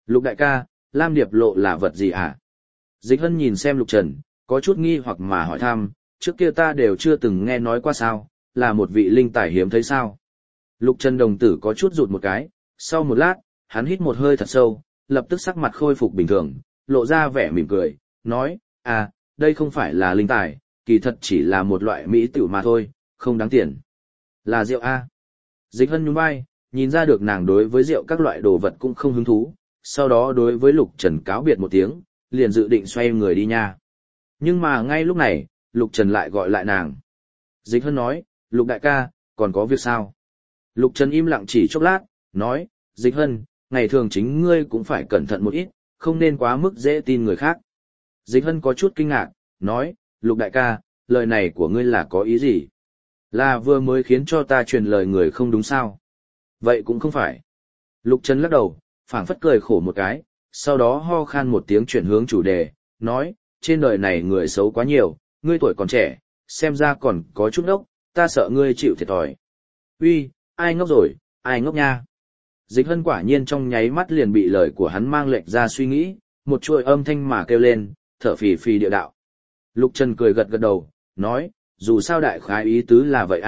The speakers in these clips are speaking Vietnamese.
Lục đại ca, Lam Điệp lộ là vật gì hả? Dịch Hân nhìn xem Lục Trần, có chút nghi hoặc mà hỏi thăm, trước kia ta đều chưa từng nghe nói qua sao, là một vị linh tài hiếm thấy sao? Lục Trần đồng tử có chút rụt một cái, sau một lát, hắn hít một hơi thật sâu, lập tức sắc mặt khôi phục bình thường, lộ ra vẻ mỉm cười, nói, đây không phải là linh tài, kỳ thật chỉ là một loại mỹ tiểu mà thôi, không đáng tiền. Là rượu A. Dịch Hân nhún vai, nhìn ra được nàng đối với rượu các loại đồ vật cũng không hứng thú, sau đó đối với Lục Trần cáo biệt một tiếng, liền dự định xoay người đi nha. Nhưng mà ngay lúc này, Lục Trần lại gọi lại nàng. Dịch Hân nói, Lục đại ca, còn có việc sao? Lục Trần im lặng chỉ chốc lát, nói, Dịch Hân, ngày thường chính ngươi cũng phải cẩn thận một ít, không nên quá mức dễ tin người khác. Dịch Hân có chút kinh ngạc, nói, Lục đại ca, lời này của ngươi là có ý gì? Là vừa mới khiến cho ta truyền lời người không đúng sao? Vậy cũng không phải. Lục Trần lắc đầu, phảng phất cười khổ một cái, sau đó ho khan một tiếng chuyển hướng chủ đề, nói, trên đời này người xấu quá nhiều, ngươi tuổi còn trẻ, xem ra còn có chút ngốc, ta sợ ngươi chịu thiệt thòi. Uy, ai ngốc rồi, ai ngốc nha? Dịch Hân quả nhiên trong nháy mắt liền bị lời của hắn mang lệch ra suy nghĩ, một chuỗi âm thanh mà kêu lên, thở phì phì địa đạo. Lục Trần cười gật gật đầu, nói, dù sao đại khái ý tứ là vậy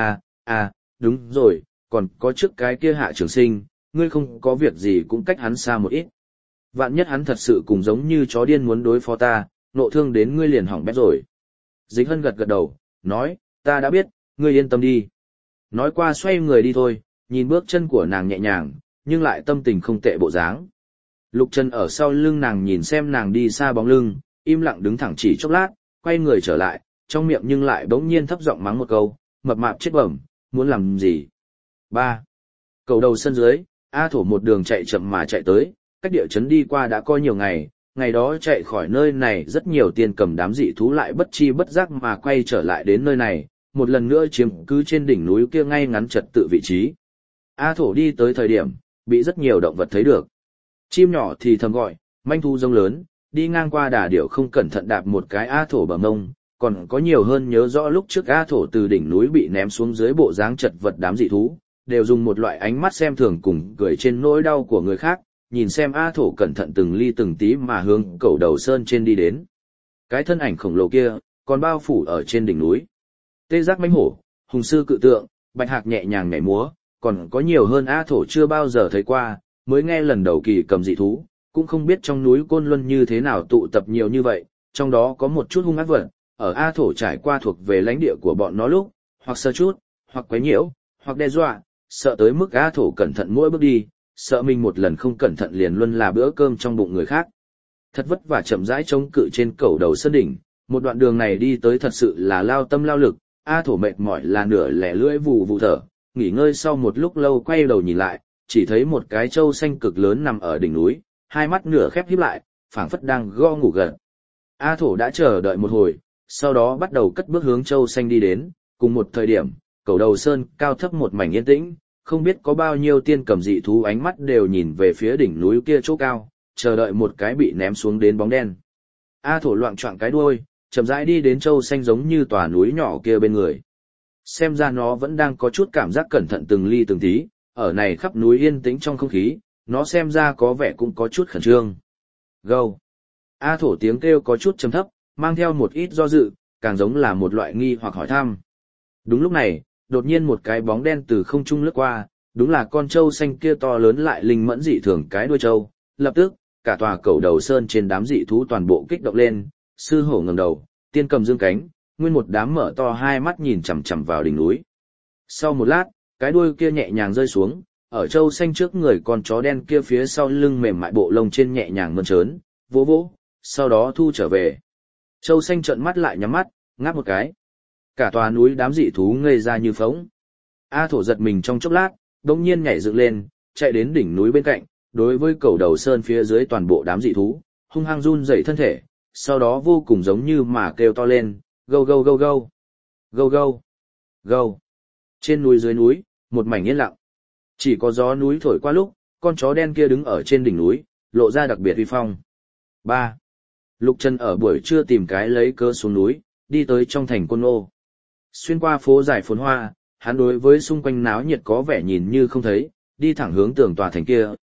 đúng rồi, còn có trước cái kia Hạ Trường Sinh, ngươi không có việc gì cũng cách hắn xa một ít. Vạn nhất hắn thật sự cùng giống như chó điên muốn đối phó ta, nộ thương đến ngươi liền hỏng bét rồi. Dịch Hân gật gật đầu, nói, ta đã biết, ngươi yên tâm đi. Nói qua xoay người đi thôi, nhìn bước chân của nàng nhẹ nhàng, nhưng lại tâm tình không tệ bộ dáng. Lục Trần ở sau lưng nàng nhìn xem nàng đi xa bóng lưng, im lặng đứng thẳng chỉ chốc lát, quay người trở lại, trong miệng nhưng lại bỗng nhiên thấp giọng mắng một câu, mập mạp chết bẩm, muốn làm gì? 3. Cầu đầu sân dưới, A Thổ một đường chạy chậm mà chạy tới, cách địa chấn đi qua đã có nhiều ngày, ngày đó chạy khỏi nơi này rất nhiều tiên cầm đám dị thú lại bất chi bất giác mà quay trở lại đến nơi này, một lần nữa chiếm cứ trên đỉnh núi kia ngay ngắn trật tự vị trí. A Thổ đi tới thời điểm, bị rất nhiều động vật thấy được. Chim nhỏ thì thầm gọi, manh thu rông lớn, đi ngang qua đà điểu không cẩn thận đạp một cái A Thổ bờ mông, còn có nhiều hơn nhớ rõ lúc trước A Thổ từ đỉnh núi bị ném xuống dưới bộ dáng chật vật đám dị thú, đều dùng một loại ánh mắt xem thường cùng cười trên nỗi đau của người khác, nhìn xem A Thổ cẩn thận từng ly từng tí mà hướng cầu đầu sơn trên đi đến. Cái thân ảnh khổng lồ kia, còn bao phủ ở trên đỉnh núi. Tê giác mãnh hổ, hùng sư cự tượng, bạch hạc nhẹ nhàng nhảy múa, còn có nhiều hơn A Thổ chưa bao giờ thấy qua, mới nghe lần đầu kỳ cầm dị thú, cũng không biết trong núi Côn Luân như thế nào tụ tập nhiều như vậy, trong đó có một chút hung ác vật, ở A Thổ trải qua thuộc về lãnh địa của bọn nó lúc, hoặc sơ chút, hoặc quấy nhiễu, hoặc đe dọa, sợ tới mức A Thổ cẩn thận mỗi bước đi, sợ mình một lần không cẩn thận liền luôn là bữa cơm trong bụng người khác. Thật vất vả chậm rãi chống cự trên cầu đầu sơn đỉnh, một đoạn đường này đi tới thật sự là lao tâm lao lực, A Thổ mệt mỏi là nửa lẻ lưỡi vù vù thở, nghỉ ngơi sau một lúc lâu quay đầu nhìn lại, chỉ thấy một cái trâu xanh cực lớn nằm ở đỉnh núi, hai mắt nửa khép híp lại, phảng phất đang go ngủ gần. A Thổ đã chờ đợi một hồi, sau đó bắt đầu cất bước hướng trâu xanh đi đến, cùng một thời điểm, cầu đầu sơn cao thấp một mảnh yên tĩnh, không biết có bao nhiêu tiên cầm dị thú ánh mắt đều nhìn về phía đỉnh núi kia chỗ cao, chờ đợi một cái bị ném xuống đến bóng đen. A Thổ loạng choạng cái đuôi, chậm rãi đi đến trâu xanh giống như tòa núi nhỏ kia bên người. Xem ra nó vẫn đang có chút cảm giác cẩn thận từng ly từng tí, ở này khắp núi yên tĩnh trong không khí, nó xem ra có vẻ cũng có chút khẩn trương. Gâu. A Thổ tiếng kêu có chút trầm thấp, mang theo một ít do dự, càng giống là một loại nghi hoặc hỏi thăm. Đúng lúc này, đột nhiên một cái bóng đen từ không trung lướt qua, đúng là con trâu xanh kia to lớn lại linh mẫn dị thường cái đuôi trâu. Lập tức, cả tòa cầu đầu sơn trên đám dị thú toàn bộ kích động lên, sư hổ ngẩng đầu, tiên cầm dương cánh, nguyên một đám mở to hai mắt nhìn chằm chằm vào đỉnh núi. Sau một lát, cái đuôi kia nhẹ nhàng rơi xuống, ở trâu xanh trước người con chó đen kia phía sau lưng mềm mại bộ lông trên nhẹ nhàng mơn trớn, vỗ vỗ, sau đó thu trở về. Trâu xanh trợn mắt lại nhắm mắt, ngáp một cái. Cả tòa núi đám dị thú ngây ra như phỗng. A Thổ giật mình trong chốc lát, đột nhiên nhảy dựng lên, chạy đến đỉnh núi bên cạnh, đối với cầu đầu sơn phía dưới toàn bộ đám dị thú, hung hăng run dậy thân thể, sau đó vô cùng giống như mà kêu to lên, gâu gâu gâu gâu, gâu gâu, gâu. Trên núi dưới núi, một mảnh yên lặng. Chỉ có gió núi thổi qua lúc, con chó đen kia đứng ở trên đỉnh núi, lộ ra đặc biệt uy phong. 3. Lục Trần ở buổi trưa tìm cái lấy cớ xuống núi, đi tới trong thành Côn Ô. Xuyên qua phố dài phồn hoa, hắn đối với xung quanh náo nhiệt có vẻ nhìn như không thấy, đi thẳng hướng tường tòa thành kia,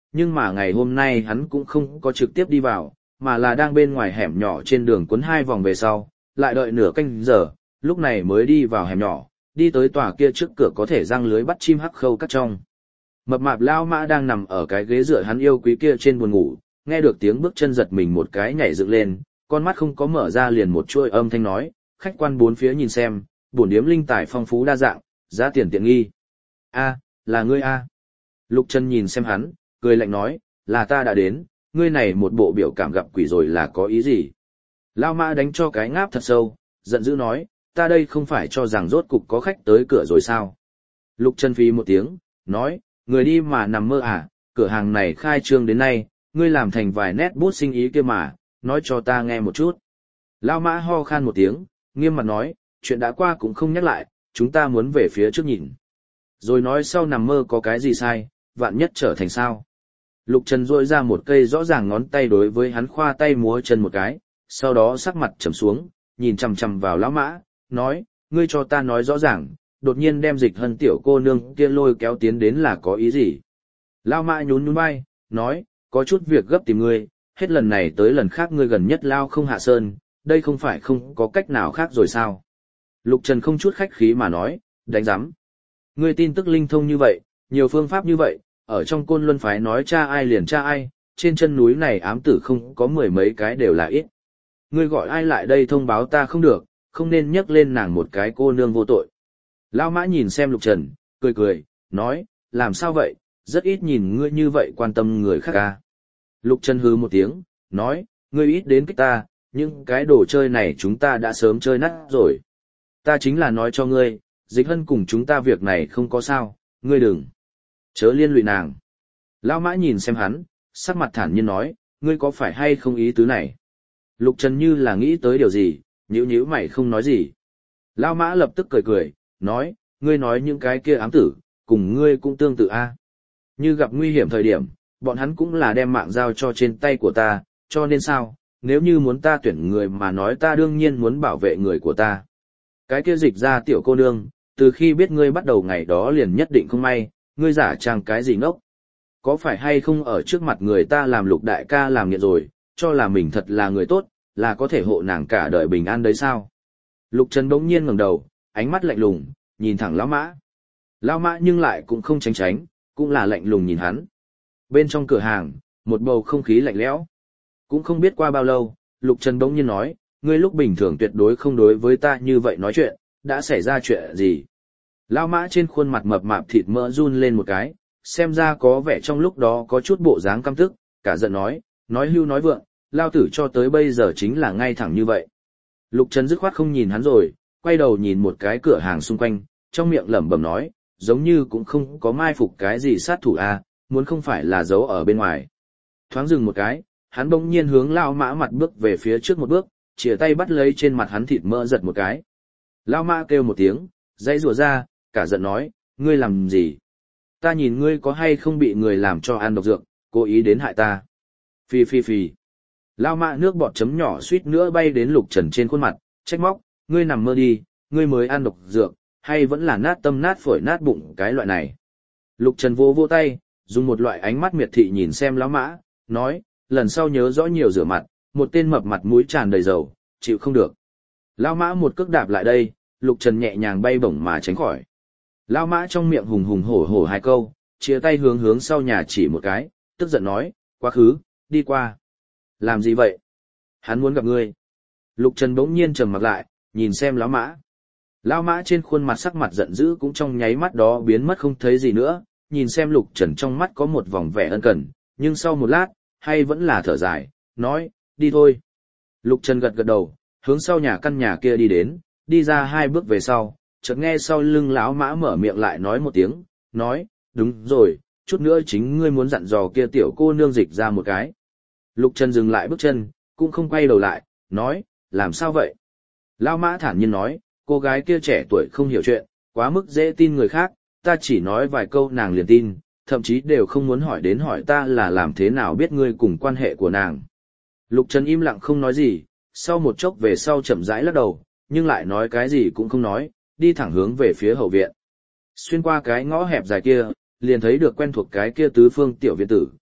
nhưng mà ngày hôm nay hắn cũng không có trực tiếp đi vào, mà là đang bên ngoài hẻm nhỏ trên đường quấn 2 vòng về sau, lại đợi nửa canh giờ, lúc này mới đi vào hẻm nhỏ, đi tới tòa kia trước cửa có thể răng lưới bắt chim hắc khâu cắt trong. Mập mạp Lao Mã đang nằm ở cái ghế dựa hắn yêu quý kia trên buồng ngủ, nghe được tiếng bước chân giật mình một cái nhảy dựng lên, con mắt không có mở ra liền một chuỗi âm thanh nói, khách quan bốn phía nhìn xem, bổn điếm linh tài phong phú đa dạng, giá tiền tiện nghi. A, là ngươi a. Lục Trần nhìn xem hắn, cười lạnh nói, là ta đã đến, ngươi này một bộ biểu cảm gặp quỷ rồi là có ý gì? Lao Mã đánh cho cái ngáp thật sâu, giận dữ nói, ta đây không phải cho rằng rốt cục có khách tới cửa rồi sao? Lục Trần phì một tiếng, nói, người đi mà nằm mơ à, cửa hàng này khai trương đến nay, ngươi làm thành vài nét bút sinh ý kia mà, nói cho ta nghe một chút. Lao Mã ho khan một tiếng, nghiêm mặt nói, chuyện đã qua cũng không nhắc lại, chúng ta muốn về phía trước nhìn. Rồi nói sau nằm mơ có cái gì sai, vạn nhất trở thành sao. Lục Trần rôi ra một cây rõ ràng ngón tay đối với hắn khoa tay múa chân một cái, sau đó sắc mặt trầm xuống, nhìn chằm chằm vào Lão Mã, nói, ngươi cho ta nói rõ ràng, đột nhiên đem Dịch Hân tiểu cô nương kia lôi kéo tiến đến là có ý gì. Lão Mã nhún nhún vai, nói, có chút việc gấp tìm ngươi, hết lần này tới lần khác ngươi gần nhất lao không hạ sơn, đây không phải không có cách nào khác rồi sao. Lục Trần không chút khách khí mà nói, đánh giám. Ngươi tin tức linh thông như vậy, nhiều phương pháp như vậy, ở trong Côn Luân phái nói cha ai liền cha ai, trên chân núi này ám tử không có 10 mấy cái đều là ít. Ngươi gọi ai lại đây thông báo ta không được, không nên nhắc lên nàng một cái cô nương vô tội. Lão Mã nhìn xem Lục Trần, cười cười, nói, làm sao vậy, rất ít nhìn ngươi như vậy quan tâm người khác à. Lục Trần hừ một tiếng, nói, ngươi ít đến kích ta, nhưng cái đồ chơi này chúng ta đã sớm chơi nát rồi. Ta chính là nói cho ngươi, Dịch Hân cùng chúng ta việc này không có sao, ngươi đừng chớ liên lụy nàng. Lão Mã nhìn xem hắn, sắc mặt thản nhiên nói, ngươi có phải hay không ý tứ này? Lục Trần như là nghĩ tới điều gì, nhíu nhíu mày không nói gì. Lão Mã lập tức cười cười, nói, ngươi nói những cái kia ám tử, cùng ngươi cũng tương tự a. Như gặp nguy hiểm thời điểm, bọn hắn cũng là đem mạng giao cho trên tay của ta, cho nên sao, nếu như muốn ta tuyển người mà nói ta đương nhiên muốn bảo vệ người của ta. Cái kia Dịch ra tiểu cô nương, từ khi biết ngươi bắt đầu ngày đó liền nhất định không may, ngươi giả trang cái gì ngốc. Có phải hay không ở trước mặt người ta làm Lục đại ca làm nghiện rồi, cho là mình thật là người tốt, là có thể hộ nàng cả đời bình an đấy sao? Lục Trần bỗng nhiên ngẩng đầu, ánh mắt lạnh lùng, nhìn thẳng Lão Mã. Lão Mã nhưng lại cũng không tránh tránh, cũng là lạnh lùng nhìn hắn. Bên trong cửa hàng, một bầu không khí lạnh lẽo. Cũng không biết qua bao lâu, Lục Trần bỗng nhiên nói, ngươi lúc bình thường tuyệt đối không đối với ta như vậy nói chuyện, đã xảy ra chuyện gì? Lão Mã trên khuôn mặt mập mạp thịt mỡ run lên một cái, xem ra có vẻ trong lúc đó có chút bộ dáng căm tức, cả giận nói hưu nói vượng, lao tử cho tới bây giờ chính là ngay thẳng như vậy. Lục Trần dứt khoát không nhìn hắn rồi, quay đầu nhìn một cái cửa hàng xung quanh, trong miệng lẩm bẩm nói, giống như cũng không có mai phục cái gì sát thủ a, muốn không phải là giấu ở bên ngoài. Thoáng dừng một cái, hắn bỗng nhiên hướng Lão Mã mặt bước về phía trước một bước, chìa tay bắt lấy trên mặt hắn thịt mỡ giật một cái. Lão Mã kêu một tiếng, dãy rủa ra, cả giận nói, ngươi làm gì? Ta nhìn ngươi có hay không bị người làm cho ăn độc dược, cố ý đến hại ta. Phi phi phi. Lão Mã nước bọt chấm nhỏ suýt nữa bay đến Lục Trần trên khuôn mặt, trách móc, ngươi nằm mơ đi, ngươi mới ăn độc dược, hay vẫn là nát tâm nát phổi nát bụng cái loại này. Lục Trần vô vô tay, dùng một loại ánh mắt miệt thị nhìn xem Lão Mã, nói, lần sau nhớ rõ nhiều rửa mặt, một tên mập mặt mũi tràn đầy dầu, chịu không được. Lão Mã một cước đạp lại đây, Lục Trần nhẹ nhàng bay bổng mà tránh khỏi. Lão Mã trong miệng hùng hùng hổ hổ hai câu, chia tay hướng sau nhà chỉ một cái, tức giận nói, quá khứ, đi qua. Làm gì vậy? Hắn muốn gặp ngươi. Lục Trần bỗng nhiên trầm mặt lại, nhìn xem Lão Mã. Lão Mã trên khuôn mặt sắc mặt giận dữ cũng trong nháy mắt đó biến mất không thấy gì nữa, nhìn xem Lục Trần trong mắt có một vòng vẻ ân cần, nhưng sau một lát, hay vẫn là thở dài, nói, đi thôi. Lục Trần gật gật đầu, hướng sau nhà căn nhà kia đi đến, đi ra 2 bước về sau, chợt nghe sau lưng Lão Mã mở miệng lại nói một tiếng, nói, đúng rồi, chút nữa chính ngươi muốn dặn dò kia tiểu cô nương Dịch ra một cái. Lục Trần dừng lại bước chân, cũng không quay đầu lại, nói, làm sao vậy? Lão Mã thản nhiên nói, cô gái kia trẻ tuổi không hiểu chuyện, quá mức dễ tin người khác, ta chỉ nói vài câu nàng liền tin, thậm chí đều không muốn hỏi đến hỏi ta là làm thế nào biết ngươi cùng quan hệ của nàng. Lục Trần im lặng không nói gì, sau một chốc về sau chậm rãi lắc đầu, nhưng lại nói cái gì cũng không nói, đi thẳng hướng về phía hậu viện. Xuyên qua cái ngõ hẹp dài kia, liền thấy được quen thuộc cái kia tứ phương tiểu viện tử,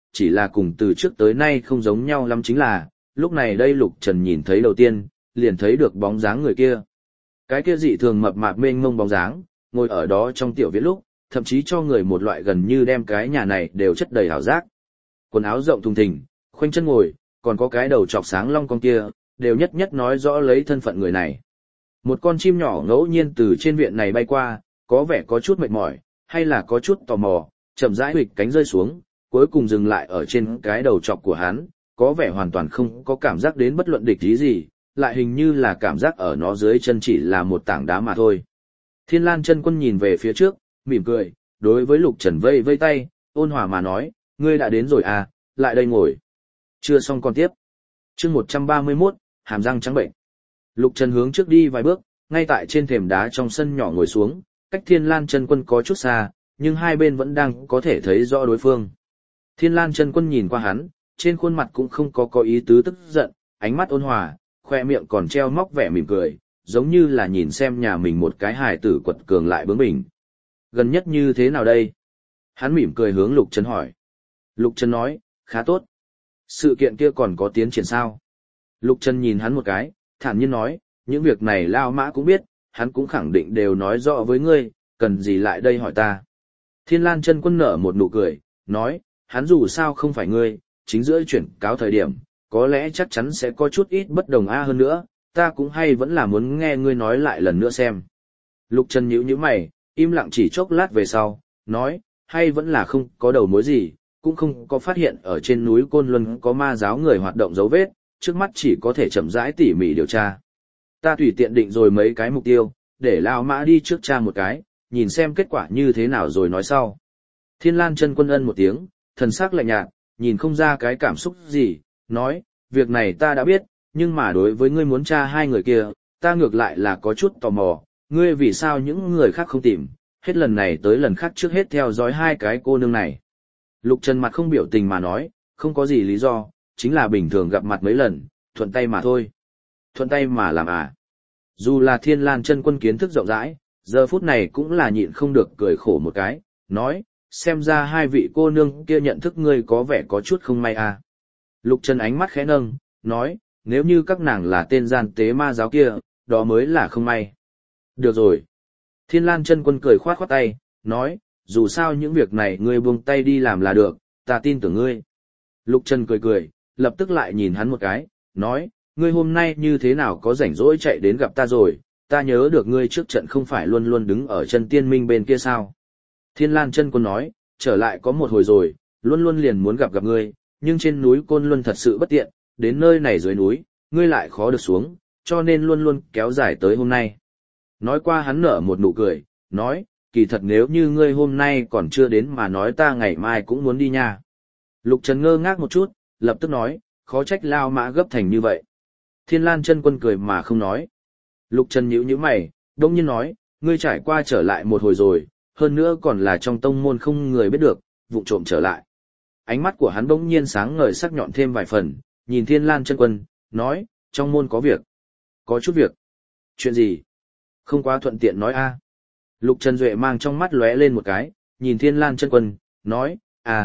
chỉ là cùng từ trước tới nay không giống nhau lắm chính là, lúc này đây Lục Trần nhìn thấy đầu tiên, liền thấy được bóng dáng người kia. Cái kia dị thường mập mạp mênh mông bóng dáng, ngồi ở đó trong tiểu viện lúc, thậm chí cho người một loại gần như đem cái nhà này đều chất đầy ảo giác. Quần áo rộng thùng thình, khoanh chân ngồi, còn có cái đầu chọc sáng long con kia, đều nhất nhất nói rõ lấy thân phận người này. Một con chim nhỏ ngẫu nhiên từ trên viện này bay qua, có vẻ có chút mệt mỏi, hay là có chút tò mò, chậm rãi huỵch cánh rơi xuống, cuối cùng dừng lại ở trên cái đầu chọc của hắn, có vẻ hoàn toàn không có cảm giác đến bất luận địch ý gì, lại hình như là cảm giác ở nó dưới chân chỉ là một tảng đá mà thôi. Thiên Lan Chân Quân nhìn về phía trước, mỉm cười, đối với Lục Trần vây vây tay, ôn hòa mà nói, ngươi đã đến rồi à, lại đây ngồi. Chưa xong còn tiếp. Chương 131, hàm răng trắng bệnh. Lục Trần hướng trước đi vài bước, ngay tại trên thềm đá trong sân nhỏ ngồi xuống, cách Thiên Lan Chân Quân có chút xa, nhưng hai bên vẫn đang có thể thấy rõ đối phương. Thiên Lan Chân Quân nhìn qua hắn, trên khuôn mặt cũng không có ý tứ tức giận, ánh mắt ôn hòa, khoe miệng còn treo móc vẻ mỉm cười, giống như là nhìn xem nhà mình một cái hài tử quật cường lại bướng bỉnh. Gần nhất như thế nào đây? Hắn mỉm cười hướng Lục Trần hỏi. Lục Trần nói, khá tốt. Sự kiện kia còn có tiến triển sao? Lục Trần nhìn hắn một cái, thản nhiên nói, những việc này Lao Mã cũng biết, hắn cũng khẳng định đều nói rõ với ngươi, cần gì lại đây hỏi ta. Thiên Lan Chân Quân nở một nụ cười, nói, hắn dù sao không phải ngươi, chính giữa chuyển cáo thời điểm, có lẽ chắc chắn sẽ có chút ít bất đồng hơn nữa, ta cũng hay vẫn là muốn nghe ngươi nói lại lần nữa xem. Lục Trần nhíu nhíu mày, im lặng chỉ chốc lát về sau, nói, hay vẫn là không có đầu mối gì, cũng không có phát hiện ở trên núi Côn Luân có ma giáo người hoạt động dấu vết, trước mắt chỉ có thể chậm rãi tỉ mỉ điều tra. Ta tùy tiện định rồi mấy cái mục tiêu, để Lao Mã đi trước tra một cái, nhìn xem kết quả như thế nào rồi nói sau. Thiên Lan Chân Quân ân một tiếng, thần sắc lạnh nhạt, nhìn không ra cái cảm xúc gì, nói, việc này ta đã biết, nhưng mà đối với ngươi muốn tra hai người kia, ta ngược lại là có chút tò mò, ngươi vì sao những người khác không tìm, hết lần này tới lần khác trước hết theo dõi hai cái cô nương này. Lục Trần mặt không biểu tình mà nói, không có gì lý do, chính là bình thường gặp mặt mấy lần, thuận tay mà thôi. Thuận tay mà làm à? Dù là Thiên Lan Chân Quân kiến thức rộng rãi, giờ phút này cũng là nhịn không được cười khổ một cái, nói, xem ra hai vị cô nương kia nhận thức ngươi có vẻ có chút không may à. Lục Trần ánh mắt khẽ nâng, nói, nếu như các nàng là tên gian tế ma giáo kia, đó mới là không may. Được rồi. Thiên Lan Chân Quân cười khoát khoát tay, nói, dù sao những việc này ngươi buông tay đi làm là được, ta tin tưởng ngươi. Lục Trần cười cười, lập tức lại nhìn hắn một cái, nói, ngươi hôm nay như thế nào có rảnh rỗi chạy đến gặp ta rồi, ta nhớ được ngươi trước trận không phải luôn luôn đứng ở chân tiên minh bên kia sao. Thiên Lan Chân Quân nói, trở lại có một hồi rồi, luôn luôn liền muốn gặp ngươi, nhưng trên núi Côn Luân thật sự bất tiện, đến nơi này dưới núi, ngươi lại khó được xuống, cho nên luôn luôn kéo dài tới hôm nay. Nói qua hắn nở một nụ cười, nói, kỳ thật nếu như ngươi hôm nay còn chưa đến mà nói ta ngày mai cũng muốn đi nha. Lục Trần ngơ ngác một chút, lập tức nói, khó trách Lao Mã gấp thành như vậy. Thiên Lan Chân Quân cười mà không nói. Lục Trần nhíu nhíu mày, đông nhiên nói, ngươi trải qua trở lại một hồi rồi, hơn nữa còn là trong tông môn không người biết được, vụng trộm trở lại. Ánh mắt của hắn bỗng nhiên sáng ngời sắc nhọn thêm vài phần, nhìn Thiên Lan Chân Quân, nói, trong môn có việc. Có chút việc. Chuyện gì? Không quá thuận tiện nói a. Lục Trần Duệ mang trong mắt lóe lên một cái, nhìn Thiên Lan Chân Quân, nói,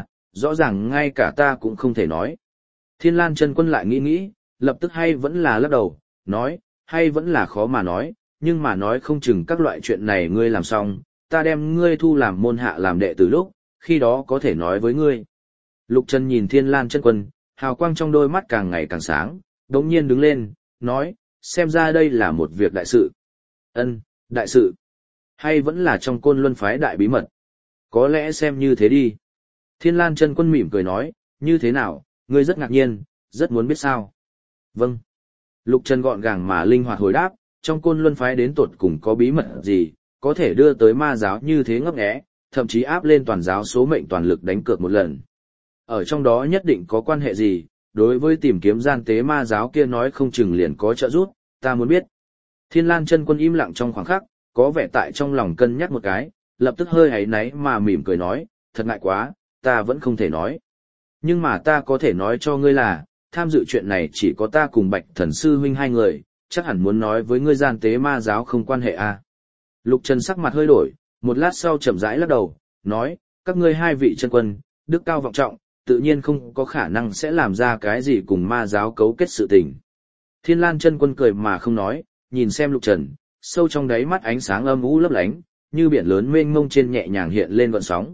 rõ ràng ngay cả ta cũng không thể nói. Thiên Lan Chân Quân lại nghĩ, lập tức hay vẫn là lắc đầu, nói, hay vẫn là khó mà nói, nhưng mà nói không chừng các loại chuyện này ngươi làm xong, ta đem ngươi thu làm môn hạ làm đệ từ lúc, khi đó có thể nói với ngươi. Lục Trần nhìn Thiên Lan Chân Quân, hào quang trong đôi mắt càng ngày càng sáng, đống nhiên đứng lên, nói, xem ra đây là một việc đại sự. Ân, đại sự. Hay vẫn là trong Côn Luân phái đại bí mật. Có lẽ xem như thế đi. Thiên Lan Chân Quân mỉm cười nói, như thế nào, ngươi rất ngạc nhiên, rất muốn biết sao. Vâng. Lục Trần gọn gàng mà linh hoạt hồi đáp, trong Côn Luân phái đến tột cùng có bí mật gì, có thể đưa tới ma giáo như thế ngấp nghé, thậm chí áp lên toàn giáo số mệnh toàn lực đánh cược một lần. Ở trong đó nhất định có quan hệ gì, đối với tìm kiếm gian tế ma giáo kia nói không chừng liền có trợ giúp, ta muốn biết. Thiên Lan Chân Quân im lặng trong khoảng khắc, có vẻ tại trong lòng cân nhắc một cái, lập tức hơi áy náy mà mỉm cười nói, thật ngại quá, ta vẫn không thể nói. Nhưng mà ta có thể nói cho ngươi là, tham dự chuyện này chỉ có ta cùng Bạch Thần Sư huynh hai người, chắc hẳn muốn nói với ngươi gian tế ma giáo không quan hệ à. Lục Trần sắc mặt hơi đổi, một lát sau chậm rãi lắc đầu, nói, các ngươi hai vị chân quân, đức cao vọng trọng, tự nhiên không có khả năng sẽ làm ra cái gì cùng ma giáo cấu kết sự tình. Thiên Lan chân quân cười mà không nói, nhìn xem Lục Trần, sâu trong đáy mắt ánh sáng âm u lấp lánh, như biển lớn mênh mông trên nhẹ nhàng hiện lên gợn sóng.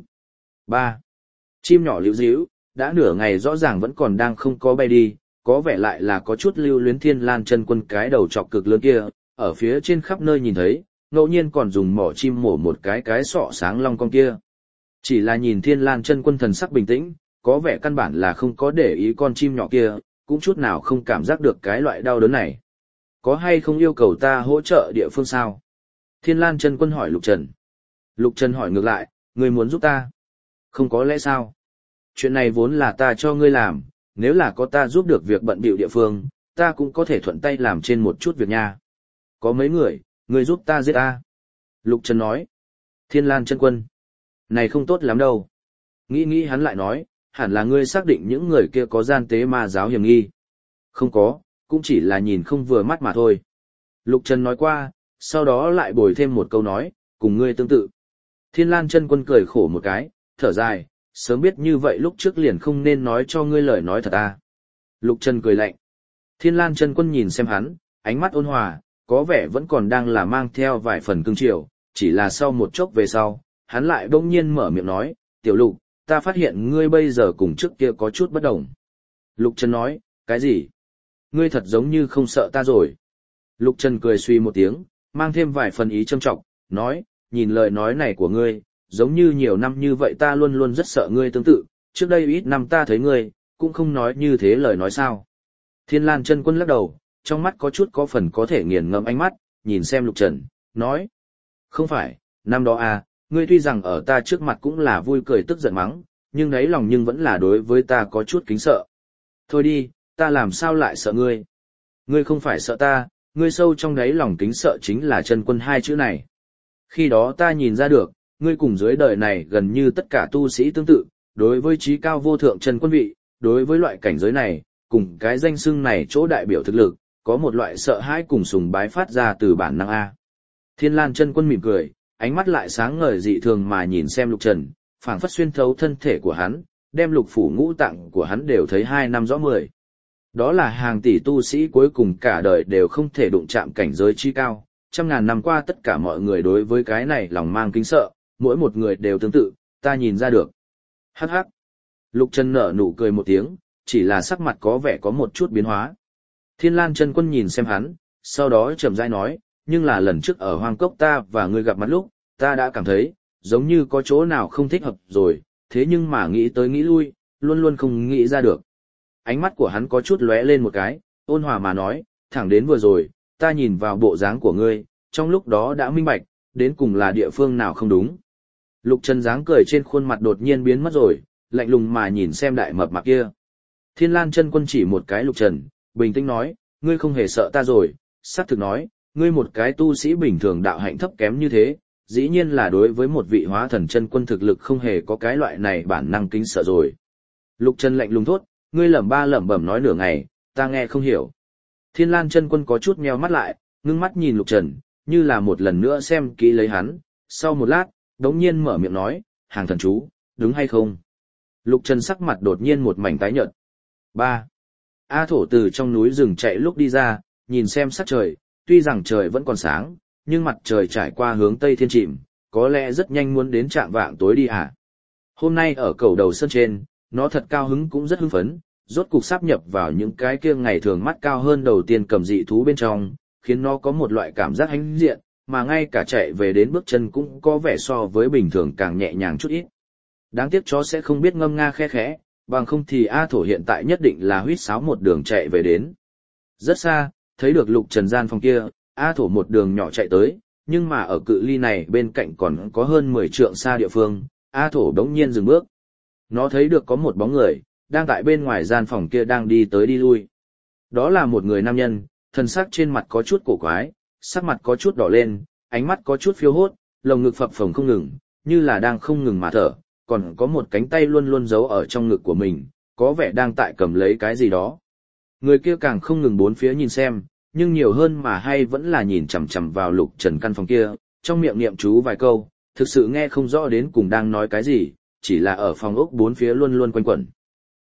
3. Chim nhỏ liễu díu, đã nửa ngày rõ ràng vẫn còn đang không có bay đi, có vẻ lại là có chút lưu luyến Thiên Lan chân quân cái đầu trọc cực lớn kia, ở phía trên khắp nơi nhìn thấy, ngẫu nhiên còn dùng mỏ chim mổ một cái sọ sáng long con kia. Chỉ là nhìn Thiên Lan chân quân thần sắc bình tĩnh, có vẻ căn bản là không có để ý con chim nhỏ kia, cũng chút nào không cảm giác được cái loại đau đớn này. Có hay không yêu cầu ta hỗ trợ địa phương sao? Thiên Lan chân quân hỏi Lục Trần. Lục Trần hỏi ngược lại, ngươi muốn giúp ta? Không có lẽ sao? Chuyện này vốn là ta cho ngươi làm, nếu là có ta giúp được việc bận bịu địa phương, ta cũng có thể thuận tay làm trên một chút việc nha. Có mấy người, ngươi giúp ta giết ta. Lục Trần nói. Thiên Lan chân quân. Này không tốt lắm đâu. Nghĩ hắn lại nói, hẳn là ngươi xác định những người kia có gian tế ma giáo hiểm nghi. Không có, cũng chỉ là nhìn không vừa mắt mà thôi. Lục Trần nói qua, sau đó lại bồi thêm một câu nói, cùng ngươi tương tự. Thiên Lan chân quân cười khổ một cái, thở dài, sớm biết như vậy lúc trước liền không nên nói cho ngươi lời nói thật ta. Lục Trần cười lạnh. Thiên Lan chân quân nhìn xem hắn, ánh mắt ôn hòa, có vẻ vẫn còn đang là mang theo vài phần cương triều, chỉ là sau một chốc về sau, hắn lại bỗng nhiên mở miệng nói, tiểu Lục, ta phát hiện ngươi bây giờ cùng trước kia có chút bất đồng. Lục Trần nói, cái gì? Ngươi thật giống như không sợ ta rồi. Lục Trần cười suy một tiếng, mang thêm vài phần ý châm trọng, nói, nhìn lời nói này của ngươi, giống như nhiều năm như vậy ta luôn luôn rất sợ ngươi tương tự, trước đây ít năm ta thấy ngươi, cũng không nói như thế lời nói sao. Thiên Lan chân quân lắc đầu, trong mắt có chút có phần có thể nghiền ngẫm ánh mắt, nhìn xem Lục Trần, nói, không phải, năm đó à, ngươi tuy rằng ở ta trước mặt cũng là vui cười tức giận mắng, nhưng đáy lòng nhưng vẫn là đối với ta có chút kính sợ. Thôi đi, ta làm sao lại sợ ngươi? Ngươi không phải sợ ta, ngươi sâu trong đáy lòng kính sợ chính là chân quân hai chữ này. Khi đó ta nhìn ra được, ngươi cùng dưới đời này gần như tất cả tu sĩ tương tự, đối với trí cao vô thượng chân quân vị, đối với loại cảnh giới này, cùng cái danh xưng này chỗ đại biểu thực lực, có một loại sợ hãi cùng sùng bái phát ra từ bản năng A. Thiên Lan chân quân mỉm cười, ánh mắt lại sáng ngời dị thường mà nhìn xem Lục Trần, phảng phất xuyên thấu thân thể của hắn, đem lục phủ ngũ tạng của hắn đều thấy 2 năm rõ 10. Đó là hàng tỷ tu sĩ cuối cùng cả đời đều không thể đụng chạm cảnh giới chi cao, trăm ngàn năm qua tất cả mọi người đối với cái này lòng mang kính sợ, mỗi một người đều tương tự, ta nhìn ra được. Hắc hắc. Lục Trần nở nụ cười một tiếng, chỉ là sắc mặt có vẻ có một chút biến hóa. Thiên Lan chân quân nhìn xem hắn, sau đó chậm rãi nói, nhưng là lần trước ở Hoang Cốc ta và ngươi gặp mặt lúc, ta đã cảm thấy, giống như có chỗ nào không thích hợp rồi, thế nhưng mà nghĩ tới nghĩ lui, luôn luôn không nghĩ ra được. Ánh mắt của hắn có chút lóe lên một cái, ôn hòa mà nói, thẳng đến vừa rồi, ta nhìn vào bộ dáng của ngươi, trong lúc đó đã minh bạch, đến cùng là địa phương nào không đúng. Lục Trần dáng cười trên khuôn mặt đột nhiên biến mất rồi, lạnh lùng mà nhìn xem đại mập mạp kia. Thiên Lan chân quân chỉ một cái Lục Trần, bình tĩnh nói, ngươi không hề sợ ta rồi, xác thực nói, ngươi một cái tu sĩ bình thường đạo hạnh thấp kém như thế, dĩ nhiên là đối với một vị hóa thần chân quân thực lực không hề có cái loại này bản năng kính sợ rồi. Lục Trần lạnh lùng thốt, ngươi lẩm bẩm nói nửa ngày, ta nghe không hiểu. Thiên Lan chân quân có chút nheo mắt lại, ngưng mắt nhìn Lục Trần, như là một lần nữa xem kỹ lấy hắn, sau một lát, đống nhiên mở miệng nói, hàng thần chú, đúng hay không? Lục Trần sắc mặt đột nhiên một mảnh tái nhợt. 3. A Thổ từ trong núi rừng chạy lúc đi ra, nhìn xem sắc trời, tuy rằng trời vẫn còn sáng, nhưng mặt trời trải qua hướng tây thiên chìm, có lẽ rất nhanh muốn đến trạng vạng tối đi hả? Hôm nay ở cầu đầu sân trên, nó thật cao hứng cũng rất hưng phấn, rốt cục sáp nhập vào những cái kia ngày thường mắt cao hơn đầu tiên cầm dị thú bên trong, khiến nó có một loại cảm giác hãnh diện, mà ngay cả chạy về đến bước chân cũng có vẻ so với bình thường càng nhẹ nhàng chút ít. Đáng tiếc chó sẽ không biết ngâm nga khe khẽ, bằng không thì A Thổ hiện tại nhất định là huýt sáo một đường chạy về đến. Rất xa, thấy được Lục Trần gian phòng kia, A Thổ một đường nhỏ chạy tới, nhưng mà ở cự ly này bên cạnh còn có hơn 10 trượng xa địa phương, A Thổ đống nhiên dừng bước. Nó thấy được có một bóng người, đang tại bên ngoài gian phòng kia đang đi tới đi lui. Đó là một người nam nhân, thân sắc trên mặt có chút cổ quái, sắc mặt có chút đỏ lên, ánh mắt có chút phiêu hốt, lồng ngực phập phồng không ngừng, như là đang không ngừng mà thở, còn có một cánh tay luôn luôn giấu ở trong ngực của mình, có vẻ đang tại cầm lấy cái gì đó. Người kia càng không ngừng bốn phía nhìn xem, nhưng nhiều hơn mà hay vẫn là nhìn chằm chằm vào Lục Trần căn phòng kia, trong miệng niệm chú vài câu, thực sự nghe không rõ đến cùng đang nói cái gì, chỉ là ở phòng ốc bốn phía luôn luôn quanh quẩn.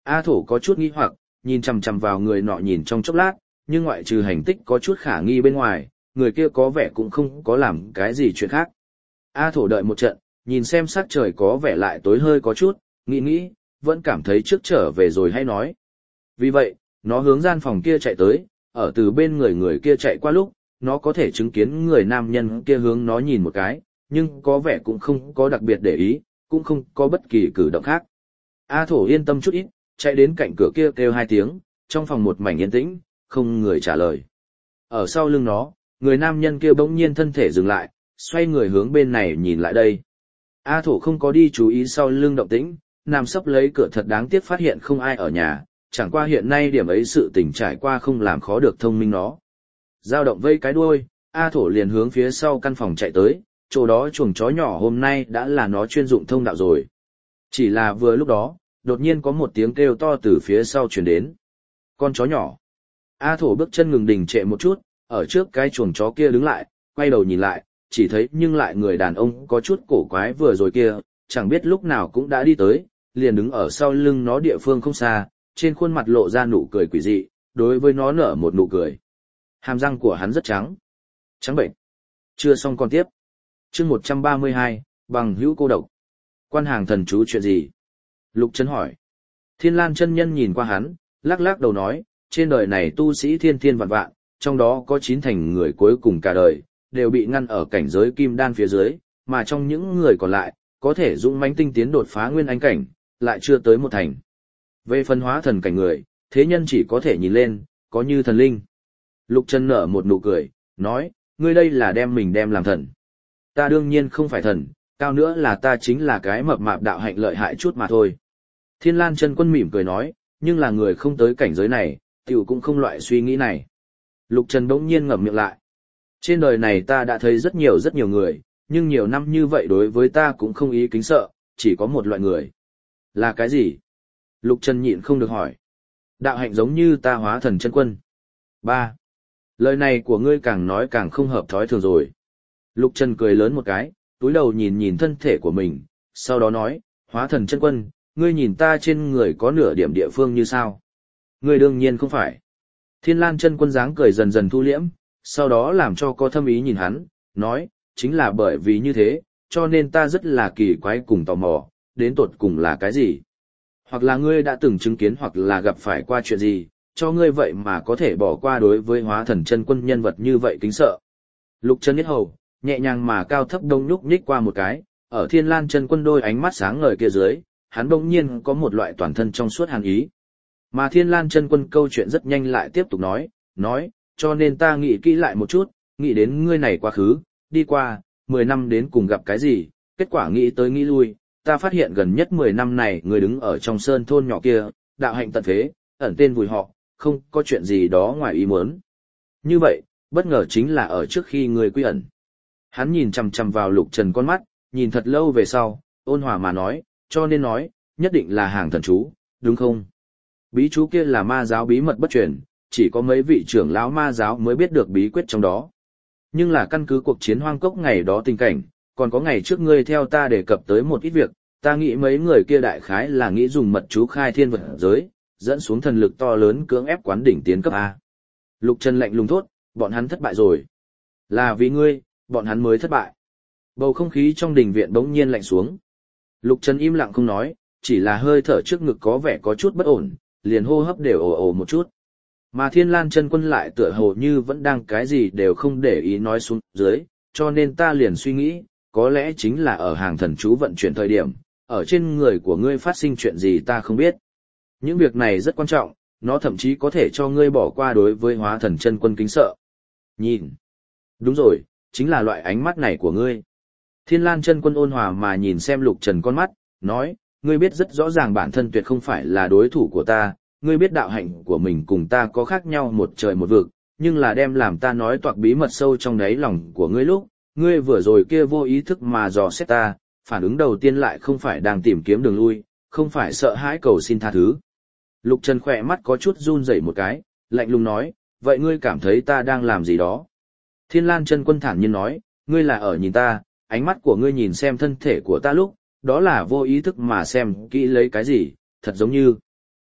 A Thổ có chút nghi hoặc, nhìn chằm chằm vào người nọ nhìn trong chốc lát, nhưng ngoại trừ hành tích có chút khả nghi bên ngoài, người kia có vẻ cũng không có làm cái gì chuyện khác. A Thổ đợi một trận, nhìn xem sắc trời có vẻ lại tối hơi có chút, nghĩ, vẫn cảm thấy trước trở về rồi hay nói. Vì vậy, nó hướng gian phòng kia chạy tới, ở từ bên người kia chạy qua lúc, nó có thể chứng kiến người nam nhân kia hướng nó nhìn một cái, nhưng có vẻ cũng không có đặc biệt để ý, cũng không có bất kỳ cử động khác. A Thổ yên tâm chút ít, chạy đến cạnh cửa kia kêu 2 tiếng, trong phòng một mảnh yên tĩnh, không người trả lời. Ở sau lưng nó, người nam nhân kia bỗng nhiên thân thể dừng lại, xoay người hướng bên này nhìn lại đây. A Thổ không có đi chú ý sau lưng động tĩnh, nằm sấp lấy cửa thật đáng tiếc phát hiện không ai ở nhà, chẳng qua hiện nay điểm ấy sự tình trải qua không làm khó được thông minh nó. Dao động vây cái đuôi, A Thổ liền hướng phía sau căn phòng chạy tới, chỗ đó chuồng chó nhỏ hôm nay đã là nó chuyên dụng thông đạo rồi. Chỉ là vừa lúc đó, đột nhiên có một tiếng kêu to từ phía sau truyền đến. Con chó nhỏ. A Thổ bước chân ngừng đình trệ một chút, ở trước cái chuồng chó kia đứng lại, quay đầu nhìn lại, chỉ thấy nhưng lại người đàn ông có chút cổ quái vừa rồi kia, chẳng biết lúc nào cũng đã đi tới, liền đứng ở sau lưng nó địa phương không xa, trên khuôn mặt lộ ra nụ cười quỷ dị, đối với nó nở một nụ cười. Hàm răng của hắn rất trắng. Trắng bệnh. Chưa xong còn tiếp. Chương 132, bằng hữu cô độc. Quan hàng thần chú chuyện gì? Lục Trấn hỏi. Thiên Lan chân nhân nhìn qua hắn, lắc lắc đầu nói, trên đời này tu sĩ thiên thiên vạn vạn, trong đó có 9 thành người cuối cùng cả đời, đều bị ngăn ở cảnh giới kim đan phía dưới, mà trong những người còn lại, có thể dũng mãnh tinh tiến đột phá nguyên anh cảnh, lại chưa tới 1 thành. Về phân hóa thần cảnh người, thế nhân chỉ có thể nhìn lên, có như thần linh. Lục Trần nở một nụ cười, nói, ngươi đây là đem mình đem làm thần. Ta đương nhiên không phải thần, cao nữa là ta chính là cái mập mạp đạo hạnh lợi hại chút mà thôi. Thiên Lan chân quân mỉm cười nói, nhưng là người không tới cảnh giới này, tiểu cũng không loại suy nghĩ này. Lục Trần bỗng nhiên ngậm miệng lại. Trên đời này ta đã thấy rất nhiều người, nhưng nhiều năm như vậy đối với ta cũng không ý kính sợ, chỉ có một loại người. Là cái gì? Lục Trần nhịn không được hỏi. Đạo hạnh giống như ta hóa thần chân quân. 3. Lời này của ngươi càng nói càng không hợp thói thường rồi. Lục Trần cười lớn một cái, túi đầu nhìn thân thể của mình, sau đó nói, hóa thần chân quân, ngươi nhìn ta trên người có nửa điểm địa phương như sao? Ngươi đương nhiên không phải. Thiên Lan chân quân dáng cười dần dần thu liễm, sau đó làm cho có thâm ý nhìn hắn, nói, chính là bởi vì như thế, cho nên ta rất là kỳ quái cùng tò mò, đến tột cùng là cái gì? Hoặc là ngươi đã từng chứng kiến hoặc là gặp phải qua chuyện gì, cho ngươi vậy mà có thể bỏ qua đối với hóa thần chân quân nhân vật như vậy kính sợ. Lục Trần Nhất Hầu, nhẹ nhàng mà cao thấp đông nhúc nhích qua một cái, ở Thiên Lan chân quân đôi ánh mắt sáng ngời kia dưới, hắn bỗng nhiên có một loại toàn thân trong suốt hàn ý. Mà Thiên Lan chân quân câu chuyện rất nhanh lại tiếp tục nói, cho nên ta nghĩ kỹ lại một chút, nghĩ đến ngươi này quá khứ, đi qua, 10 năm đến cùng gặp cái gì, kết quả nghĩ tới nghĩ lui, ta phát hiện gần nhất 10 năm này người đứng ở trong sơn thôn nhỏ kia, đạo hạnh tận phế, ẩn tên vùi họ, không có chuyện gì đó ngoài ý muốn. Như vậy, bất ngờ chính là ở trước khi người quy ẩn. Hắn nhìn chằm chằm vào Lục Trần con mắt, nhìn thật lâu về sau, ôn hòa mà nói, cho nên nói, nhất định là hàng thần chú, đúng không? Bí chú kia là ma giáo bí mật bất truyền, chỉ có mấy vị trưởng lão ma giáo mới biết được bí quyết trong đó. Nhưng là căn cứ cuộc chiến hoang cốc ngày đó tình cảnh, còn có ngày trước ngươi theo ta đề cập tới một ít việc, ta nghĩ mấy người kia đại khái là nghĩ dùng mật chú khai thiên vật giới, dẫn xuống thần lực to lớn cưỡng ép quán đỉnh tiến cấp A. Lục Trần lạnh lùng thốt, bọn hắn thất bại rồi. Là vì ngươi, bọn hắn mới thất bại. Bầu không khí trong đình viện bỗng nhiên lạnh xuống. Lục Trần im lặng không nói, chỉ là hơi thở trước ngực có vẻ có chút bất ổn, liền hô hấp đều ồ ồ một chút. Mà Thiên Lan chân quân lại tựa hồ như vẫn đang cái gì đều không để ý nói xuống dưới, cho nên ta liền suy nghĩ, có lẽ chính là ở hàng thần chú vận chuyển thời điểm, ở trên người của ngươi phát sinh chuyện gì ta không biết. Những việc này rất quan trọng, nó thậm chí có thể cho ngươi bỏ qua đối với hóa thần chân quân kính sợ. Nhìn. Đúng rồi, chính là loại ánh mắt này của ngươi. Thiên Lan chân quân ôn hòa mà nhìn xem Lục Trần con mắt, nói, ngươi biết rất rõ ràng bản thân tuyệt không phải là đối thủ của ta, ngươi biết đạo hạnh của mình cùng ta có khác nhau một trời một vực, nhưng là đem làm ta nói toạc bí mật sâu trong đáy lòng của ngươi lúc, ngươi vừa rồi kia vô ý thức mà dò xét ta, phản ứng đầu tiên lại không phải đang tìm kiếm đường lui, không phải sợ hãi cầu xin tha thứ. Lục Trần khỏe mắt có chút run rẩy một cái, lạnh lùng nói, vậy ngươi cảm thấy ta đang làm gì đó? Thiên Lan chân quân thản nhiên nói, ngươi là ở nhìn ta, ánh mắt của ngươi nhìn xem thân thể của ta lúc, đó là vô ý thức mà xem kỹ lấy cái gì, thật giống như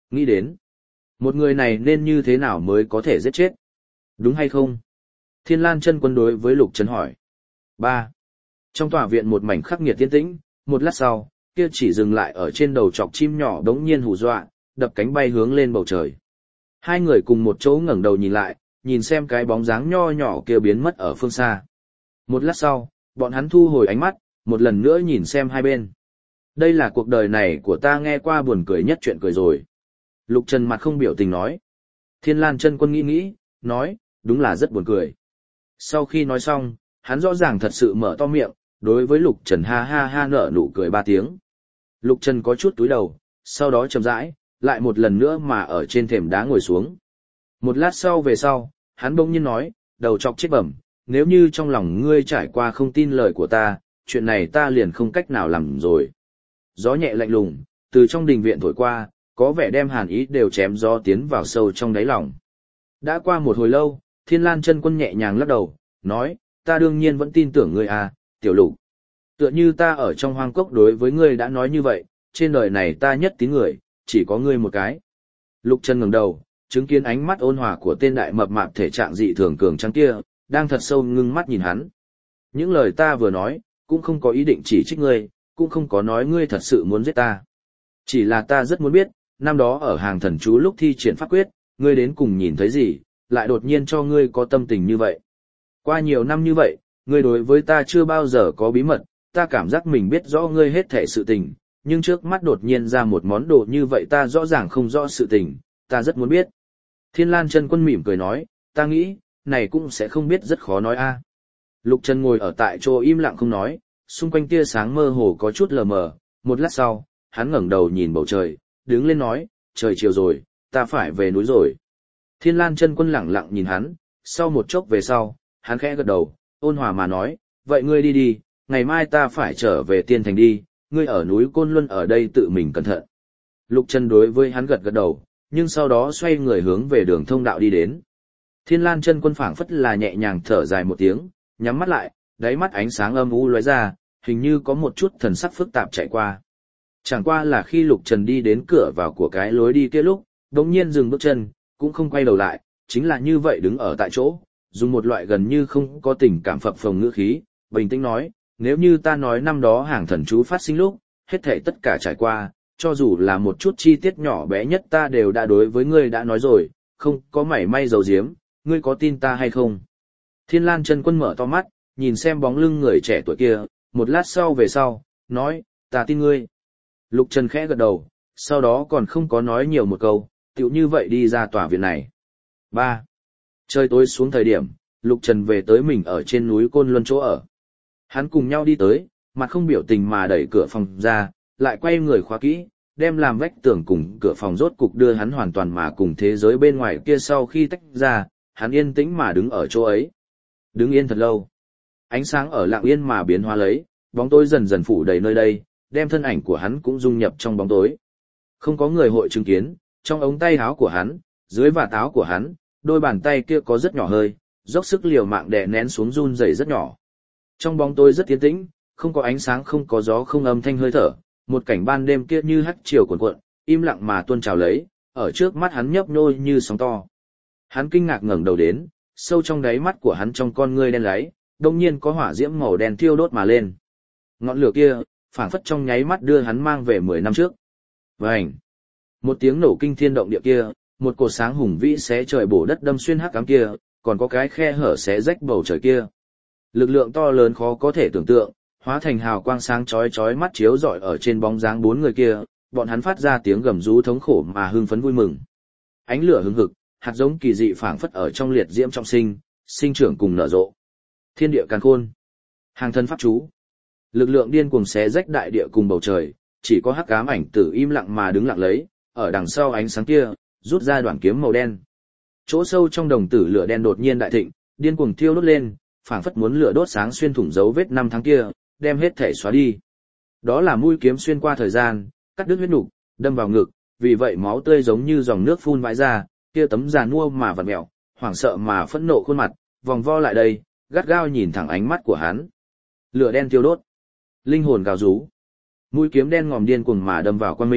Nghĩ đến, một người này nên như thế nào mới có thể giết chết? Đúng hay không? Thiên Lan Chân Quân đối với Lục Trần hỏi. 3. Trong tòa viện một mảnh khắc nghiệt tiến tĩnh, một lát sau, kia chỉ dừng lại ở trên đầu chọc chim nhỏ đống nhiên hù dọa, đập cánh bay hướng lên bầu trời. Hai người cùng một chỗ ngẩng đầu nhìn lại, nhìn xem cái bóng dáng nho nhỏ kia biến mất ở phương xa. Một lát sau, bọn hắn thu hồi ánh mắt, một lần nữa nhìn xem hai bên. Đây là cuộc đời này của ta nghe qua buồn cười nhất chuyện cười rồi. Lục Trần mặt không biểu tình nói. Thiên Lan Chân Quân nghĩ nghĩ, nói, đúng là rất buồn cười. Sau khi nói xong, hắn rõ ràng thật sự mở to miệng, đối với Lục Trần ha ha ha nở nụ cười 3 tiếng. Lục Trần có chút túi đầu, sau đó chậm rãi, lại một lần nữa mà ở trên thềm đá ngồi xuống. Một lát sau về sau, hắn bỗng nhiên nói, đầu chọc chết bẩm, nếu như trong lòng ngươi trải qua không tin lời của ta, chuyện này ta liền không cách nào làm rồi. Gió nhẹ lạnh lùng, từ trong đình viện thổi qua, có vẻ đem hàn ý đều chém gió tiến vào sâu trong đáy lòng. Đã qua một hồi lâu, Thiên Lan Chân Quân nhẹ nhàng lắc đầu, nói, ta đương nhiên vẫn tin tưởng ngươi à, tiểu Lục. Tựa như ta ở trong hoang cốc đối với ngươi đã nói như vậy, trên đời này ta nhất tín người, chỉ có ngươi một cái. Lục Trần ngẩng đầu, chứng kiến ánh mắt ôn hòa của tên đại mập mạp thể trạng dị thường cường tráng kia, đang thật sâu ngưng mắt nhìn hắn. Những lời ta vừa nói, cũng không có ý định chỉ trích ngươi, cũng không có nói ngươi thật sự muốn giết ta. Chỉ là ta rất muốn biết, năm đó ở hàng thần chú lúc thi triển pháp quyết, ngươi đến cùng nhìn thấy gì, lại đột nhiên cho ngươi có tâm tình như vậy. Qua nhiều năm như vậy, ngươi đối với ta chưa bao giờ có bí mật, ta cảm giác mình biết rõ ngươi hết thể sự tình, nhưng trước mắt đột nhiên ra một món đồ như vậy ta rõ ràng không rõ sự tình, ta rất muốn biết. Thiên Lan Chân Quân mỉm cười nói, ta nghĩ, này cũng sẽ không biết rất khó nói a. Lục Trần ngồi ở tại chỗ im lặng không nói, xung quanh tia sáng mơ hồ có chút lờ mờ, một lát sau, hắn ngẩng đầu nhìn bầu trời, đứng lên nói, trời chiều rồi, ta phải về núi rồi. Thiên Lan Chân Quân lẳng lặng nhìn hắn, sau một chốc về sau, hắn khẽ gật đầu, ôn hòa mà nói, vậy ngươi đi đi, ngày mai ta phải trở về Tiên Thành đi, ngươi ở núi Côn Luân ở đây tự mình cẩn thận. Lục Trần đối với hắn gật gật đầu, nhưng sau đó xoay người hướng về đường thông đạo đi đến. Thiên Lan Chân Quân phảng phất là nhẹ nhàng thở dài một tiếng, nhắm mắt lại, đáy mắt ánh sáng âm u lóe ra, hình như có một chút thần sắc phức tạp chạy qua. Chẳng qua là khi Lục Trần đi đến cửa vào của cái lối đi kia lúc, đột nhiên dừng bước chân, cũng không quay đầu lại, chính là như vậy đứng ở tại chỗ, dùng một loại gần như không có tình cảm phập phồng ngữ khí, bình tĩnh nói, nếu như ta nói năm đó hàng thần chú phát sinh lúc, hết thảy tất cả trải qua, cho dù là một chút chi tiết nhỏ bé nhất ta đều đã đối với ngươi đã nói rồi, không có mảy may giấu giếm, ngươi có tin ta hay không? Thiên Lan Chân Quân mở to mắt, nhìn xem bóng lưng người trẻ tuổi kia, một lát sau về sau, nói, ta tin ngươi. Lục Trần khẽ gật đầu, sau đó còn không có nói nhiều một câu, tựu như vậy đi ra tòa viện này. 3. Trời tối xuống thời điểm, Lục Trần về tới mình ở trên núi Côn Luân chỗ ở. Hắn cùng nhau đi tới, mặt không biểu tình mà đẩy cửa phòng ra, lại quay người khóa kỹ, đem làm vách tường cùng cửa phòng rốt cục đưa hắn hoàn toàn mà cùng thế giới bên ngoài kia sau khi tách ra, hắn yên tĩnh mà đứng ở chỗ ấy. Đứng yên thật lâu. Ánh sáng ở lặng yên mà biến hóa lấy, bóng tối dần dần phủ đầy nơi đây, đem thân ảnh của hắn cũng dung nhập trong bóng tối. Không có người hội chứng kiến, trong ống tay áo của hắn, dưới vạt áo của hắn, đôi bàn tay kia có rất nhỏ hơi, dốc sức liều mạng đè nén xuống run rẩy rất nhỏ. Trong bóng tối rất yên tĩnh, không có ánh sáng, không có gió, không âm thanh hơi thở, một cảnh ban đêm kia như hắt chiều cuộn cuộn, im lặng mà tuôn trào lấy, ở trước mắt hắn nhấp nhô như sóng to. Hắn kinh ngạc ngẩng đầu đến, sâu trong đáy mắt của hắn trong con ngươi đen láy, đột nhiên có hỏa diễm màu đen thiêu đốt mà lên. Ngọn lửa kia, phảng phất trong nháy mắt đưa hắn mang về 10 năm trước. Vành! Một tiếng nổ kinh thiên động địa kia, một cột sáng hùng vĩ xé trời bổ đất đâm xuyên hắc ám kia, còn có cái khe hở xé rách bầu trời kia. Lực lượng to lớn khó có thể tưởng tượng, hóa thành hào quang sáng chói chói mắt chiếu rọi ở trên bóng dáng 4 người kia, bọn hắn phát ra tiếng gầm rú thống khổ mà hưng phấn vui mừng. Ánh lửa hừng hực, hạt giống kỳ dị phảng phất ở trong liệt diễm trọng sinh, sinh trưởng cùng nở rộ. Thiên địa càn khôn, hàng thân pháp chú. Lực lượng điên cuồng xé rách đại địa cùng bầu trời, chỉ có hắc ám ảnh tử im lặng mà đứng lặng lấy, ở đằng sau ánh sáng kia, rút ra đoạn kiếm màu đen. Chỗ sâu trong đồng tử lửa đen đột nhiên đại thịnh, điên cuồng thiêu đốt lên, phảng phất muốn lửa đốt sáng xuyên thủng dấu vết năm tháng kia, đem hết thể xóa đi. Đó là mũi kiếm xuyên qua thời gian, cắt đứt huyết nục, đâm vào ngực, vì vậy máu tươi giống như dòng nước phun vãi ra, kia tấm giàn mua mà vặn mèo, hoảng sợ mà phẫn nộ khuôn mặt, vòng vo lại đây, gắt gao nhìn thẳng ánh mắt của hắn. Lửa đen thiêu đốt, linh hồn gào rú. Mũi kiếm đen ngòm điên cuồng mà đâm vào quang minh,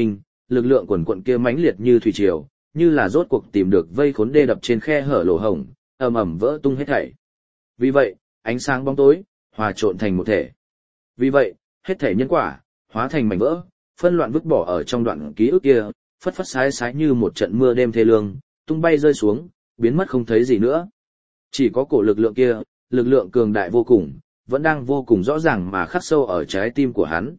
lực lượng quần quận kia mãnh liệt như thủy triều, như là rốt cuộc tìm được vây khốn đê đập trên khe hở lỗ hổng, ầm ầm vỡ tung hết thảy. Vì vậy, ánh sáng bóng tối hòa trộn thành một thể. Vì vậy, hết thảy nhân quả hóa thành mảnh vỡ, phân loạn vứt bỏ ở trong đoạn ký ức kia, phất phất sái sái như một trận mưa đêm thê lương, tung bay rơi xuống, biến mất không thấy gì nữa. Chỉ có cổ lực lượng kia, lực lượng cường đại vô cùng, vẫn đang vô cùng rõ ràng mà khắc sâu ở trái tim của hắn.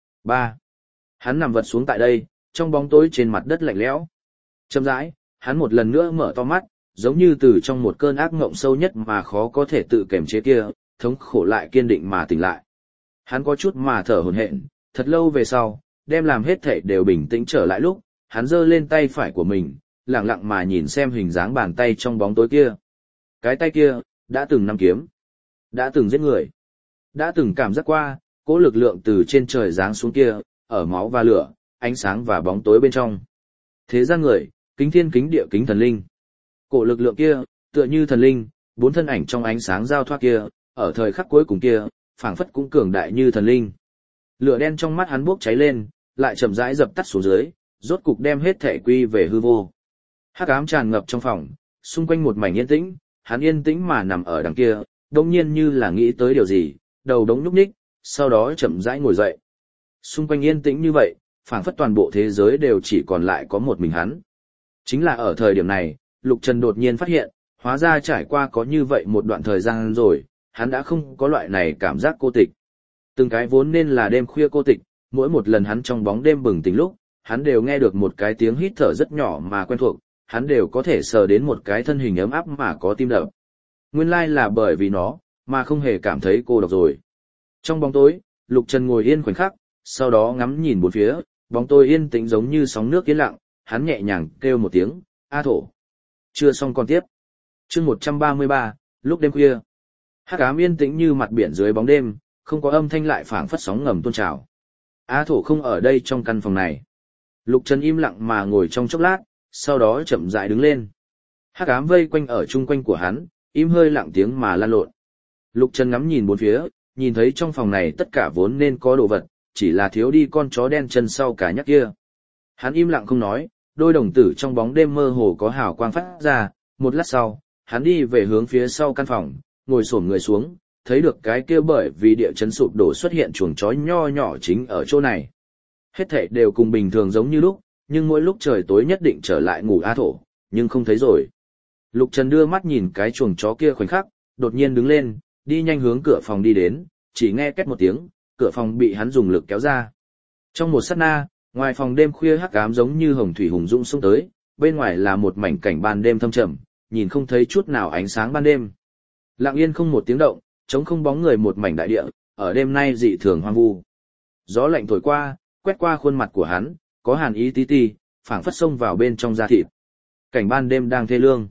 3. Hắn nằm vật xuống tại đây, trong bóng tối trên mặt đất lạnh lẽo. Chậm rãi, hắn một lần nữa mở to mắt, giống như từ trong một cơn ác ngộng sâu nhất mà khó có thể tự kiềm chế kia, thống khổ lại kiên định mà tỉnh lại. Hắn có chút mà thở hổn hển, thật lâu về sau, đem làm hết thảy đều bình tĩnh trở lại lúc, hắn giơ lên tay phải của mình, lặng lặng mà nhìn xem hình dáng bàn tay trong bóng tối kia. Cái tay kia, đã từng nắm kiếm, đã từng giết người, đã từng cảm giác qua, cỗ lực lượng từ trên trời giáng xuống kia, ở máu và lửa, ánh sáng và bóng tối bên trong. Thế gian người, kính thiên kính địa kính thần linh. Cổ lực lượng kia, tựa như thần linh, bốn thân ảnh trong ánh sáng giao thoa kia, ở thời khắc cuối cùng kia, phảng phất cũng cường đại như thần linh. Lửa đen trong mắt hắn bốc cháy lên, lại chậm rãi dập tắt xuống dưới, rốt cục đem hết thể quy về hư vô. Hắc ám tràn ngập trong phòng, xung quanh một mảnh yên tĩnh, hắn yên tĩnh mà nằm ở đằng kia, đột nhiên như là nghĩ tới điều gì, đầu đống nhúc nhích, sau đó chậm rãi ngồi dậy. Xung quanh yên tĩnh như vậy, phảng phất toàn bộ thế giới đều chỉ còn lại có một mình hắn. Chính là ở thời điểm này, Lục Trần đột nhiên phát hiện, hóa ra trải qua có như vậy một đoạn thời gian rồi, hắn đã không có loại này cảm giác cô tịch. Từng cái vốn nên là đêm khuya cô tịch, mỗi một lần hắn trong bóng đêm bừng tỉnh lúc, hắn đều nghe được một cái tiếng hít thở rất nhỏ mà quen thuộc, hắn đều có thể sờ đến một cái thân hình ấm áp mà có tim đập. Nguyên lai là bởi vì nó, mà không hề cảm thấy cô độc rồi. Trong bóng tối, Lục Trần ngồi yên khoảnh khắc, sau đó ngắm nhìn bốn phía, bóng tối yên tĩnh giống như sóng nước yên lặng, hắn nhẹ nhàng kêu một tiếng, "A Thổ." Chưa xong còn tiếp. Chương 133, lúc đêm khuya. Hắc ám yên tĩnh như mặt biển dưới bóng đêm, không có âm thanh lại phảng phất sóng ngầm tuôn trào. A Thổ không ở đây trong căn phòng này. Lục Trần im lặng mà ngồi trong chốc lát, sau đó chậm rãi đứng lên. Hắc ám vây quanh ở chung quanh của hắn, im hơi lặng tiếng mà lan lộn. Lục Trần ngắm nhìn bốn phía, nhìn thấy trong phòng này tất cả vốn nên có đồ vật, chỉ là thiếu đi con chó đen chân sau cả nhắc kia. Hắn im lặng không nói, đôi đồng tử trong bóng đêm mơ hồ có hào quang phát ra, một lát sau, hắn đi về hướng phía sau căn phòng, ngồi xổm người xuống, thấy được cái kia bởi vì địa chấn sụp đổ xuất hiện chuồng chó nho nhỏ chính ở chỗ này. Hết thảy đều cùng bình thường giống như lúc, nhưng mỗi lúc trời tối nhất định trở lại ngủ A Thổ, nhưng không thấy rồi. Lục Trần đưa mắt nhìn cái chuồng chó kia khoảnh khắc, đột nhiên đứng lên, đi nhanh hướng cửa phòng đi đến, chỉ nghe két một tiếng, cửa phòng bị hắn dùng lực kéo ra. Trong một sát na, ngoài phòng đêm khuya hắc ám giống như hồng thủy hùng dũng xông tới, bên ngoài là một mảnh cảnh ban đêm thâm trầm, nhìn không thấy chút nào ánh sáng ban đêm. Lặng yên không một tiếng động, trống không bóng người một mảnh đại địa, ở đêm nay dị thường hoang vu. Gió lạnh thổi qua, quét qua khuôn mặt của hắn, có hàn ý tí tí, phảng phất xông vào bên trong da thịt. Cảnh ban đêm đang thê lương.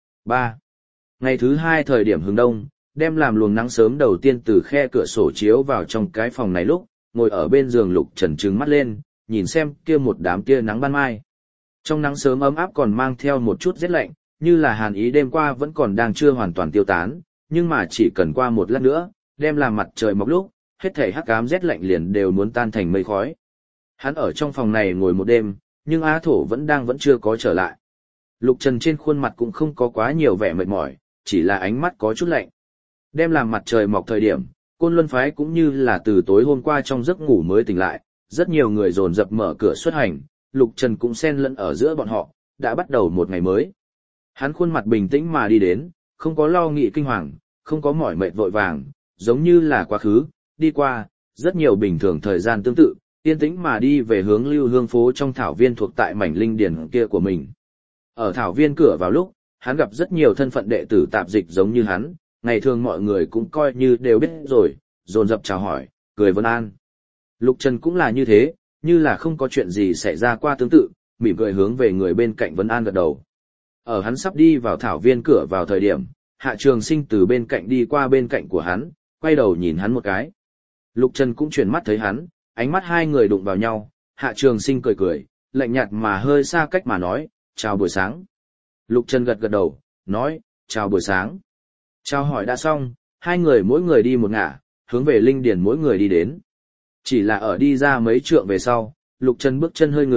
3. Ngày thứ 2 thời điểm hướng đông, đem làm luồng nắng sớm đầu tiên từ khe cửa sổ chiếu vào trong cái phòng này lúc, ngồi ở bên giường Lục Trần trừng mắt lên, nhìn xem kia một đám tia nắng ban mai. Trong nắng sớm ấm áp còn mang theo một chút rét lạnh, như là hàn ý đêm qua vẫn còn đang chưa hoàn toàn tiêu tán, nhưng mà chỉ cần qua một lát nữa, đem làm mặt trời mọc lúc, hết thảy hắc ám rét lạnh liền đều muốn tan thành mây khói. Hắn ở trong phòng này ngồi một đêm, nhưng A Thổ vẫn chưa có trở lại. Lục Trần trên khuôn mặt cũng không có quá nhiều vẻ mệt mỏi, chỉ là ánh mắt có chút lạnh. Đem làm mặt trời mọc thời điểm, Côn Luân phái cũng như là từ tối hôm qua trong giấc ngủ mới tỉnh lại, rất nhiều người dồn dập mở cửa xuất hành, Lục Trần cũng xen lẫn ở giữa bọn họ, đã bắt đầu một ngày mới. Hắn khuôn mặt bình tĩnh mà đi đến, không có lo nghĩ kinh hoàng, không có mỏi mệt vội vàng, giống như là quá khứ, đi qua, rất nhiều bình thường thời gian tương tự, yên tĩnh mà đi về hướng Lưu Hương phố trong thảo viên thuộc tại mảnh linh điển kia của mình. Ở thảo viên cửa vào lúc, hắn gặp rất nhiều thân phận đệ tử tạp dịch giống như hắn, ngày thường mọi người cũng coi như đều biết rồi, dồn dập chào hỏi, cười vân an. Lục Trần cũng là như thế, như là không có chuyện gì xảy ra qua tương tự, mỉm cười hướng về người bên cạnh vân an gật đầu. Ở hắn sắp đi vào thảo viên cửa vào thời điểm, Hạ Trường Sinh từ bên cạnh đi qua bên cạnh của hắn, quay đầu nhìn hắn một cái. Lục Trần cũng chuyển mắt thấy hắn, ánh mắt hai người đụng vào nhau, Hạ Trường Sinh cười cười, lạnh nhạt mà hơi xa cách mà nói, chào buổi sáng. Lục Trần gật gật đầu, nói, chào buổi sáng. Chào hỏi đã xong, hai người mỗi người đi một ngả, hướng về linh điền mỗi người đi đến. Chỉ là ở đi ra mấy trượng về sau, Lục Trần bước chân hơi ngừng,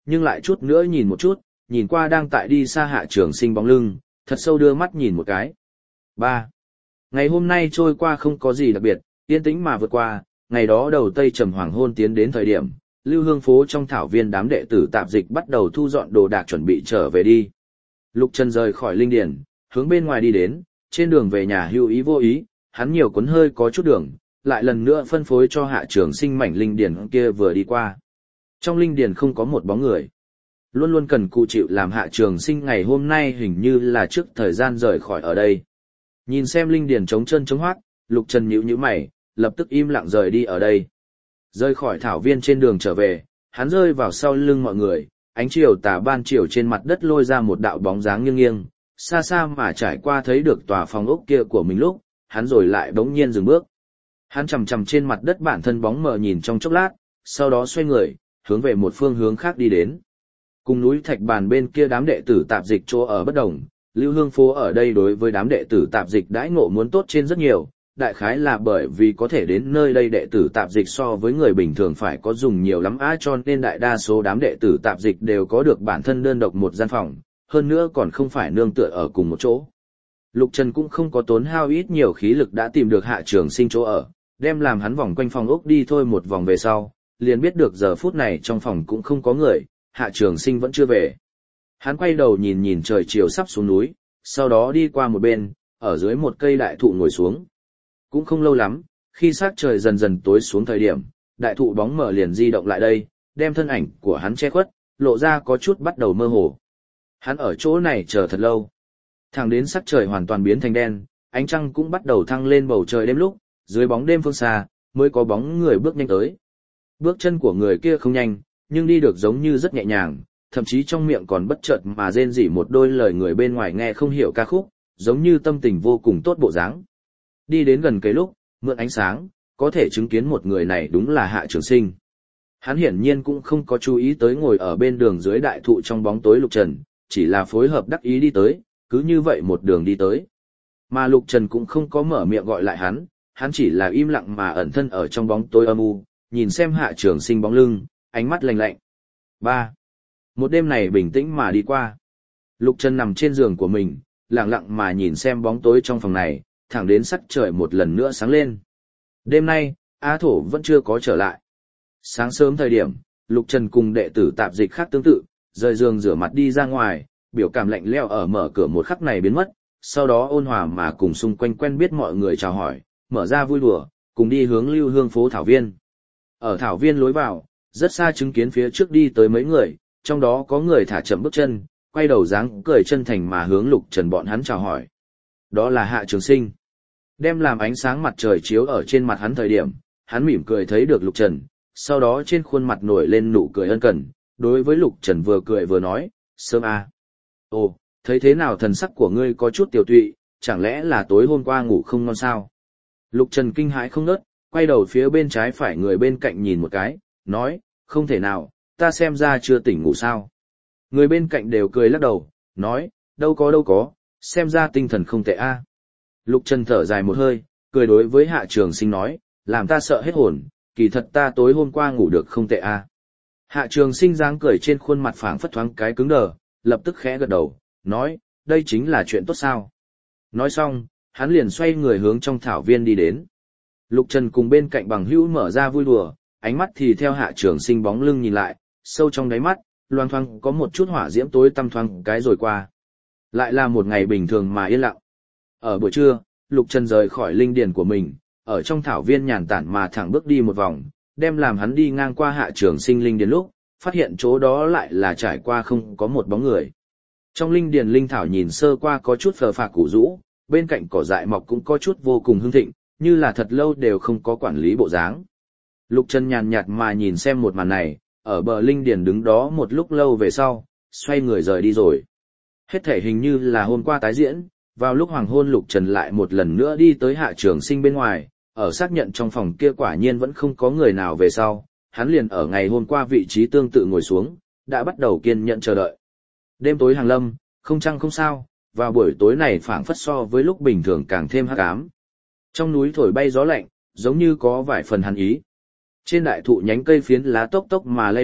nhưng lại chút nữa nhìn một chút, nhìn qua đang tại đi xa Hạ Trường Sinh bóng lưng, thật sâu đưa mắt nhìn một cái. 3. Ngày hôm nay trôi qua không có gì đặc biệt, yên tĩnh mà vượt qua, ngày đó đầu tây trầm hoàng hôn tiến đến thời điểm, Lưu Hương phố trong thảo viên đám đệ tử tạp dịch bắt đầu thu dọn đồ đạc chuẩn bị trở về đi. Lục Trần rời khỏi linh điển, hướng bên ngoài đi đến, trên đường về nhà hữu ý vô ý, hắn nhiều cuốn hơi có chút đường, lại lần nữa phân phối cho Hạ Trường Sinh mảnh linh điển kia vừa đi qua. Trong linh điển không có một bóng người. Luôn luôn cần cù chịu làm Hạ Trường Sinh ngày hôm nay hình như là trước thời gian rời khỏi ở đây. Nhìn xem linh điển trống trơn trống hoác, Lục Trần nhíu mày, lập tức im lặng rời đi ở đây. Rời khỏi thảo viên trên đường trở về, hắn rơi vào sau lưng mọi người, ánh chiều tà ban chiều trên mặt đất lôi ra một đạo bóng dáng nghiêng nghiêng, xa xa mà trải qua thấy được tòa phòng ốc kia của mình lúc, hắn rồi lại bỗng nhiên dừng bước. Hắn chầm chầm trên mặt đất bản thân bóng mờ nhìn trong chốc lát, sau đó xoay người, hướng về một phương hướng khác đi đến. Cùng núi Thạch Bàn bên kia đám đệ tử tạp dịch chỗ ở bất đồng, Lưu Hương phố ở đây đối với đám đệ tử tạp dịch đãi ngộ muốn tốt trên rất nhiều, đại khái là bởi vì có thể đến nơi đây đệ tử tạp dịch so với người bình thường phải có dùng nhiều lắm cho nên đại đa số đám đệ tử tạp dịch đều có được bản thân đơn độc một gian phòng, hơn nữa còn không phải nương tựa ở cùng một chỗ. Lục Trần cũng không có tốn hao ít nhiều khí lực đã tìm được Hạ Trường Sinh chỗ ở, đem làm hắn vòng quanh phòng ốc đi thôi một vòng về sau, liền biết được giờ phút này trong phòng cũng không có người, Hạ Trường Sinh vẫn chưa về. Hắn quay đầu nhìn nhìn trời chiều sắp xuống núi, sau đó đi qua một bên, ở dưới một cây đại thụ ngồi xuống. Cũng không lâu lắm, khi sắc trời dần dần tối xuống thời điểm, đại thụ bóng mờ liền di động lại đây, đem thân ảnh của hắn che khuất, lộ ra có chút bắt đầu mơ hồ. Hắn ở chỗ này chờ thật lâu. Thẳng đến sắc trời hoàn toàn biến thành đen, ánh trăng cũng bắt đầu thăng lên bầu trời đêm lúc, dưới bóng đêm phương xa, mới có bóng người bước nhanh tới. Bước chân của người kia không nhanh, nhưng đi được giống như rất nhẹ nhàng, thậm chí trong miệng còn bất chợt mà rên rỉ một đôi lời người bên ngoài nghe không hiểu ca khúc, giống như tâm tình vô cùng tốt bộ dáng. Đi đến gần cái lúc, mượn ánh sáng, có thể chứng kiến một người này đúng là Hạ Trường Sinh. Hắn hiển nhiên cũng không có chú ý tới ngồi ở bên đường dưới đại thụ trong bóng tối Lục Trần, chỉ là phối hợp đắc ý đi tới, cứ như vậy một đường đi tới. Mà Lục Trần cũng không có mở miệng gọi lại hắn chỉ là im lặng mà ẩn thân ở trong bóng tối âm u, nhìn xem Hạ Trường Sinh bóng lưng, ánh mắt lạnh lạnh. 3. Một đêm này bình tĩnh mà đi qua. Lục Trần nằm trên giường của mình, lặng lặng mà nhìn xem bóng tối trong phòng này, thẳng đến sắc trời một lần nữa sáng lên. Đêm nay, A Thổ vẫn chưa có trở lại. Sáng sớm thời điểm, Lục Trần cùng đệ tử tạp dịch khác tương tự, rời giường rửa mặt đi ra ngoài, biểu cảm lạnh lẽo ở mở cửa một khắc này biến mất, sau đó ôn hòa mà cùng xung quanh quen biết mọi người chào hỏi, mở ra vui đùa, cùng đi hướng Lưu Hương phố thảo viên. Ở thảo viên lối vào, rất xa chứng kiến phía trước đi tới mấy người, trong đó có người thả chậm bước chân, quay đầu dáng cười chân thành mà hướng Lục Trần bọn hắn chào hỏi. Đó là Hạ Trường Sinh. Đem làm ánh sáng mặt trời chiếu ở trên mặt hắn thời điểm, hắn mỉm cười thấy được Lục Trần, sau đó trên khuôn mặt nổi lên nụ cười ân cần, đối với Lục Trần vừa cười vừa nói, sớm à. Ồ, thấy thế nào thần sắc của ngươi có chút tiểu tụy, chẳng lẽ là tối hôm qua ngủ không ngon sao? Lục Trần kinh hãi không ngớt, quay đầu phía bên trái phải người bên cạnh nhìn một cái, nói, không thể nào, ta xem ra chưa tỉnh ngủ sao. Người bên cạnh đều cười lắc đầu, nói, đâu có, xem ra tinh thần không tệ a. Lục Trần thở dài một hơi, cười đối với Hạ Trường Sinh nói, làm ta sợ hết hồn, kỳ thật ta tối hôm qua ngủ được không tệ a. Hạ Trường Sinh dáng cười trên khuôn mặt phảng phất thoáng cái cứng đờ, lập tức khẽ gật đầu, nói, đây chính là chuyện tốt sao. Nói xong, hắn liền xoay người hướng trong thảo viên đi đến. Lục Trần cùng bên cạnh bằng hữu mở ra vui đùa, ánh mắt thì theo Hạ Trường Sinh bóng lưng nhìn lại, sâu trong đáy mắt, loang thoáng có một chút hỏa diễm tối tăm thoáng cái rồi qua. Lại là một ngày bình thường mà yên lặng. Ở buổi trưa, Lục Trần rời khỏi linh điền của mình, ở trong thảo viên nhàn tản mà thẳng bước đi một vòng, đem làm hắn đi ngang qua Hạ Trường Sinh linh điền lúc, phát hiện chỗ đó lại là trải qua không có một bóng người. Trong linh điền linh thảo nhìn sơ qua có chút phờ phạc củ rũ, bên cạnh cỏ dại mọc cũng có chút vô cùng hương thịnh, như là thật lâu đều không có quản lý bộ dáng. Lục Trần nhàn nhạt mà nhìn xem một màn này, ở bờ linh điền đứng đó một lúc lâu về sau, xoay người rời đi rồi. Hết thể hình như là hôm qua tái diễn, vào lúc hoàng hôn Lục Trần lại một lần nữa đi tới Hạ Trường Sinh bên ngoài, ở xác nhận trong phòng kia quả nhiên vẫn không có người nào về sau, hắn liền ở ngày hôm qua vị trí tương tự ngồi xuống, đã bắt đầu kiên nhẫn chờ đợi. Đêm tối hàng lâm, không trăng không sao, vào buổi tối này phảng phất so với lúc bình thường càng thêm hắc ám. Trong núi thổi bay gió lạnh, giống như có vài phần hàn ý. Trên đại thụ nhánh cây phiến lá tốc tốc mà lay động,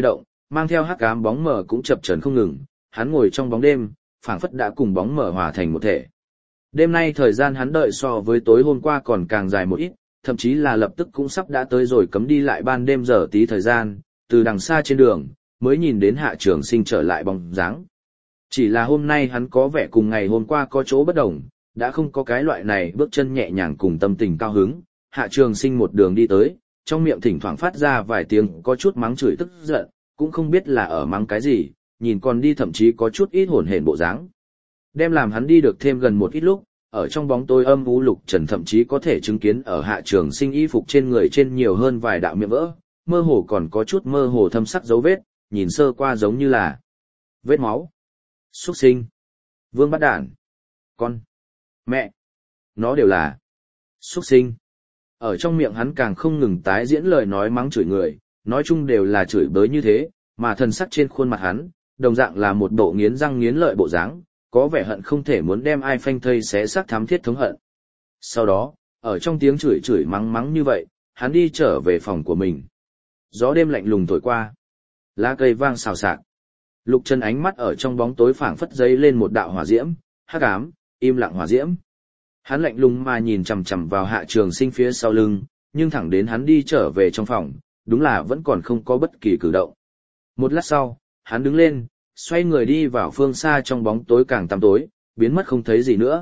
mang theo hắc ám bóng mờ cũng chập chờn không ngừng, hắn ngồi trong bóng đêm, phảng phất đã cùng bóng mờ hòa thành một thể. Đêm nay thời gian hắn đợi so với tối hôm qua còn càng dài một ít, thậm chí là lập tức cũng sắp đã tới rồi cấm đi lại ban đêm giờ tí thời gian, từ đằng xa trên đường, mới nhìn đến Hạ Trường Sinh trở lại bóng dáng. Chỉ là hôm nay hắn có vẻ cùng ngày hôm qua có chỗ bất đồng, đã không có cái loại này bước chân nhẹ nhàng cùng tâm tình cao hứng. Hạ Trường Sinh một đường đi tới, trong miệng thỉnh thoảng phát ra vài tiếng có chút mắng chửi tức giận, cũng không biết là ở mắng cái gì, nhìn còn đi thậm chí có chút ít hổn hển bộ dáng. Đem làm hắn đi được thêm gần một ít lúc, ở trong bóng tối âm u Lục Trần thậm chí có thể chứng kiến ở Hạ Trường Sinh y phục trên người trên nhiều hơn vài đạo miệng vỡ, mơ hồ còn có chút mơ hồ thâm sắc dấu vết, nhìn sơ qua giống như là vết máu. Xuất sinh, vương bắt đản, con, mẹ, nó đều là xuất sinh. Ở trong miệng hắn càng không ngừng tái diễn lời nói mắng chửi người, nói chung đều là chửi bới như thế, mà thần sắc trên khuôn mặt hắn, đồng dạng là một bộ nghiến răng nghiến lợi bộ dáng, có vẻ hận không thể muốn đem ai phanh thây xé xác thám thiết thống hận. Sau đó, ở trong tiếng chửi chửi mắng mắng như vậy, hắn đi trở về phòng của mình. Gió đêm lạnh lùng thổi qua, lá cây vang xào xạc. Lục Trần ánh mắt ở trong bóng tối phảng phất giấy lên một đạo hỏa diễm, hắc ám, im lặng hỏa diễm. Hắn lạnh lùng mà nhìn chằm chằm vào Hạ Trường Sinh phía sau lưng, nhưng thẳng đến hắn đi trở về trong phòng, đúng là vẫn còn không có bất kỳ cử động. Một lát sau, hắn đứng lên, xoay người đi vào phương xa trong bóng tối càng tăm tối, biến mất không thấy gì nữa.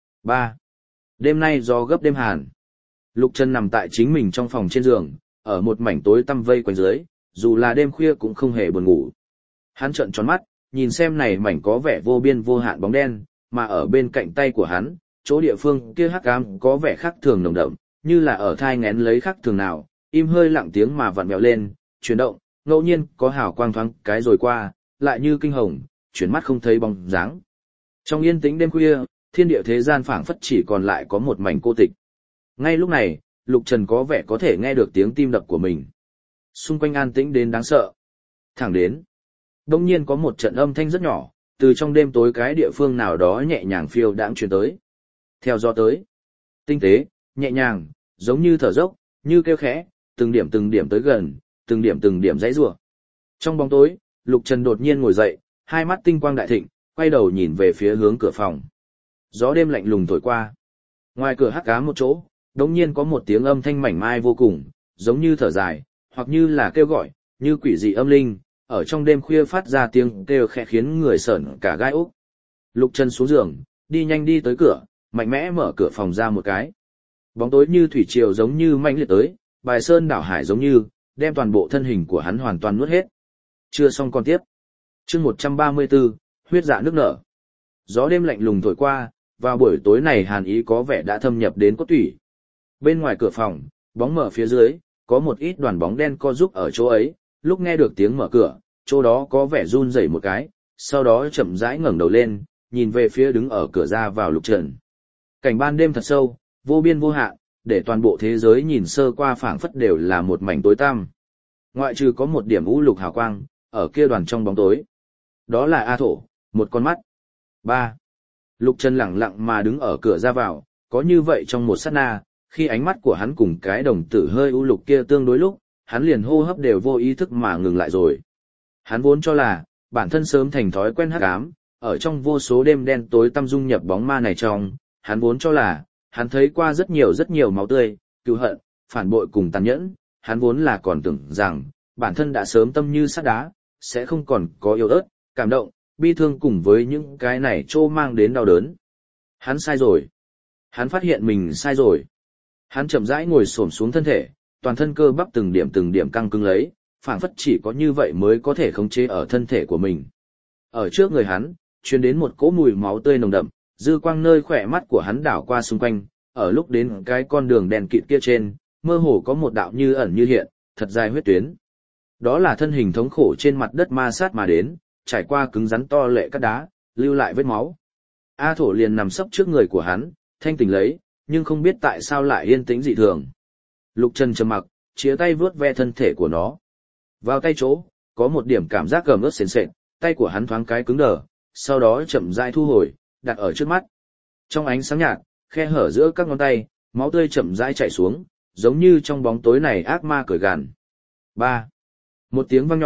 3. Đêm nay do gấp đêm hàn. Lục Trần nằm tại chính mình trong phòng trên giường, ở một mảnh tối tăm vây quanh dưới, dù là đêm khuya cũng không hề buồn ngủ. Hắn trợn tròn mắt, nhìn xem này mảnh có vẻ vô biên vô hạn bóng đen, mà ở bên cạnh tay của hắn, chỗ địa phương kia hắc ám có vẻ khác thường nồng đậm, như là ở thai nghén lấy khác thường nào, im hơi lặng tiếng mà vặn vẹo lên, chuyển động, ngẫu nhiên có hào quang thoáng cái rồi qua, lại như kinh hồng, chuyển mắt không thấy bóng dáng. Trong yên tĩnh đêm khuya, thiên địa thế gian phảng phất chỉ còn lại có một mảnh cô tịch. Ngay lúc này, Lục Trần có vẻ có thể nghe được tiếng tim đập của mình. Xung quanh an tĩnh đến đáng sợ. Thẳng đến, đông nhiên có một trận âm thanh rất nhỏ, từ trong đêm tối cái địa phương nào đó nhẹ nhàng phiêu đãng truyền tới. Theo gió tới, tinh tế, nhẹ nhàng, giống như thở dốc, như kêu khẽ, từng điểm tới gần, từng điểm giãy giụa. Trong bóng tối, Lục Trần đột nhiên ngồi dậy, hai mắt tinh quang đại thịnh, quay đầu nhìn về phía hướng cửa phòng. Gió đêm lạnh lùng thổi qua. Ngoài cửa hắc ám một chỗ, đột nhiên có một tiếng âm thanh mảnh mai vô cùng, giống như thở dài, hoặc như là kêu gọi, như quỷ dị âm linh, ở trong đêm khuya phát ra tiếng kêu khẽ khiến người sởn cả gai ốc. Lục Trần xuống giường, đi nhanh đi tới cửa, mạnh mẽ mở cửa phòng ra một cái. Bóng tối như thủy triều giống như mãnh liệt tới, bài sơn đảo hải giống như, đem toàn bộ thân hình của hắn hoàn toàn nuốt hết. Chưa xong còn tiếp. Chương 134, huyết dạ nước nở. Gió đêm lạnh lùng thổi qua, vào buổi tối này hàn ý có vẻ đã thâm nhập đến cốt tủy. Bên ngoài cửa phòng, bóng mở phía dưới, có một ít đoàn bóng đen co giúp ở chỗ ấy, lúc nghe được tiếng mở cửa, chỗ đó có vẻ run rẩy một cái, sau đó chậm rãi ngẩng đầu lên, nhìn về phía đứng ở cửa ra vào Lục Trần. Cảnh ban đêm thật sâu, vô biên vô hạn, để toàn bộ thế giới nhìn sơ qua phảng phất đều là một mảnh tối tăm. Ngoại trừ có một điểm u lục hào quang, ở kia đoàn trong bóng tối. Đó là A Thổ, một con mắt. 3. Lục Trần lặng lặng mà đứng ở cửa ra vào, có như vậy trong một sát na, khi ánh mắt của hắn cùng cái đồng tử hơi u lục kia tương đối lúc, hắn liền hô hấp đều vô ý thức mà ngừng lại rồi. Hắn vốn cho là, bản thân sớm thành thói quen hắc ám, ở trong vô số đêm đen tối tăm dung nhập bóng ma này trong, hắn vốn cho là, hắn thấy qua rất nhiều máu tươi, cừu hận, phản bội cùng tàn nhẫn, hắn vốn là còn tưởng rằng, bản thân đã sớm tâm như sắt đá, sẽ không còn có yêu ớt, cảm động, bi thương cùng với những cái này trô mang đến đau đớn. Hắn sai rồi. Hắn phát hiện mình sai rồi. Hắn chậm rãi ngồi xổm xuống thân thể, toàn thân cơ bắp từng điểm căng cứng lấy, phảng phất chỉ có như vậy mới có thể khống chế ở thân thể của mình. Ở trước người hắn, truyền đến một cỗ mùi máu tươi nồng đậm, dư quang nơi khỏe mắt của hắn đảo qua xung quanh, ở lúc đến cái con đường đèn kịt kia trên, mơ hồ có một đạo như ẩn như hiện, thật dài huyết tuyến. Đó là thân hình thống khổ trên mặt đất ma sát mà đến, trải qua cứng rắn to lệ cát đá, lưu lại vết máu. A Thổ liền nằm sấp trước người của hắn, thanh tỉnh lấy, nhưng không biết tại sao lại yên tĩnh dị thường. Lục Trần trầm mặc, chĩa tay vuốt ve thân thể của nó. Vào tay chỗ, có một điểm cảm giác gầm ướt sền sệt, tay của hắn thoáng cái cứng đờ, sau đó chậm rãi thu hồi, đặt ở trước mắt. Trong ánh sáng nhạt, khe hở giữa các ngón tay, máu tươi chậm rãi chảy xuống, giống như trong bóng tối này ác ma cởi gàn. 3. Một tiếng vang nhỏ,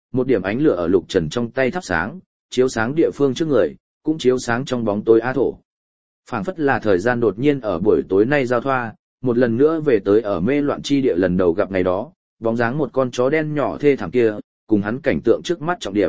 một điểm ánh lửa ở Lục Trần trong tay thắp sáng, chiếu sáng địa phương trước người, cũng chiếu sáng trong bóng tối A Thổ. Phảng phất là thời gian đột nhiên ở buổi tối nay giao thoa, một lần nữa về tới ở mê loạn chi địa lần đầu gặp ngày đó, bóng dáng một con chó đen nhỏ thê thảm kia, cùng hắn cảnh tượng trước mắt trọng điệp.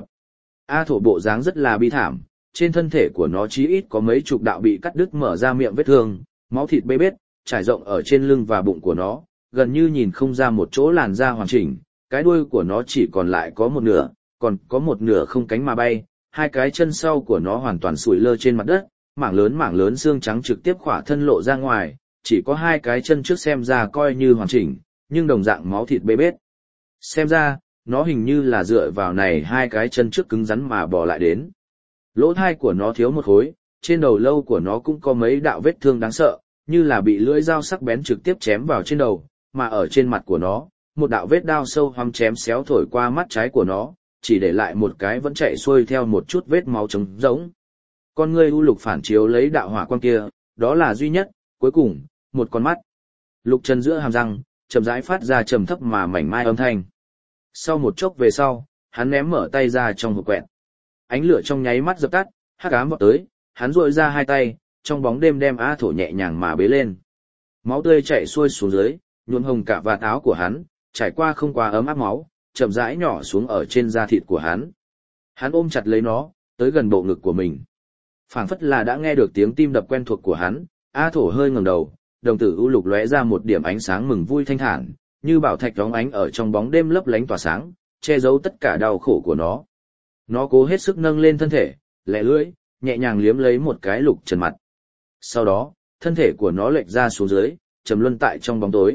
A Thổ bộ dáng rất là bi thảm, trên thân thể của nó chí ít có mấy chục đạo bị cắt đứt mở ra miệng vết thương, máu thịt bê bết, trải rộng ở trên lưng và bụng của nó, gần như nhìn không ra một chỗ làn da hoàn chỉnh, cái đuôi của nó chỉ còn lại có một nửa, còn có một nửa không cánh mà bay, hai cái chân sau của nó hoàn toàn sủi lơ trên mặt đất, mảng lớn xương trắng trực tiếp khỏa thân lộ ra ngoài, chỉ có hai cái chân trước xem ra coi như hoàn chỉnh, nhưng đồng dạng máu thịt bê bết. Xem ra, nó hình như là dựa vào này hai cái chân trước cứng rắn mà bò lại đến. Lỗ thai của nó thiếu một khối, trên đầu lâu của nó cũng có mấy đạo vết thương đáng sợ, như là bị lưỡi dao sắc bén trực tiếp chém vào trên đầu, mà ở trên mặt của nó, một đạo vết đao sâu hoăm chém xéo thổi qua mắt trái của nó, chỉ để lại một cái vẫn chạy xuôi theo một chút vết máu trống rỗng. Con ngươi u lục phản chiếu lấy đạo hỏa quang kia, đó là duy nhất, cuối cùng, một con mắt. Lục Trần giữa hàm răng, chậm rãi phát ra trầm thấp mà mảnh mai âm thanh. Sau một chốc về sau, hắn ném mở tay ra trong hộp quẹt. Ánh lửa trong nháy mắt dập tắt, hắc ám vọt tới, hắn duỗi ra hai tay, trong bóng đêm đem A Thổ nhẹ nhàng mà bế lên. Máu tươi chảy xuôi xuống dưới, nhuộm hồng cả vạt áo của hắn, trải qua không quá ấm áp máu, chậm rãi nhỏ xuống ở trên da thịt của hắn. Hắn ôm chặt lấy nó, tới gần bộ ngực của mình. Phảng phất là đã nghe được tiếng tim đập quen thuộc của hắn, A Thổ hơi ngẩng đầu, đồng tử u lục lóe ra một điểm ánh sáng mừng vui thanh thản, như bảo thạch đóng ánh ở trong bóng đêm lấp lánh tỏa sáng, che giấu tất cả đau khổ của nó. Nó cố hết sức nâng lên thân thể, lẹ lưỡi, nhẹ nhàng liếm lấy một cái Lục Trần mặt. Sau đó, thân thể của nó lệch ra xuống dưới, trầm luân tại trong bóng tối.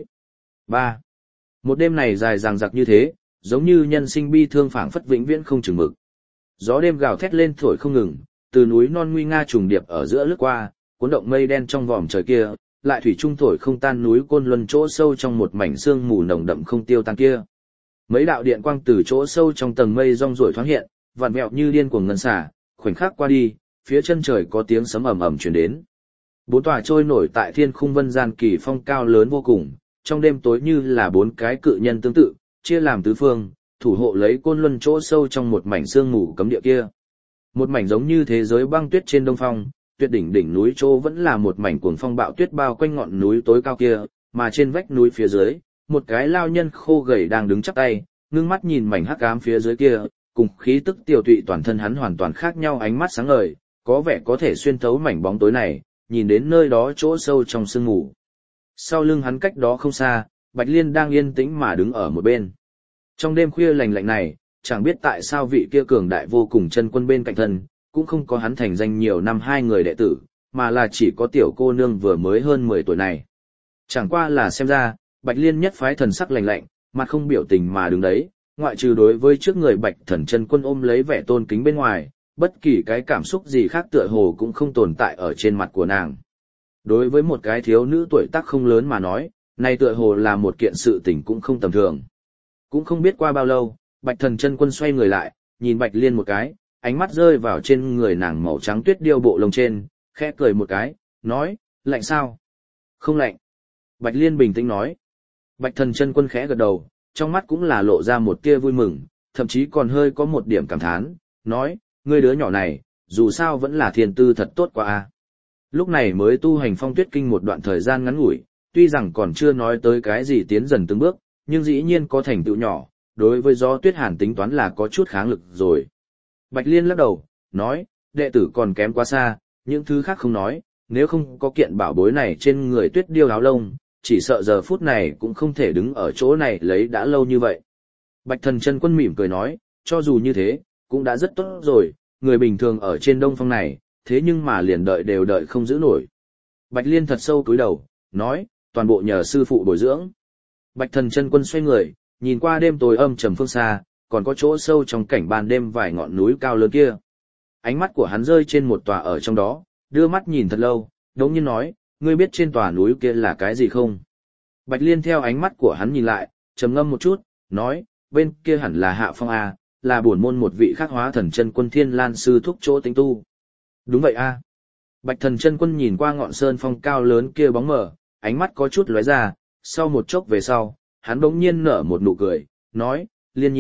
3. Một đêm này dài dằng dặc như thế, giống như nhân sinh bi thương phảng phất vĩnh viễn không chừng mực. Gió đêm gào thét lên thổi không ngừng, từ núi non nguy nga trùng điệp ở giữa lướt qua, cuốn động mây đen trong vòm trời kia, lại thủy trung thổi không tan núi Côn Luân chỗ sâu trong một mảnh sương mù nồng đậm không tiêu tan kia. Mấy đạo điện quang từ chỗ sâu trong tầng mây rong ruổi thoáng hiện, vặn vẹo như điên cuồng ngân xả, khoảnh khắc qua đi, phía chân trời có tiếng sấm ầm ầm truyền đến. Bốn tòa trôi nổi tại thiên khung vân gian kỳ phong cao lớn vô cùng, trong đêm tối như là bốn cái cự nhân tương tự, chia làm tứ phương, thủ hộ lấy Côn Luân chỗ sâu trong một mảnh sương mù cấm địa kia. Một mảnh giống như thế giới băng tuyết trên đông phong, tuyệt đỉnh đỉnh núi chỗ vẫn là một mảnh cuồng phong bạo tuyết bao quanh ngọn núi tối cao kia, mà trên vách núi phía dưới, một cái lao nhân khô gầy đang đứng chắp tay, ngưng mắt nhìn mảnh hắc ám phía dưới kia, cùng khí tức tiêu tụy toàn thân hắn hoàn toàn khác nhau, ánh mắt sáng ngời, có vẻ có thể xuyên thấu mảnh bóng tối này, nhìn đến nơi đó chỗ sâu trong sương mù. Sau lưng hắn cách đó không xa, Bạch Liên đang yên tĩnh mà đứng ở một bên. Trong đêm khuya lạnh lạnh này, chẳng biết tại sao vị kia cường đại vô cùng chân quân bên cạnh thân, cũng không có hắn thành danh nhiều năm hai người đệ tử, mà là chỉ có tiểu cô nương vừa mới hơn 10 tuổi này. Chẳng qua là xem ra, Bạch Liên nhất phái thần sắc lạnh lạnh, mặt không biểu tình mà đứng đấy, ngoại trừ đối với trước người Bạch Thần chân quân ôm lấy vẻ tôn kính bên ngoài, bất kỳ cái cảm xúc gì khác tựa hồ cũng không tồn tại ở trên mặt của nàng. Đối với một cái thiếu nữ tuổi tác không lớn mà nói, này tựa hồ là một kiện sự tình cũng không tầm thường. Cũng không biết qua bao lâu, Bạch Thần chân quân xoay người lại, nhìn Bạch Liên một cái, ánh mắt rơi vào trên người nàng màu trắng tuyết điêu bộ lông trên, khẽ cười một cái, nói, lạnh sao? Không lạnh. Bạch Liên bình tĩnh nói. Bạch Thần chân quân khẽ gật đầu, trong mắt cũng là lộ ra một tia vui mừng, thậm chí còn hơi có một điểm cảm thán, nói, ngươi đứa nhỏ này, dù sao vẫn là thiên tư thật tốt quá a. Lúc này mới tu hành phong tuyết kinh một đoạn thời gian ngắn ngủi, tuy rằng còn chưa nói tới cái gì tiến dần từng bước, nhưng dĩ nhiên có thành tựu nhỏ, đối với Gió Tuyết Hàn tính toán là có chút kháng lực rồi. Bạch Liên lắc đầu, nói, đệ tử còn kém quá xa, những thứ khác không nói, nếu không có kiện bảo bối này trên người tuyết điêu áo lông, chỉ sợ giờ phút này cũng không thể đứng ở chỗ này lấy đã lâu như vậy. Bạch Thần chân quân mỉm cười nói, cho dù như thế, cũng đã rất tốt rồi, người bình thường ở trên đông phong này, thế nhưng mà liền đợi đều đợi không giữ nổi. Bạch Liên thật sâu cúi đầu, nói, toàn bộ nhờ sư phụ bồi dưỡng. Bạch Thần chân quân xoay người, nhìn qua đêm tối âm trầm phương xa, còn có chỗ sâu trong cảnh ban đêm vài ngọn núi cao lớn kia. Ánh mắt của hắn rơi trên một tòa ở trong đó, đưa mắt nhìn thật lâu, đống nhiên nói, ngươi biết trên tòa núi kia là cái gì không? Bạch Liên theo ánh mắt của hắn nhìn lại, trầm ngâm một chút, nói, bên kia hẳn là Hạ Phong A, là bổn môn một vị khắc hóa thần chân quân Thiên Lan sư thúc chỗ tĩnh tu. Đúng vậy A. Bạch Thần chân quân nhìn qua ngọn sơn phong cao lớn kia bóng mờ, ánh mắt có chút lóe ra, sau một chốc về sau, hắn bỗng nhiên nở một nụ cười, nói, Liên nhi,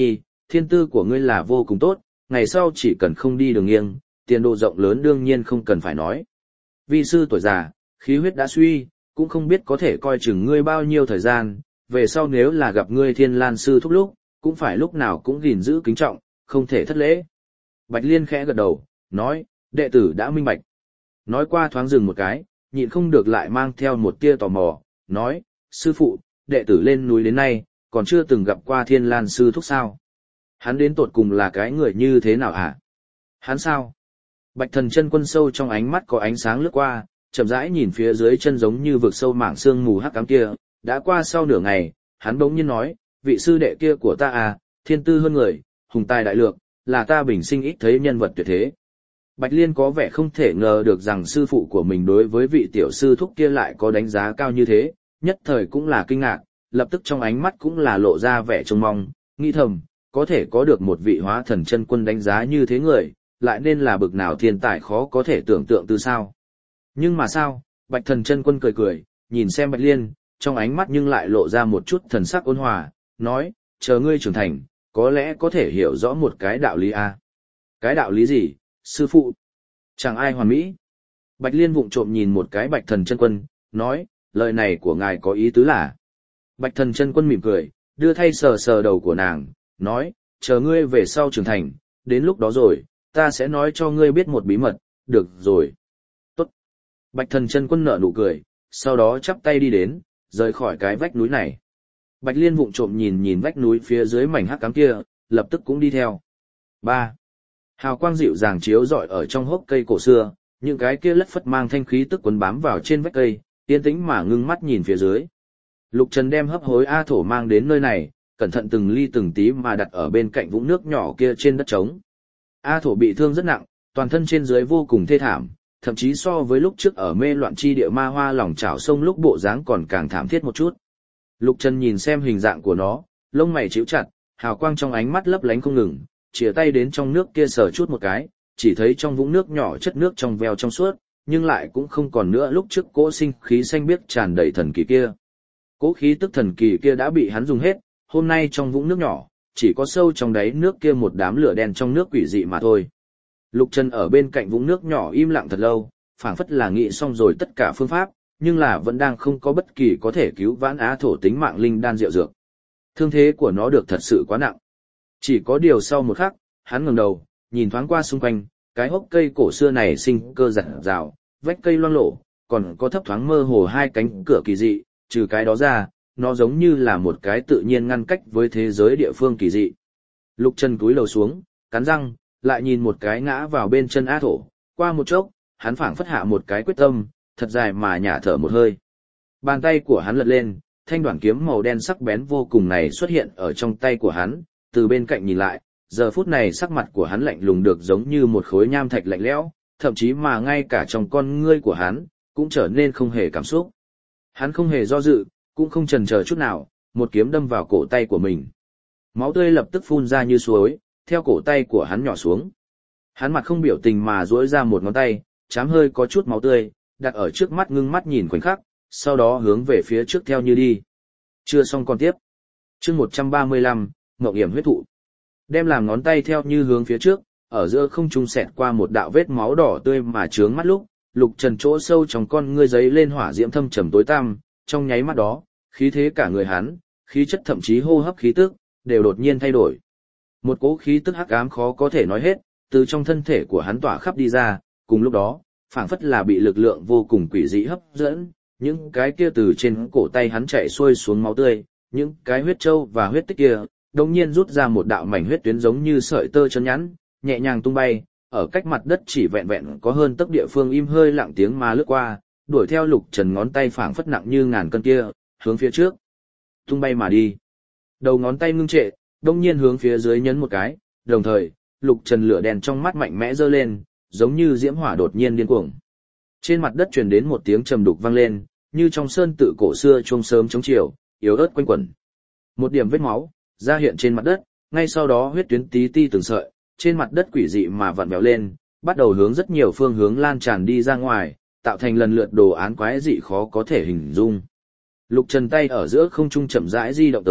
thiên tư của ngươi là vô cùng tốt, ngày sau chỉ cần không đi đường nghiêng, tiền đồ rộng lớn đương nhiên không cần phải nói. Vi sư tuổi già, khí huyết đã suy, cũng không biết có thể coi chừng ngươi bao nhiêu thời gian, về sau nếu là gặp ngươi Thiên Lan sư thúc lúc, cũng phải lúc nào cũng gìn giữ kính trọng, không thể thất lễ. Bạch Liên khẽ gật đầu, nói, đệ tử đã minh bạch. Nói qua thoáng dừng một cái, nhịn không được lại mang theo một tia tò mò, nói, sư phụ, đệ tử lên núi đến nay, còn chưa từng gặp qua Thiên Lan sư thúc sao. Hắn đến tột cùng là cái người như thế nào hả? Hắn sao? Bạch Thần Chân Quân sâu trong ánh mắt có ánh sáng lướt qua, chậm rãi nhìn phía dưới chân giống như vực sâu mảng sương mù hắc ám kia, đã qua sau nửa ngày, hắn bỗng nhiên nói, vị sư đệ kia của ta à, thiên tư hơn người, hùng tài đại lược, là ta bình sinh ít thấy nhân vật tuyệt thế. Bạch Liên có vẻ không thể ngờ được rằng sư phụ của mình đối với vị tiểu sư thúc kia lại có đánh giá cao như thế, nhất thời cũng là kinh ngạc, lập tức trong ánh mắt cũng là lộ ra vẻ trông mong, nghĩ thầm, có thể có được một vị Hóa Thần Chân Quân đánh giá như thế người, lại nên là bực nào thiên tài khó có thể tưởng tượng từ sao. Nhưng mà sao, Bạch Thần Chân Quân cười cười, nhìn xem Bạch Liên, trong ánh mắt nhưng lại lộ ra một chút thần sắc ôn hòa, nói, chờ ngươi trưởng thành, có lẽ có thể hiểu rõ một cái đạo lý a. Cái đạo lý gì, sư phụ? Chẳng ai hoàn mỹ. Bạch Liên vụng trộm nhìn một cái Bạch Thần Chân Quân, nói, lời này của ngài có ý tứ là. Bạch Thần Chân Quân mỉm cười, đưa thay sờ sờ đầu của nàng, nói, chờ ngươi về sau trưởng thành, đến lúc đó rồi, ta sẽ nói cho ngươi biết một bí mật, được rồi. Tốt. Bạch Thần Chân Quân nở nụ cười, sau đó chắp tay đi đến, rời khỏi cái vách núi này. Bạch Liên vụng trộm nhìn vách núi phía dưới mảnh hắc ám kia, lập tức cũng đi theo. 3. Hào quang dịu dàng chiếu rọi ở trong hốc cây cổ xưa, những cái kia lất phất mang thanh khí tức quấn bám vào trên vách cây, yên tĩnh mà ngưng mắt nhìn phía dưới. Lục Trần đem hấp hối A Thổ mang đến nơi này, cẩn thận từng ly từng tí mà đặt ở bên cạnh vũng nước nhỏ kia trên đất trống. A Thổ bị thương rất nặng, toàn thân trên dưới vô cùng thê thảm, thậm chí so với lúc trước ở mê loạn chi địa ma hoa lòng chảo sông lúc bộ dáng còn càng thảm thiết một chút. Lục Trần nhìn xem hình dạng của nó, lông mày nhíu chặt, hào quang trong ánh mắt lấp lánh không ngừng, chìa tay đến trong nước kia sờ chút một cái, chỉ thấy trong vũng nước nhỏ chất nước trong veo trong suốt, nhưng lại cũng không còn nữa lúc trước cỗ sinh khí xanh biếc tràn đầy thần kỳ kia. Cỗ khí tức thần kỳ kia đã bị hắn dùng hết, hôm nay trong vũng nước nhỏ, chỉ có sâu trong đáy nước kia một đám lửa đen trong nước quỷ dị mà thôi. Lục Trần ở bên cạnh vũng nước nhỏ im lặng thật lâu, phảng phất là nghĩ xong rồi tất cả phương pháp, nhưng là vẫn đang không có bất kỳ có thể cứu vãn Á Thổ tính mạng linh đan rượu dược. Thương thế của nó được thật sự quá nặng. Chỉ có điều sau một khắc, hắn ngẩng đầu, nhìn thoáng qua xung quanh, cái hốc cây cổ xưa này sinh cơ rạng rào, vách cây loang lổ, còn có thấp thoáng mơ hồ hai cánh cửa kỳ dị, trừ cái đó ra, nó giống như là một cái tự nhiên ngăn cách với thế giới địa phương kỳ dị. Lục Trần cúi đầu xuống, cắn răng, lại nhìn một cái ngã vào bên chân Á Thổ, qua một chốc, hắn phảng phất hạ một cái quyết tâm, thật dài mà nhả thở một hơi. Bàn tay của hắn lật lên, thanh đoạn kiếm màu đen sắc bén vô cùng này xuất hiện ở trong tay của hắn, từ bên cạnh nhìn lại, giờ phút này sắc mặt của hắn lạnh lùng được giống như một khối nham thạch lạnh lẽo, thậm chí mà ngay cả trong con ngươi của hắn, cũng trở nên không hề cảm xúc. Hắn không hề do dự, cũng không chần chờ chút nào, một kiếm đâm vào cổ tay của mình. Máu tươi lập tức phun ra như suối, theo cổ tay của hắn nhỏ xuống. Hắn mặt không biểu tình mà duỗi ra một ngón tay, chám hơi có chút máu tươi, đặt ở trước mắt ngưng mắt nhìn khoảnh khắc, sau đó hướng về phía trước theo như đi. Chưa xong còn tiếp. Chương 135, Ngộng Yểm huyết thụ. Đem làm ngón tay theo như hướng phía trước, ở giữa không trung xẹt qua một đạo vết máu đỏ tươi mà chướng mắt lúc, Lục Trần chỗ sâu trong con ngươi giấy lên hỏa diễm thâm trầm tối tăm, trong nháy mắt đó, khí thế cả người hắn, khí chất thậm chí hô hấp khí tức, đều đột nhiên thay đổi. Một cỗ khí tức hắc ám khó có thể nói hết, từ trong thân thể của hắn tỏa khắp đi ra, cùng lúc đó, phảng phất là bị lực lượng vô cùng quỷ dị hấp dẫn, những cái kia từ trên cổ tay hắn chạy xuôi xuống máu tươi, những cái huyết châu và huyết tích kia, đột nhiên rút ra một đạo mảnh huyết tuyến giống như sợi tơ chân nhẵn, nhẹ nhàng tung bay, ở cách mặt đất chỉ vẹn vẹn có hơn tấc địa phương im hơi lặng tiếng mà lướt qua, đuổi theo Lục Trần ngón tay phảng phất nặng như ngàn cân kia, hướng phía trước, tung bay mà đi. Đầu ngón tay ngưng trệ, đông nhiên hướng phía dưới nhấn một cái, đồng thời, Lục Trần lửa đèn trong mắt mạnh mẽ giơ lên, giống như diễm hỏa đột nhiên điên cuồng. Trên mặt đất truyền đến một tiếng trầm đục vang lên, như trong sơn tự cổ xưa chuông sớm chống chiều, yếu ớt quanh quẩn. Một điểm vết máu ra hiện trên mặt đất, ngay sau đó huyết tuyến tí ti từng sợi, trên mặt đất quỷ dị mà vặn vẹo lên, bắt đầu hướng rất nhiều phương hướng lan tràn đi ra ngoài, tạo thành lần lượt đồ án quái dị khó có thể hình dung. Lục Trần tay ở giữa không trung chậm rãi di động tới,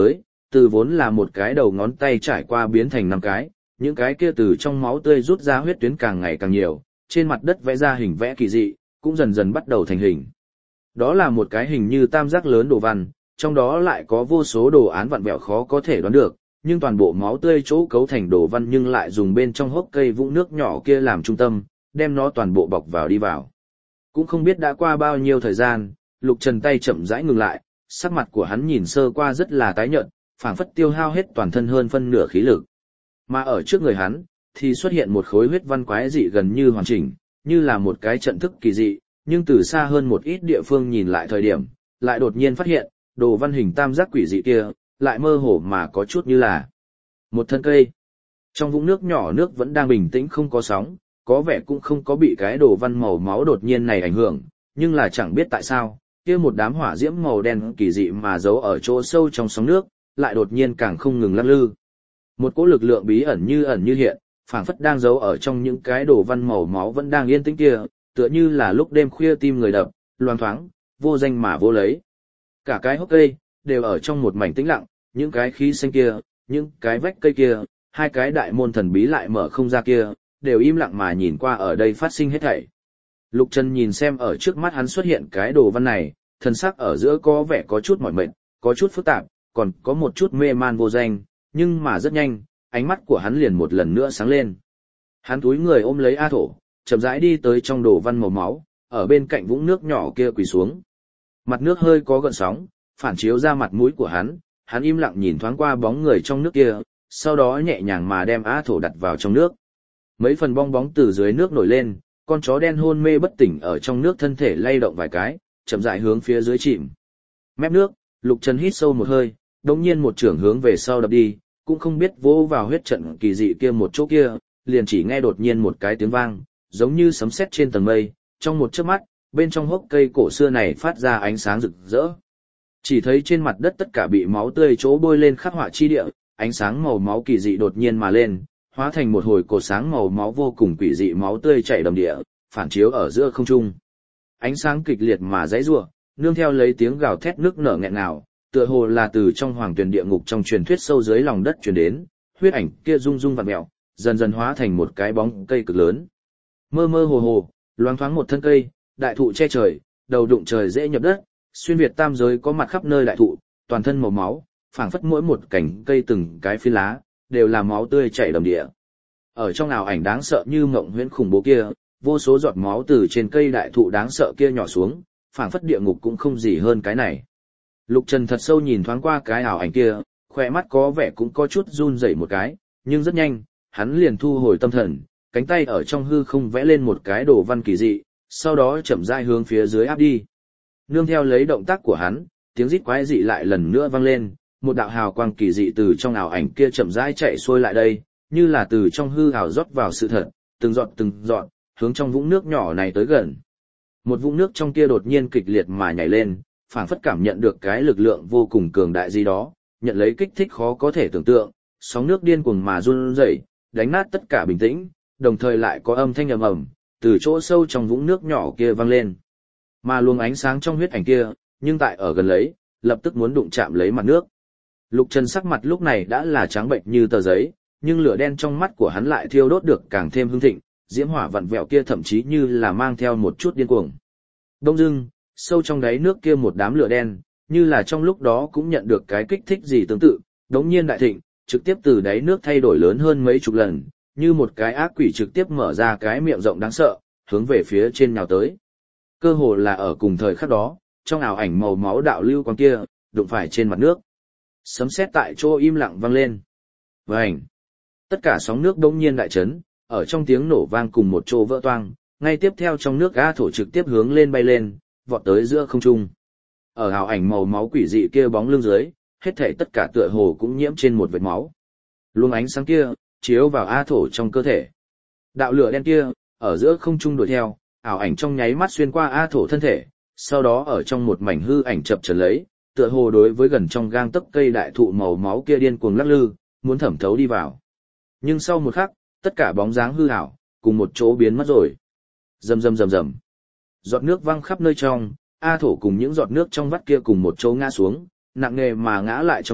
từ vốn là một cái đầu ngón tay trải qua biến thành 5 cái, những cái kia từ trong máu tươi rút ra huyết tuyến càng ngày càng nhiều, trên mặt đất vẽ ra hình vẽ kỳ dị, cũng dần dần bắt đầu thành hình. Đó là một cái hình như tam giác lớn đồ văn, trong đó lại có vô số đồ án vặn vẹo khó có thể đoán được, nhưng toàn bộ máu tươi chỗ cấu thành đồ văn nhưng lại dùng bên trong hốc cây vũng nước nhỏ kia làm trung tâm, đem nó toàn bộ bọc vào đi vào. Cũng không biết đã qua bao nhiêu thời gian, Lục Trần tay chậm rãi ngừng lại, sắc mặt của hắn nhìn sơ qua rất là tái nhợt, phảng phất tiêu hao hết toàn thân hơn phân nửa khí lực. Mà ở trước người hắn, thì xuất hiện một khối huyết văn quái dị gần như hoàn chỉnh, như là một cái trận thức kỳ dị, nhưng từ xa hơn một ít địa phương nhìn lại thời điểm, lại đột nhiên phát hiện, đồ văn hình tam giác quỷ dị kia, lại mơ hồ mà có chút như là một thân cây. Trong vũng nước nhỏ nước vẫn đang bình tĩnh không có sóng, có vẻ cũng không có bị cái đồ văn màu máu đột nhiên này ảnh hưởng, nhưng là chẳng biết tại sao, kia một đám hỏa diễm màu đen kỳ dị mà giấu ở chỗ sâu trong sóng nước, lại đột nhiên càng không ngừng lắc lư. Một cỗ lực lượng bí ẩn như hiện, phảng phất đang giấu ở trong những cái đồ văn màu máu vẫn đang yên tĩnh kia, tựa như là lúc đêm khuya tim người đập, loang thoáng, vô danh mà vô lấy. Cả cái hốc cây đều ở trong một mảnh tĩnh lặng, những cái khí xanh kia, những cái vách cây kia, hai cái đại môn thần bí lại mở không ra kia, đều im lặng mà nhìn qua ở đây phát sinh hết thảy. Lục Trần nhìn xem ở trước mắt hắn xuất hiện cái đồ văn này, thần sắc ở giữa có vẻ có chút mỏi mệt, có chút phức tạp, còn có một chút mê man vô danh, nhưng mà rất nhanh, ánh mắt của hắn liền một lần nữa sáng lên. Hắn túi người ôm lấy A Thổ, chậm rãi đi tới trong đồ văn màu máu, ở bên cạnh vũng nước nhỏ kia quỳ xuống. Mặt nước hơi có gợn sóng, phản chiếu ra mặt mũi của hắn im lặng nhìn thoáng qua bóng người trong nước kia, sau đó nhẹ nhàng mà đem A Thổ đặt vào trong nước. Mấy phần bong bóng từ dưới nước nổi lên, con chó đen hôn mê bất tỉnh ở trong nước thân thể lay động vài cái, chậm rãi hướng phía dưới chìm. Mép nước, Lục Trần hít sâu một hơi, đột nhiên một chưởng hướng về sau đập đi, cũng không biết vỗ vào huyết trận kỳ dị kia một chỗ kia, liền chỉ nghe đột nhiên một cái tiếng vang, giống như sấm sét trên tầng mây, trong một chớp mắt, bên trong hốc cây cổ xưa này phát ra ánh sáng rực rỡ. Chỉ thấy trên mặt đất tất cả bị máu tươi chỗ bôi lên khắc họa chi địa, ánh sáng màu máu kỳ dị đột nhiên mà lên, hóa thành một hồi cột sáng màu máu vô cùng quỷ dị, máu tươi chảy đầm địa, phản chiếu ở giữa không trung. Ánh sáng kịch liệt mà giãy giụa, nương theo lấy tiếng gào thét nức nở nghẹn ngào, tựa hồ là từ trong hoàng tuyền địa ngục trong truyền thuyết sâu dưới lòng đất truyền đến, huyết ảnh kia rung rung vặn mèo, dần dần hóa thành một cái bóng cây cực lớn. Mơ mơ hồ hồ, loáng thoáng một thân cây, đại thụ che trời, đầu đụng trời dễ nhập đất, xuyên việt tam giới có mặt khắp nơi đại thụ, toàn thân màu máu, phảng phất mỗi một cành cây từng cái phi lá, đều là máu tươi chảy đầm địa. Ở trong ảo ảnh đáng sợ như mộng huyễn khủng bố kia, vô số giọt máu từ trên cây đại thụ đáng sợ kia nhỏ xuống, phảng phất địa ngục cũng không gì hơn cái này. Lục Trần thật sâu nhìn thoáng qua cái ảo ảnh kia, khỏe mắt có vẻ cũng có chút run rẩy một cái, nhưng rất nhanh, hắn liền thu hồi tâm thần, cánh tay ở trong hư không vẽ lên một cái đồ văn kỳ dị, sau đó chậm rãi hướng phía dưới áp đi. Nương theo lấy động tác của hắn, tiếng rít quái dị lại lần nữa vang lên, một đạo hào quang kỳ dị từ trong ảo ảnh kia chậm rãi chạy xuôi lại đây, như là từ trong hư ảo rót vào sự thật, từng giọt, hướng trong vũng nước nhỏ này tới gần. Một vũng nước trong kia đột nhiên kịch liệt mà nhảy lên, phảng phất cảm nhận được cái lực lượng vô cùng cường đại gì đó, nhận lấy kích thích khó có thể tưởng tượng, sóng nước điên cuồng mà run rẩy, đánh nát tất cả bình tĩnh, đồng thời lại có âm thanh ầm ầm từ chỗ sâu trong vũng nước nhỏ kia vang lên. Mà luồng ánh sáng trong huyết ảnh kia, nhưng tại ở gần lấy, lập tức muốn đụng chạm lấy mặt nước. Lục Trần sắc mặt lúc này đã là trắng bệnh như tờ giấy, nhưng lửa đen trong mắt của hắn lại thiêu đốt được càng thêm hưng thịnh, diễm hỏa vặn vẹo kia thậm chí như là mang theo một chút điên cuồng. Đông dưng, sâu trong đáy nước kia một đám lửa đen, như là trong lúc đó cũng nhận được cái kích thích gì tương tự, đống nhiên đại thịnh, trực tiếp từ đáy nước thay đổi lớn hơn mấy chục lần, như một cái ác quỷ trực tiếp mở ra cái miệng rộng đáng sợ, hướng về phía trên nhào tới. Cơ hồ là ở cùng thời khắc đó, trong ảo ảnh màu máu đạo lưu quang kia, đụng phải trên mặt nước. Sấm sét tại chỗ im lặng vang lên. Vành! Tất cả sóng nước đống nhiên đại chấn, ở trong tiếng nổ vang cùng một chỗ vỡ toang, ngay tiếp theo trong nước A Thổ trực tiếp hướng lên bay lên, vọt tới giữa không trung. Ở ảo ảnh màu máu quỷ dị kia bóng lưng dưới, hết thảy tất cả tựa hồ cũng nhiễm trên một vệt máu. Luồng ánh sáng kia chiếu vào A Thổ trong cơ thể. Đạo lửa đen kia ở giữa không trung đuổi theo, ảo ảnh trong nháy mắt xuyên qua A Thổ thân thể, sau đó ở trong một mảnh hư ảnh chập chờn lấy, tựa hồ đối với gần trong gang tấc cây đại thụ màu máu kia điên cuồng lắc lư, muốn thẩm thấu đi vào. Nhưng sau một khắc, tất cả bóng dáng hư ảo cùng một chỗ biến mất rồi. Rầm rầm rầm rầm. Giọt nước văng khắp nơi trong, A Thổ cùng những giọt nước trong vắt kia cùng một chỗ ngã xuống, nặng nề mà ngã lại trong nước,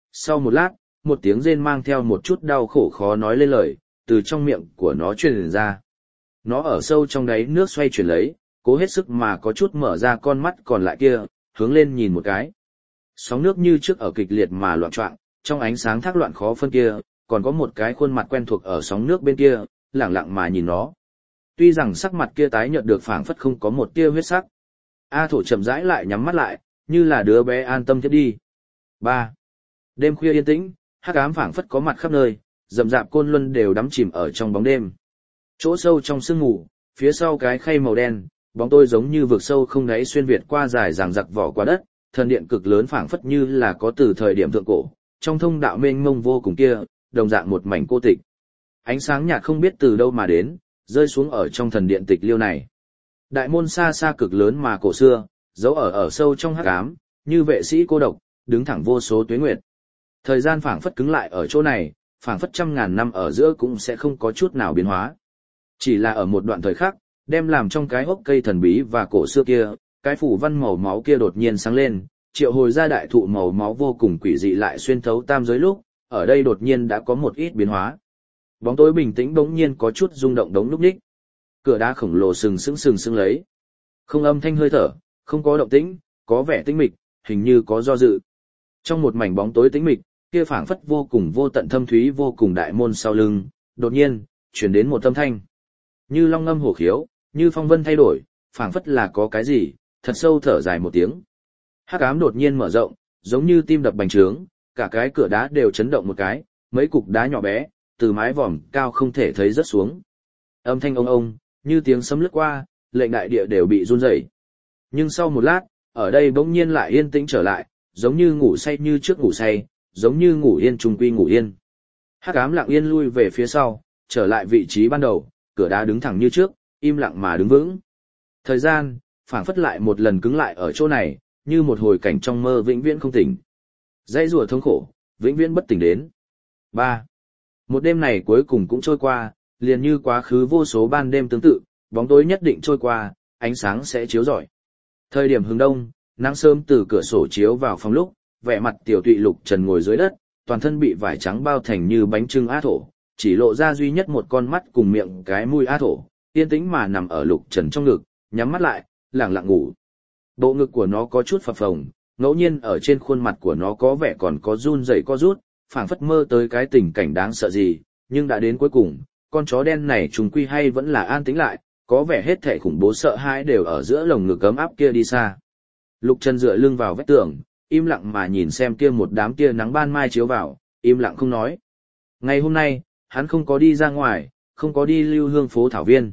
Sau một lát, một tiếng rên mang theo một chút đau khổ khó nói lên lời, từ trong miệng của nó truyền ra. Nó ở sâu trong đáy nước xoay chuyển lấy, cố hết sức mà có chút mở ra con mắt còn lại kia, hướng lên nhìn một cái. Sóng nước như trước ở kịch liệt mà loạn choạng, trong ánh sáng thác loạn khó phân kia, còn có một cái khuôn mặt quen thuộc ở sóng nước bên kia, lẳng lặng mà nhìn nó. Tuy rằng sắc mặt kia tái nhợt được phảng phất không có một tia huyết sắc. A Thổ chậm rãi lại nhắm mắt lại, như là đứa bé an tâm thiết đi. 3. Đêm khuya yên tĩnh, hắc ám phảng phất có mặt khắp nơi, rậm rạp côn luân đều đắm chìm ở trong bóng đêm. Chỗ sâu trong sương mù, phía sau cái khay màu đen, bóng tôi giống như vực sâu không đáy xuyên việt qua dài dằng dặc vỏ qua đất, thần điện cực lớn phảng phất như là có từ thời điểm thượng cổ, trong thông đạo mênh mông vô cùng kia, đồng dạng một mảnh cô tịch. Ánh sáng nhạt không biết từ đâu mà đến, rơi xuống ở trong thần điện tịch liêu này. Đại môn xa xa cực lớn mà cổ xưa, giấu ở sâu trong hắc ám, như vệ sĩ cô độc, đứng thẳng vô số tuế nguyệt. Thời gian phảng phất cứng lại ở chỗ này, phảng phất trăm ngàn năm ở giữa cũng sẽ không có chút nào biến hóa. Chỉ là ở một đoạn thời khắc, đem làm trong cái hốc cây thần bí và cổ xưa kia, cái phủ văn màu máu kia đột nhiên sáng lên, triệu hồi ra đại thụ màu máu vô cùng quỷ dị lại xuyên thấu tam giới lúc, ở đây đột nhiên đã có một ít biến hóa. Bóng tối bình tĩnh bỗng nhiên có chút rung động đống lúc ních. Cửa đá khổng lồ sừng sững lấy. Không âm thanh hơi thở, không có động tĩnh, có vẻ tĩnh mịch, hình như có do dự. Trong một mảnh bóng tối tĩnh mịch, kia phảng phất vô cùng vô tận thâm thúy vô cùng đại môn sau lưng, đột nhiên truyền đến một âm thanh. Như long ngâm hổ khiếu, như phong vân thay đổi, phảng phất là có cái gì, thật sâu thở dài một tiếng. Hắc ám đột nhiên mở rộng, giống như tim đập bành trướng, cả cái cửa đá đều chấn động một cái, mấy cục đá nhỏ bé, từ mái vòm cao không thể thấy rớt xuống. Âm thanh ông, như tiếng sấm lướt qua, lệnh đại địa đều bị run rẩy. Nhưng sau một lát, ở đây bỗng nhiên lại yên tĩnh trở lại, giống như ngủ say như trước ngủ say, giống như ngủ yên trùng quy ngủ yên. Hắc ám lặng yên lui về phía sau, trở lại vị trí ban đầu, cửa đá đứng thẳng như trước, im lặng mà đứng vững. Thời gian, phảng phất lại một lần cứng lại ở chỗ này, như một hồi cảnh trong mơ vĩnh viễn không tỉnh. Dãy rủa thống khổ, vĩnh viễn bất tỉnh đến. 3. Một đêm này cuối cùng cũng trôi qua, liền như quá khứ vô số ban đêm tương tự, bóng tối nhất định trôi qua, ánh sáng sẽ chiếu rọi. Thời điểm hướng đông, nắng sớm từ cửa sổ chiếu vào phòng lúc, vẻ mặt tiểu tụy Lục Trần ngồi dưới đất, toàn thân bị vải trắng bao thành như bánh trưng A Thổ, chỉ lộ ra duy nhất một con mắt cùng miệng cái mũi A Thổ, yên tĩnh mà nằm ở Lục Trần trong ngực, nhắm mắt lại, lẳng lặng ngủ. Bộ ngực của nó có chút phập phồng, ngẫu nhiên ở trên khuôn mặt của nó có vẻ còn có run rẩy co rút, phảng phất mơ tới cái tình cảnh đáng sợ gì, nhưng đã đến cuối cùng, con chó đen này trùng quy hay vẫn là an tĩnh lại, có vẻ hết thảy khủng bố sợ hãi đều ở giữa lồng ngực ấm áp kia đi xa. Lục Trần dựa lưng vào vách tường, im lặng mà nhìn xem kia một đám tia nắng ban mai chiếu vào, im lặng không nói. Ngày hôm nay, hắn không có đi ra ngoài, không có đi lưu hương phố thảo viên.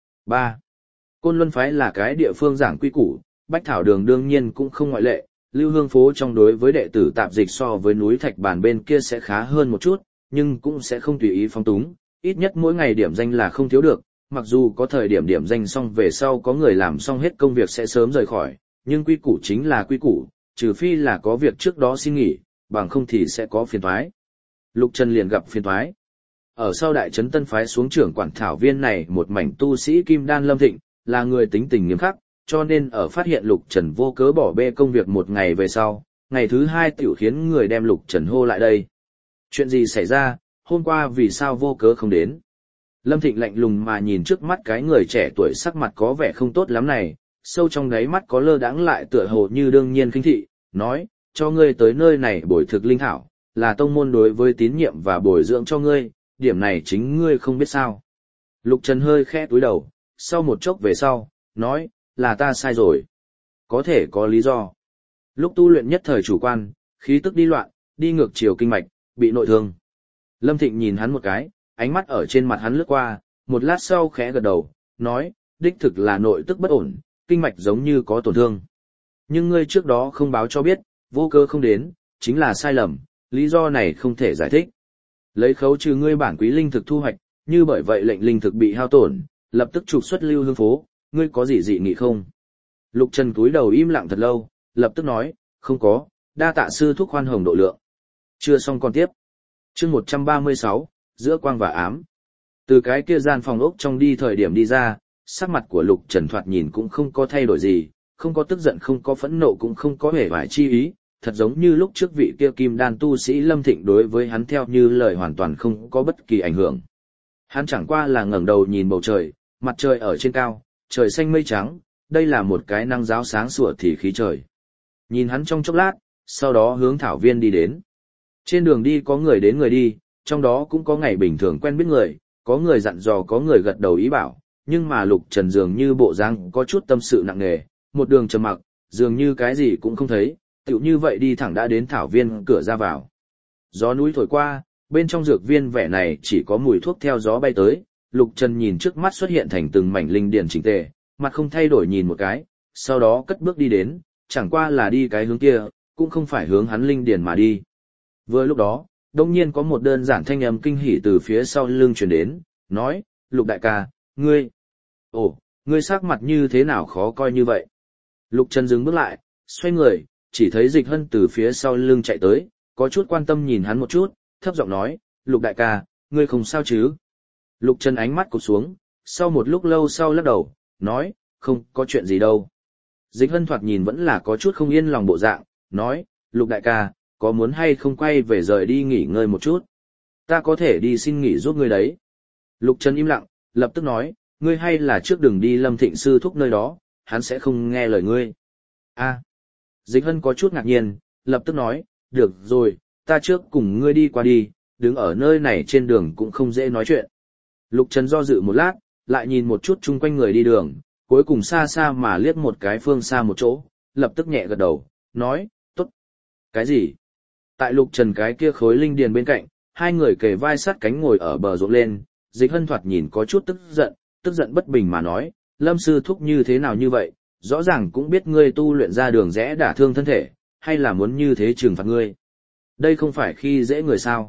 3. Côn Luân phái là cái địa phương giảng quy củ, Bách Thảo Đường đương nhiên cũng không ngoại lệ, lưu hương phố trong đối với đệ tử tạp dịch so với núi Thạch Bàn bên kia sẽ khá hơn một chút, nhưng cũng sẽ không tùy ý phong túng, ít nhất mỗi ngày điểm danh là không thiếu được, mặc dù có thời điểm điểm danh xong về sau có người làm xong hết công việc sẽ sớm rời khỏi, nhưng quy củ chính là quy củ, trừ phi là có việc trước đó xin nghỉ, bằng không thì sẽ có phiền toái. Lục Trần liền gặp phiền toái. Ở sau đại trấn Tân phái xuống trưởng quản thảo viên này một mảnh tu sĩ Kim Đan Lâm Thịnh, là người tính tình nghiêm khắc, cho nên ở phát hiện Lục Trần vô cớ bỏ bê công việc một ngày về sau, ngày thứ hai tiểu khiến người đem Lục Trần hô lại đây. Chuyện gì xảy ra, hôm qua vì sao vô cớ không đến? Lâm Thịnh lạnh lùng mà nhìn trước mắt cái người trẻ tuổi sắc mặt có vẻ không tốt lắm này, sâu trong đáy mắt có lơ đãng lại tựa hồ như đương nhiên khinh thị, nói, cho ngươi tới nơi này bồi thực linh thảo, là tông môn đối với tín nhiệm và bồi dưỡng cho ngươi, điểm này chính ngươi không biết sao. Lục Trần hơi khẽ túi đầu, sau một chốc về sau, nói, là ta sai rồi. Có thể có lý do. Lúc tu luyện nhất thời chủ quan, khí tức đi loạn, đi ngược chiều kinh mạch, bị nội thương. Lâm Thịnh nhìn hắn một cái, ánh mắt ở trên mặt hắn lướt qua, một lát sau khẽ gật đầu, nói, đích thực là nội tức bất ổn, kinh mạch giống như có tổn thương. Nhưng ngươi trước đó không báo cho biết, vô cớ không đến, chính là sai lầm, lý do này không thể giải thích. Lấy khấu trừ ngươi bản quý linh thực thu hoạch, như bởi vậy lệnh linh thực bị hao tổn, lập tức trục xuất lưu hương phố, ngươi có gì dị nghị không? Lục Trần cúi đầu im lặng thật lâu, lập tức nói, không có, đa tạ sư thúc khoan hồng độ lượng. Chưa xong còn tiếp. Chương 136, giữa quang và ám. Từ cái kia gian phòng ốc trong đi thời điểm đi ra, sắc mặt của Lục Trần thoạt nhìn cũng không có thay đổi gì, không có tức giận không có phẫn nộ cũng không có hề vải chi ý, thật giống như lúc trước vị kia kim đan tu sĩ Lâm Thịnh đối với hắn theo như lời hoàn toàn không có bất kỳ ảnh hưởng. Hắn chẳng qua là ngẩng đầu nhìn bầu trời, mặt trời ở trên cao, trời xanh mây trắng, đây là một cái nắng giáo sáng sủa thì khí trời. Nhìn hắn trong chốc lát, sau đó hướng thảo viên đi đến. Trên đường đi có người đến người đi, trong đó cũng có ngày bình thường quen biết người, có người dặn dò có người gật đầu ý bảo, nhưng mà Lục Trần dường như bộ dáng có chút tâm sự nặng nề, một đường trầm mặc, dường như cái gì cũng không thấy, tựu như vậy đi thẳng đã đến thảo viên cửa ra vào. Gió núi thổi qua, bên trong dược viên vẻ này chỉ có mùi thuốc theo gió bay tới, Lục Trần nhìn trước mắt xuất hiện thành từng mảnh linh điển chỉnh tề, mặt không thay đổi nhìn một cái, sau đó cất bước đi đến, chẳng qua là đi cái hướng kia, cũng không phải hướng hắn linh điển mà đi. Vừa lúc đó, đông nhiên có một đơn giản thanh âm kinh hỉ từ phía sau lưng truyền đến, nói, Lục đại ca, ngươi, ồ, ngươi sắc mặt như thế nào khó coi như vậy. Lục Trần dừng bước lại, xoay người, chỉ thấy Dịch Hân từ phía sau lưng chạy tới, có chút quan tâm nhìn hắn một chút, thấp giọng nói, Lục đại ca, ngươi không sao chứ? Lục Trần ánh mắt cụp xuống, sau một lúc lâu sau lắc đầu, nói, không có chuyện gì đâu. Dịch Hân thoạt nhìn vẫn là có chút không yên lòng bộ dạng, nói, Lục đại ca, có muốn hay không quay về rời đi nghỉ ngơi một chút? Ta có thể đi xin nghỉ giúp ngươi đấy. Lục Trần im lặng, lập tức nói, ngươi hay là trước đừng đi Lâm Thịnh sư thúc nơi đó, hắn sẽ không nghe lời ngươi. A. Dịch Hân có chút ngạc nhiên, lập tức nói, được rồi, ta trước cùng ngươi đi qua đi, đứng ở nơi này trên đường cũng không dễ nói chuyện. Lục Trần do dự một lát, lại nhìn một chút chung quanh người đi đường, cuối cùng xa xa mà liếc một cái phương xa một chỗ, lập tức nhẹ gật đầu, nói, tốt. Cái gì? Tại Lục Trần cái kia khối linh điền bên cạnh, hai người kề vai sát cánh ngồi ở bờ ruộng lên, Dịch Hân thoạt nhìn có chút tức giận bất bình mà nói, Lâm sư thúc như thế nào như vậy, rõ ràng cũng biết ngươi tu luyện ra đường rẽ đả thương thân thể, hay là muốn như thế trừng phạt ngươi. Đây không phải khi dễ người sao.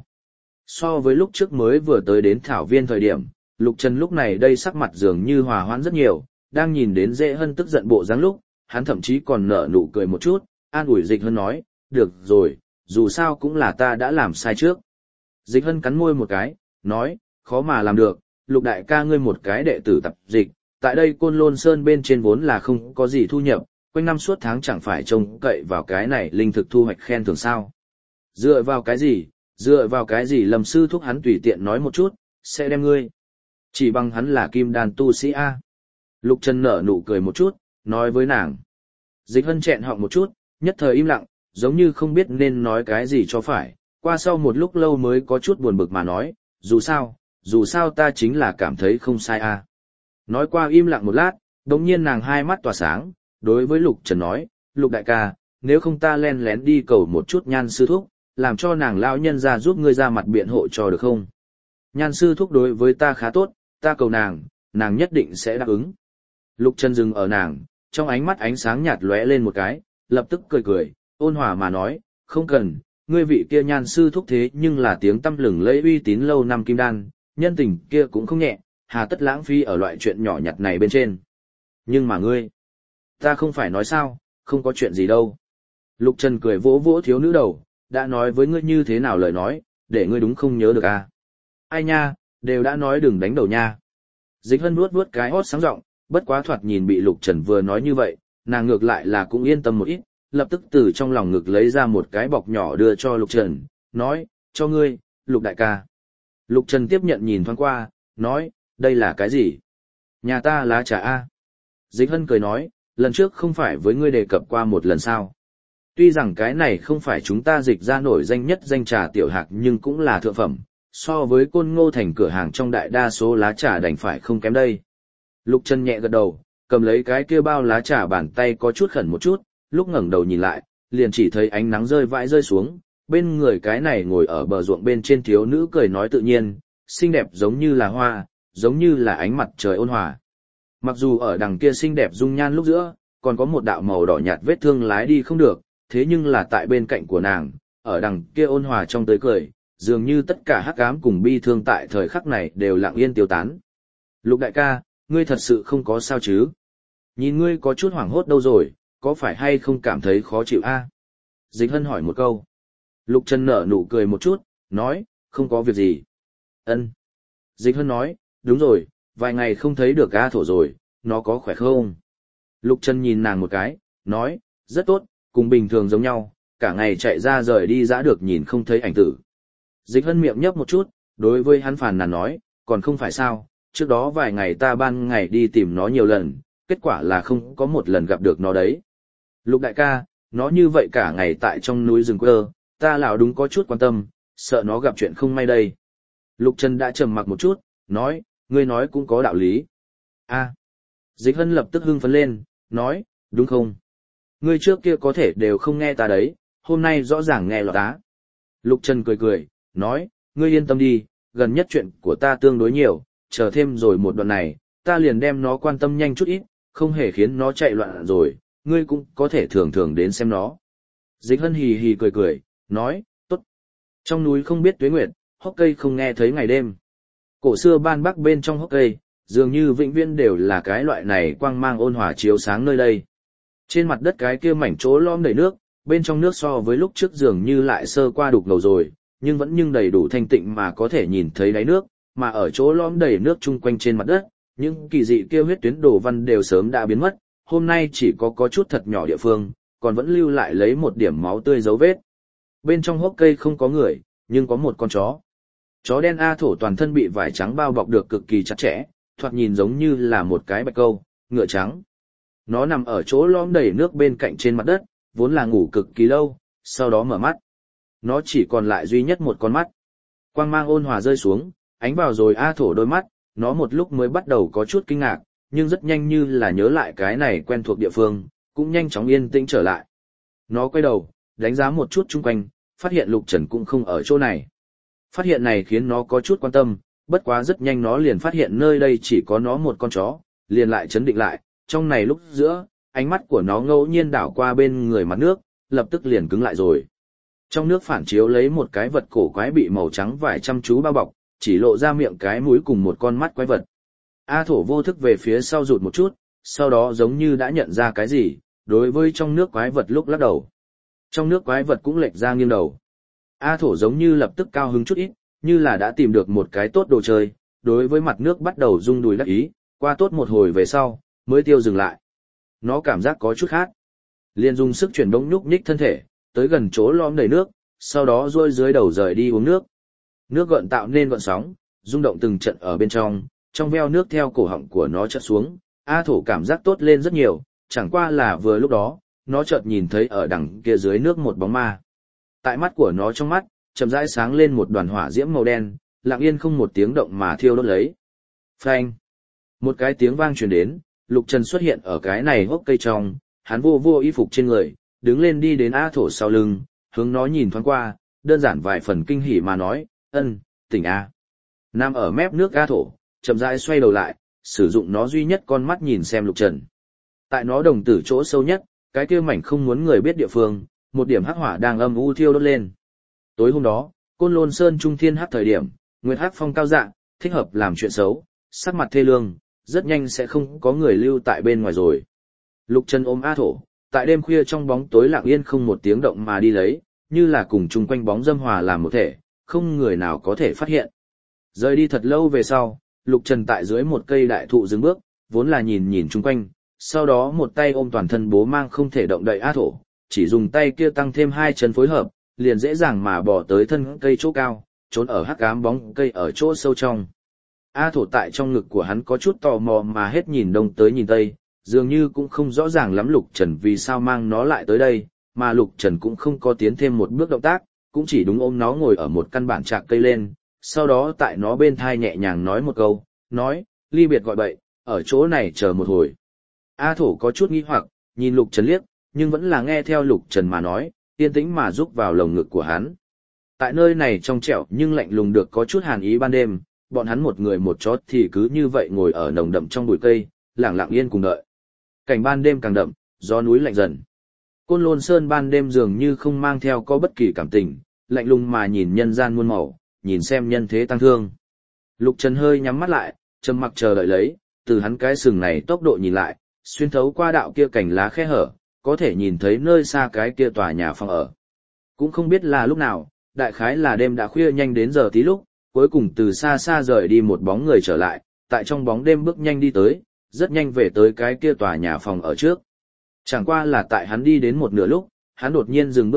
So với lúc trước mới vừa tới đến thảo viên thời điểm, Lục Trần lúc này đây sắc mặt dường như hòa hoãn rất nhiều, đang nhìn đến Dễ Hân tức giận bộ dáng lúc, hắn thậm chí còn nở nụ cười một chút, an ủi Dịch Hân nói, được rồi, dù sao cũng là ta đã làm sai trước. Dịch Hân cắn môi một cái, nói, khó mà làm được, Lục đại ca ngươi một cái đệ tử tập dịch, tại đây Côn Lôn Sơn bên trên vốn là không có gì thu nhập, quanh năm suốt tháng chẳng phải trông cậy vào cái này linh thực thu hoạch khen thưởng sao. Dựa vào cái gì Lâm sư thúc hắn tùy tiện nói một chút, sẽ đem ngươi. Chỉ bằng hắn là kim đan tu sĩ A. Lục Trần nở nụ cười một chút, nói với nàng. Dịch Hân chẹn họng một chút, nhất thời im lặng, giống như không biết nên nói cái gì cho phải, qua sau một lúc lâu mới có chút buồn bực mà nói, dù sao ta chính là cảm thấy không sai A. Nói qua im lặng một lát, đồng nhiên nàng hai mắt tỏa sáng, đối với Lục Trần nói, Lục đại ca, nếu không ta len lén đi cầu một chút Nhan sư thúc, làm cho nàng lão nhân ra giúp ngươi ra mặt biện hộ cho được không? Nhan sư thúc đối với ta khá tốt, ta cầu nàng nhất định sẽ đáp ứng. Lục Trần dừng ở nàng, trong ánh mắt ánh sáng nhạt lóe lên một cái, lập tức cười, ôn hòa mà nói, không cần, ngươi vị kia Nhan sư thúc thế nhưng là tiếng tăm lừng lẫy uy tín lâu năm kim đan, nhân tình kia cũng không nhẹ, hà tất lãng phí ở loại chuyện nhỏ nhặt này bên trên. Nhưng mà ngươi, ta không phải nói sao, không có chuyện gì đâu. Lục Trần cười vỗ vỗ thiếu nữ đầu, đã nói với ngươi như thế nào lời nói, để ngươi đúng không nhớ được à. Ai nha, đều đã nói đừng đánh đầu nha. Dịch Hân vuốt cái hót sáng rộng, bất quá thoạt nhìn bị Lục Trần vừa nói như vậy, nàng ngược lại là cũng yên tâm một ít, lập tức từ trong lòng ngực lấy ra một cái bọc nhỏ đưa cho Lục Trần, nói, cho ngươi, Lục đại ca. Lục Trần tiếp nhận nhìn thoáng qua, nói, đây là cái gì? Nhà ta lá trà A. Dịch Hân cười nói, lần trước không phải với ngươi đề cập qua một lần sao. Tuy rằng cái này không phải chúng ta dịch ra nổi danh nhất danh trà tiểu hạc nhưng cũng là thượng phẩm, so với Côn Ngô thành cửa hàng trong đại đa số lá trà đành phải không kém đây. Lục Trần nhẹ gật đầu, cầm lấy cái kia bao lá trà bàn tay có chút khẩn một chút, lúc ngẩng đầu nhìn lại, liền chỉ thấy ánh nắng rơi xuống, bên người cái này ngồi ở bờ ruộng bên trên thiếu nữ cười nói tự nhiên, xinh đẹp giống như là hoa, giống như là ánh mặt trời ôn hòa. Mặc dù ở đằng kia xinh đẹp dung nhan lúc giữa, còn có một đạo màu đỏ nhạt vết thương lái đi không được, thế nhưng là tại bên cạnh của nàng, ở đằng kia ôn hòa trong tới cười, dường như tất cả hắc ám cùng bi thương tại thời khắc này đều lặng yên tiêu tán. Lục đại ca, ngươi thật sự không có sao chứ? Nhìn ngươi có chút hoảng hốt đâu rồi, có phải hay không cảm thấy khó chịu a? Dịch Hân hỏi một câu. Lục Trần nở nụ cười một chút, nói, không có việc gì. Ân. Dịch Hân nói, đúng rồi, vài ngày không thấy được A Thổ rồi, nó có khỏe không? Lục Trần nhìn nàng một cái, nói, rất tốt, cùng bình thường giống nhau, cả ngày chạy ra rời đi dã được nhìn không thấy ảnh tử. Dịch Hân miệng nhấp một chút, đối với hắn phàn nàn nói, còn không phải sao, trước đó vài ngày ta ban ngày đi tìm nó nhiều lần, kết quả là không có một lần gặp được nó đấy. Lục đại ca, nó như vậy cả ngày tại trong núi rừng quơ, ta lão đúng có chút quan tâm, sợ nó gặp chuyện không may đây. Lục Trần đã trầm mặc một chút, nói, ngươi nói cũng có đạo lý. Dịch Hân lập tức hưng phấn lên, nói, đúng không? Ngươi trước kia có thể đều không nghe ta đấy, hôm nay rõ ràng nghe lọt tá. Lục Trần cười cười, nói, ngươi yên tâm đi, gần nhất chuyện của ta tương đối nhiều, chờ thêm rồi một đoạn này, ta liền đem nó quan tâm nhanh chút ít, không hề khiến nó chạy loạn rồi, ngươi cũng có thể thường thường đến xem nó. Dịch Hân hì hì cười cười, nói, tốt. Trong núi không biết tuế nguyệt, hốc cây không nghe thấy ngày đêm. Cổ xưa ban bắc bên trong hốc cây, dường như vĩnh viễn đều là cái loại này quang mang ôn hòa chiếu sáng nơi đây. Trên mặt đất cái kia mảnh chỗ lõm đầy nước, bên trong nước so với lúc trước dường như lại sơ qua đục ngầu rồi, nhưng đầy đủ thanh tịnh mà có thể nhìn thấy đáy nước, mà ở chỗ lõm đầy nước chung quanh trên mặt đất, những kỳ dị kia huyết tuyến đồ văn đều sớm đã biến mất, hôm nay chỉ có chút thật nhỏ địa phương, còn vẫn lưu lại lấy một điểm máu tươi dấu vết. Bên trong hốc cây không có người, nhưng có một con chó. Chó đen A Thổ toàn thân bị vải trắng bao bọc được cực kỳ chặt chẽ, thoạt nhìn giống như là một cái bạch câu, ngựa trắng. Nó nằm ở chỗ lõm đầy nước bên cạnh trên mặt đất, vốn là ngủ cực kỳ lâu, sau đó mở mắt. Nó chỉ còn lại duy nhất một con mắt. Quang mang ôn hòa rơi xuống, ánh vào rồi A Thổ đôi mắt, nó một lúc mới bắt đầu có chút kinh ngạc, nhưng rất nhanh như là nhớ lại cái này quen thuộc địa phương, cũng nhanh chóng yên tĩnh trở lại. Nó quay đầu, đánh giá một chút chung quanh, phát hiện Lục Trần cũng không ở chỗ này. Phát hiện này khiến nó có chút quan tâm, bất quá rất nhanh nó liền phát hiện nơi đây chỉ có nó một con chó, liền lại chấn định lại, trong này lúc giữa, ánh mắt của nó ngẫu nhiên đảo qua bên người mặt nước, lập tức liền cứng lại rồi. Trong nước phản chiếu lấy một cái vật cổ quái bị màu trắng vải chăm chú bao bọc, chỉ lộ ra miệng cái mũi cùng một con mắt quái vật. A Thổ vô thức về phía sau rụt một chút, sau đó giống như đã nhận ra cái gì, đối với trong nước quái vật lúc lắc đầu. Trong nước quái vật cũng lệch ra nghiêng đầu. A Thổ giống như lập tức cao hứng chút ít, như là đã tìm được một cái tốt đồ chơi, đối với mặt nước bắt đầu rung đùi đắc ý, qua tốt một hồi về sau, mới tiêu dừng lại. Nó cảm giác có chút khác. Liền dùng sức chuyển động nhúc nhích thân thể, tới gần chỗ lõm đầy nước, sau đó duỗi dưới đầu rời đi uống nước. Nước gợn tạo nên gợn sóng, rung động từng trận ở bên trong veo nước theo cổ họng của nó chợt xuống, A Thổ cảm giác tốt lên rất nhiều, chẳng qua là vừa lúc đó, nó chợt nhìn thấy ở đằng kia dưới nước một bóng ma. Tại mắt của nó trong mắt, chậm rãi sáng lên một đoàn hỏa diễm màu đen, lặng yên không một tiếng động mà thiêu đốt lấy. Phanh! Một cái tiếng vang truyền đến, Lục Trần xuất hiện ở cái này hốc cây trong, hắn vô y phục trên người, đứng lên đi đến A Thổ sau lưng, hướng nó nhìn thoáng qua, đơn giản vài phần kinh hỉ mà nói, tỉnh A. Nằm ở mép nước A Thổ, chậm rãi xoay đầu lại, sử dụng nó duy nhất con mắt nhìn xem Lục Trần. Tại nó đồng tử chỗ sâu nhất, cái kia mảnh không muốn người biết địa phương, một điểm hắc hỏa đang âm u thiêu đốt lên. Tối hôm đó, Côn Lôn Sơn trung thiên hắc thời điểm, nguyệt hắc phong cao dạng, thích hợp làm chuyện xấu, sắc mặt thê lương, rất nhanh sẽ không có người lưu tại bên ngoài rồi. Lục Trần ôm A Thổ, tại đêm khuya trong bóng tối lặng yên không một tiếng động mà đi lấy, như là cùng chung quanh bóng dâm hòa làm một thể, không người nào có thể phát hiện. Rời đi thật lâu về sau, Lục Trần tại dưới một cây đại thụ dừng bước, vốn là nhìn chung quanh, sau đó một tay ôm toàn thân bố mang không thể động đậy A Thổ, chỉ dùng tay kia tăng thêm hai chân phối hợp, liền dễ dàng mà bỏ tới thân cây chỗ cao, trốn ở hắc ám bóng cây ở chỗ sâu trong. A Thổ tại trong ngực của hắn có chút tò mò mà hết nhìn đông tới nhìn tây, dường như cũng không rõ ràng lắm Lục Trần vì sao mang nó lại tới đây, mà Lục Trần cũng không có tiến thêm một bước động tác, cũng chỉ đúng ôm nó ngồi ở một căn bản trạc cây lên, sau đó tại nó bên thai nhẹ nhàng nói một câu, nói, ly biệt gọi bậy, ở chỗ này chờ một hồi. A Thổ có chút nghi hoặc, nhìn Lục Trần liếc, nhưng vẫn là nghe theo Lục Trần mà nói, yên tĩnh mà rúc vào lồng ngực của hắn. Tại nơi này trong trẻo nhưng lạnh lùng được có chút hàn ý ban đêm, bọn hắn một người một chó thì cứ như vậy ngồi ở nồng đậm trong bụi cây, lặng lặng yên cùng đợi. Cảnh ban đêm càng đậm, gió núi lạnh dần. Côn Lôn Sơn ban đêm dường như không mang theo có bất kỳ cảm tình, lạnh lùng mà nhìn nhân gian muôn màu, nhìn xem nhân thế tăng thương. Lục Trần hơi nhắm mắt lại, trầm mặc chờ đợi lấy, từ hắn cái sừng này tốc độ nhìn lại, xuyên thấu qua đạo kia cành lá khe hở, có thể nhìn thấy nơi xa cái kia tòa nhà phòng ở. Cũng không biết là lúc nào, đại khái là đêm đã khuya nhanh đến giờ tí lúc, cuối cùng từ xa xa rời đi một bóng người trở lại, tại trong bóng đêm bước nhanh đi tới, rất nhanh về tới cái kia tòa nhà phòng ở trước. Chẳng qua là tại hắn đi đến một nửa lúc, hắn đột nhiên dừng bước lại,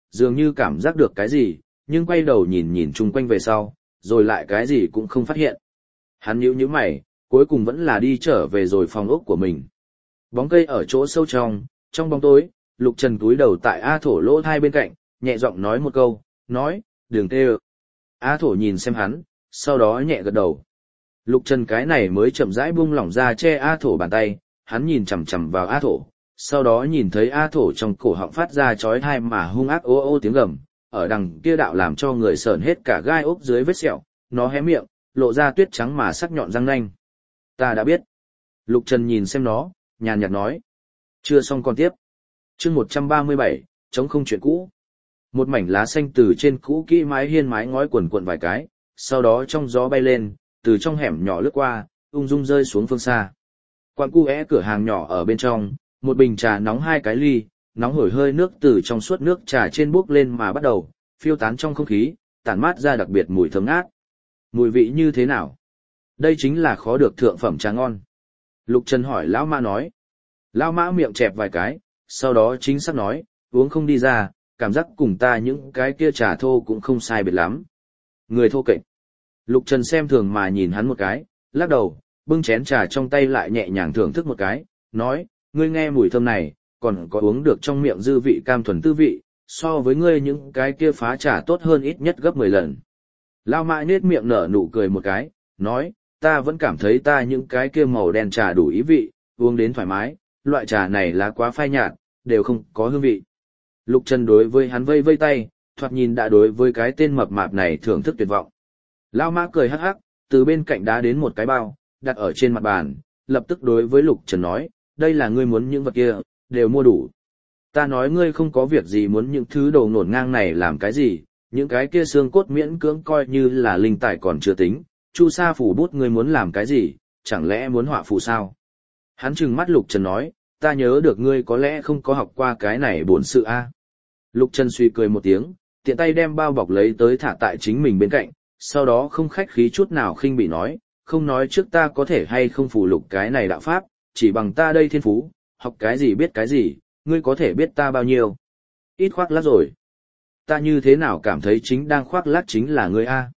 dường như cảm giác được cái gì, nhưng quay đầu nhìn nhìn chung quanh về sau, rồi lại cái gì cũng không phát hiện. Hắn nhíu mày, cuối cùng vẫn là đi trở về rồi phòng ốc của mình. Bóng cây ở chỗ sâu trong bóng tối, Lục Trần cúi đầu tại A Thổ lỗ thai bên cạnh, nhẹ giọng nói một câu, nói, đừng tê ơ. A Thổ nhìn xem hắn, sau đó nhẹ gật đầu. Lục Trần cái này mới chậm rãi buông lỏng ra che A Thổ bàn tay, hắn nhìn chằm chằm vào A Thổ, sau đó nhìn thấy A Thổ trong cổ họng phát ra chói tai mà hung ác ô ô tiếng gầm, ở đằng kia đạo làm cho người sởn hết cả gai ốc dưới vết sẹo, nó hé miệng, lộ ra tuyết trắng mà sắc nhọn răng nanh. Ta đã biết. Lục Trần nhìn xem nó, nhàn nhạt nói. Chưa xong còn tiếp. Chương 137, chống không chuyện cũ. Một mảnh lá xanh từ trên cũ kỹ mái hiên mái ngói quần quần vài cái, sau đó trong gió bay lên, từ trong hẻm nhỏ lướt qua, ung dung rơi xuống phương xa. Quán cu é cửa hàng nhỏ ở bên trong, một bình trà nóng 2 cái ly, nóng hổi hơi nước từ trong suốt nước trà trên bốc lên mà bắt đầu, phiêu tán trong không khí, tản mát ra đặc biệt mùi thơm ngát. Mùi vị như thế nào? Đây chính là khó được thượng phẩm trà ngon. Lục Trần hỏi Lão Mã nói. Lão Mã miệng chẹp vài cái, sau đó chính xác nói, uống không đi ra, cảm giác cùng ta những cái kia trà thô cũng không sai biệt lắm. Người thô kệch. Lục Trần xem thường mà nhìn hắn một cái, lắc đầu, bưng chén trà trong tay lại nhẹ nhàng thưởng thức một cái, nói, ngươi nghe mùi thơm này, còn có uống được trong miệng dư vị cam thuần tư vị, so với ngươi những cái kia phá trà tốt hơn ít nhất gấp 10 lần. Lão Mã nết miệng nở nụ cười một cái, nói, ta vẫn cảm thấy ta những cái kia màu đen trà đủ ý vị, uống đến thoải mái, loại trà này lá quá phai nhạt, đều không có hương vị. Lục Trần đối với hắn vây vây tay, thoạt nhìn đã đối với cái tên mập mạp này thưởng thức tuyệt vọng. Lão Mã cười hắc hắc, từ bên cạnh đá đến một cái bao, đặt ở trên mặt bàn, lập tức đối với Lục Trần nói, đây là ngươi muốn những vật kia, đều mua đủ. Ta nói ngươi không có việc gì muốn những thứ đồ ngổn ngang này làm cái gì, những cái kia xương cốt miễn cưỡng coi như là linh tài còn chưa tính, chu sa phủ bút ngươi muốn làm cái gì, chẳng lẽ muốn họa phù sao? Hắn trừng mắt Lục Trần nói, ta nhớ được ngươi có lẽ không có học qua cái này bổn sự a. Lục Trần suy cười một tiếng, tiện tay đem bao bọc lấy tới thả tại chính mình bên cạnh, sau đó không khách khí chút nào khinh bị nói, không nói trước ta có thể hay không phù lục cái này đạo pháp, chỉ bằng ta đây thiên phú, học cái gì biết cái gì, ngươi có thể biết ta bao nhiêu. Ít khoác lác rồi. Ta như thế nào cảm thấy chính đang khoác lác chính là ngươi a.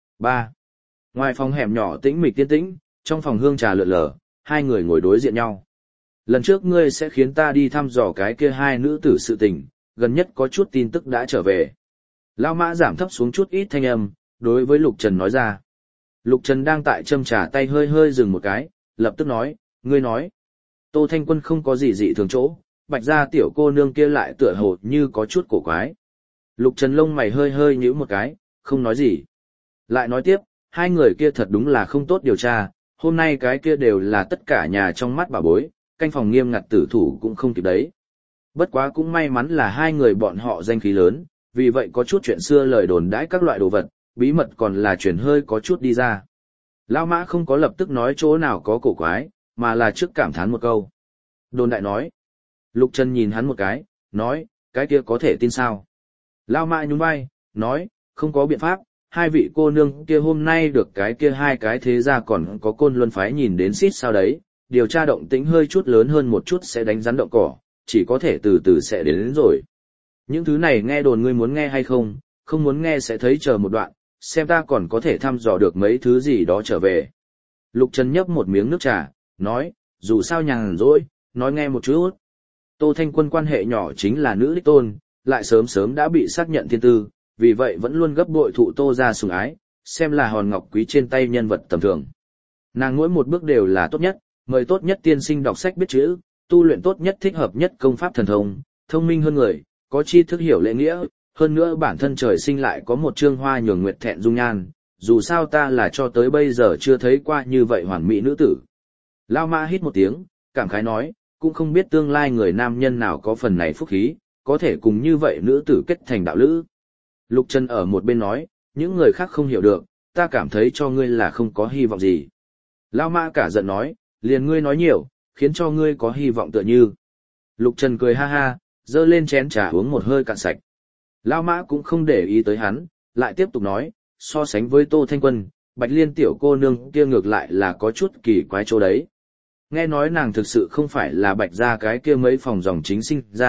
3. Ngoài phòng hẻm nhỏ tĩnh mịch tiên tĩnh, trong phòng hương trà lượn lờ, hai người ngồi đối diện nhau. Lần trước ngươi sẽ khiến ta đi thăm dò cái kia hai nữ tử sự tình, gần nhất có chút tin tức đã trở về. Lão Mã giảm thấp xuống chút ít thanh âm, đối với Lục Trần nói ra. Lục Trần đang tại châm trà tay hơi hơi dừng một cái, lập tức nói, ngươi nói. Tô Thanh Quân không có gì dị thường chỗ, Bạch gia tiểu cô nương kia lại tựa hồ như có chút cổ quái. Lục Trần lông mày hơi hơi nhíu một cái, không nói gì. Lại nói tiếp, hai người kia thật đúng là không tốt điều tra, hôm nay cái kia đều là tất cả nhà trong mắt bà bối, canh phòng nghiêm ngặt tử thủ cũng không kịp đấy. Bất quá cũng may mắn là hai người bọn họ danh khí lớn, vì vậy có chút chuyện xưa lời đồn đãi các loại đồ vật, bí mật còn là chuyển hơi có chút đi ra. Lão Mã không có lập tức nói chỗ nào có cổ quái, mà là trước cảm thán một câu. Đồn đại nói. Lục Trần nhìn hắn một cái, nói, cái kia có thể tin sao? Lão Mã nhún vai, nói, không có biện pháp, hai vị cô nương kia hôm nay được cái kia hai cái thế ra còn có Côn Luân phái nhìn đến xít sao đấy, điều tra động tĩnh hơi chút lớn hơn một chút sẽ đánh rắn động cỏ, chỉ có thể từ từ sẽ đến rồi. Những thứ này nghe đồn ngươi muốn nghe hay không, không muốn nghe sẽ thấy chờ một đoạn, xem ta còn có thể thăm dò được mấy thứ gì đó trở về. Lục Trần nhấp một miếng nước trà, nói, dù sao nhàn rỗi, nói nghe một chút. Tô Thanh Quân quan hệ nhỏ chính là nữ đích tôn, lại sớm sớm đã bị xác nhận thiên tư, vì vậy vẫn luôn gấp bội thụ Tô ra sủng ái, xem là hòn ngọc quý trên tay nhân vật tầm thường. Nàng mỗi một bước đều là tốt nhất, mời tốt nhất tiên sinh đọc sách biết chữ, tu luyện tốt nhất thích hợp nhất công pháp thần thông, thông minh hơn người, có tri thức hiểu lễ nghĩa, hơn nữa bản thân trời sinh lại có một trương hoa nhường nguyệt thẹn dung nhan, dù sao ta là cho tới bây giờ chưa thấy qua như vậy hoàn mỹ nữ tử. Lao Mã hít một tiếng, cảm khái nói, cũng không biết tương lai người nam nhân nào có phần này phúc khí, có thể cùng như vậy nữ tử kết thành đạo lữ. Lục Trần ở một bên nói, những người khác không hiểu được, ta cảm thấy cho ngươi là không có hy vọng gì. Lao Mã cả giận nói, liền ngươi nói nhiều, khiến cho ngươi có hy vọng tựa như. Lục Trần cười ha ha, dơ lên chén trà uống một hơi cạn sạch. Lao Mã cũng không để ý tới hắn, lại tiếp tục nói, so sánh với Tô Thanh Quân, Bạch Liên tiểu cô nương kia ngược lại là có chút kỳ quái chỗ đấy. Nghe nói nàng thực sự không phải là Bạch gia cái kia mấy phòng dòng chính sinh ra,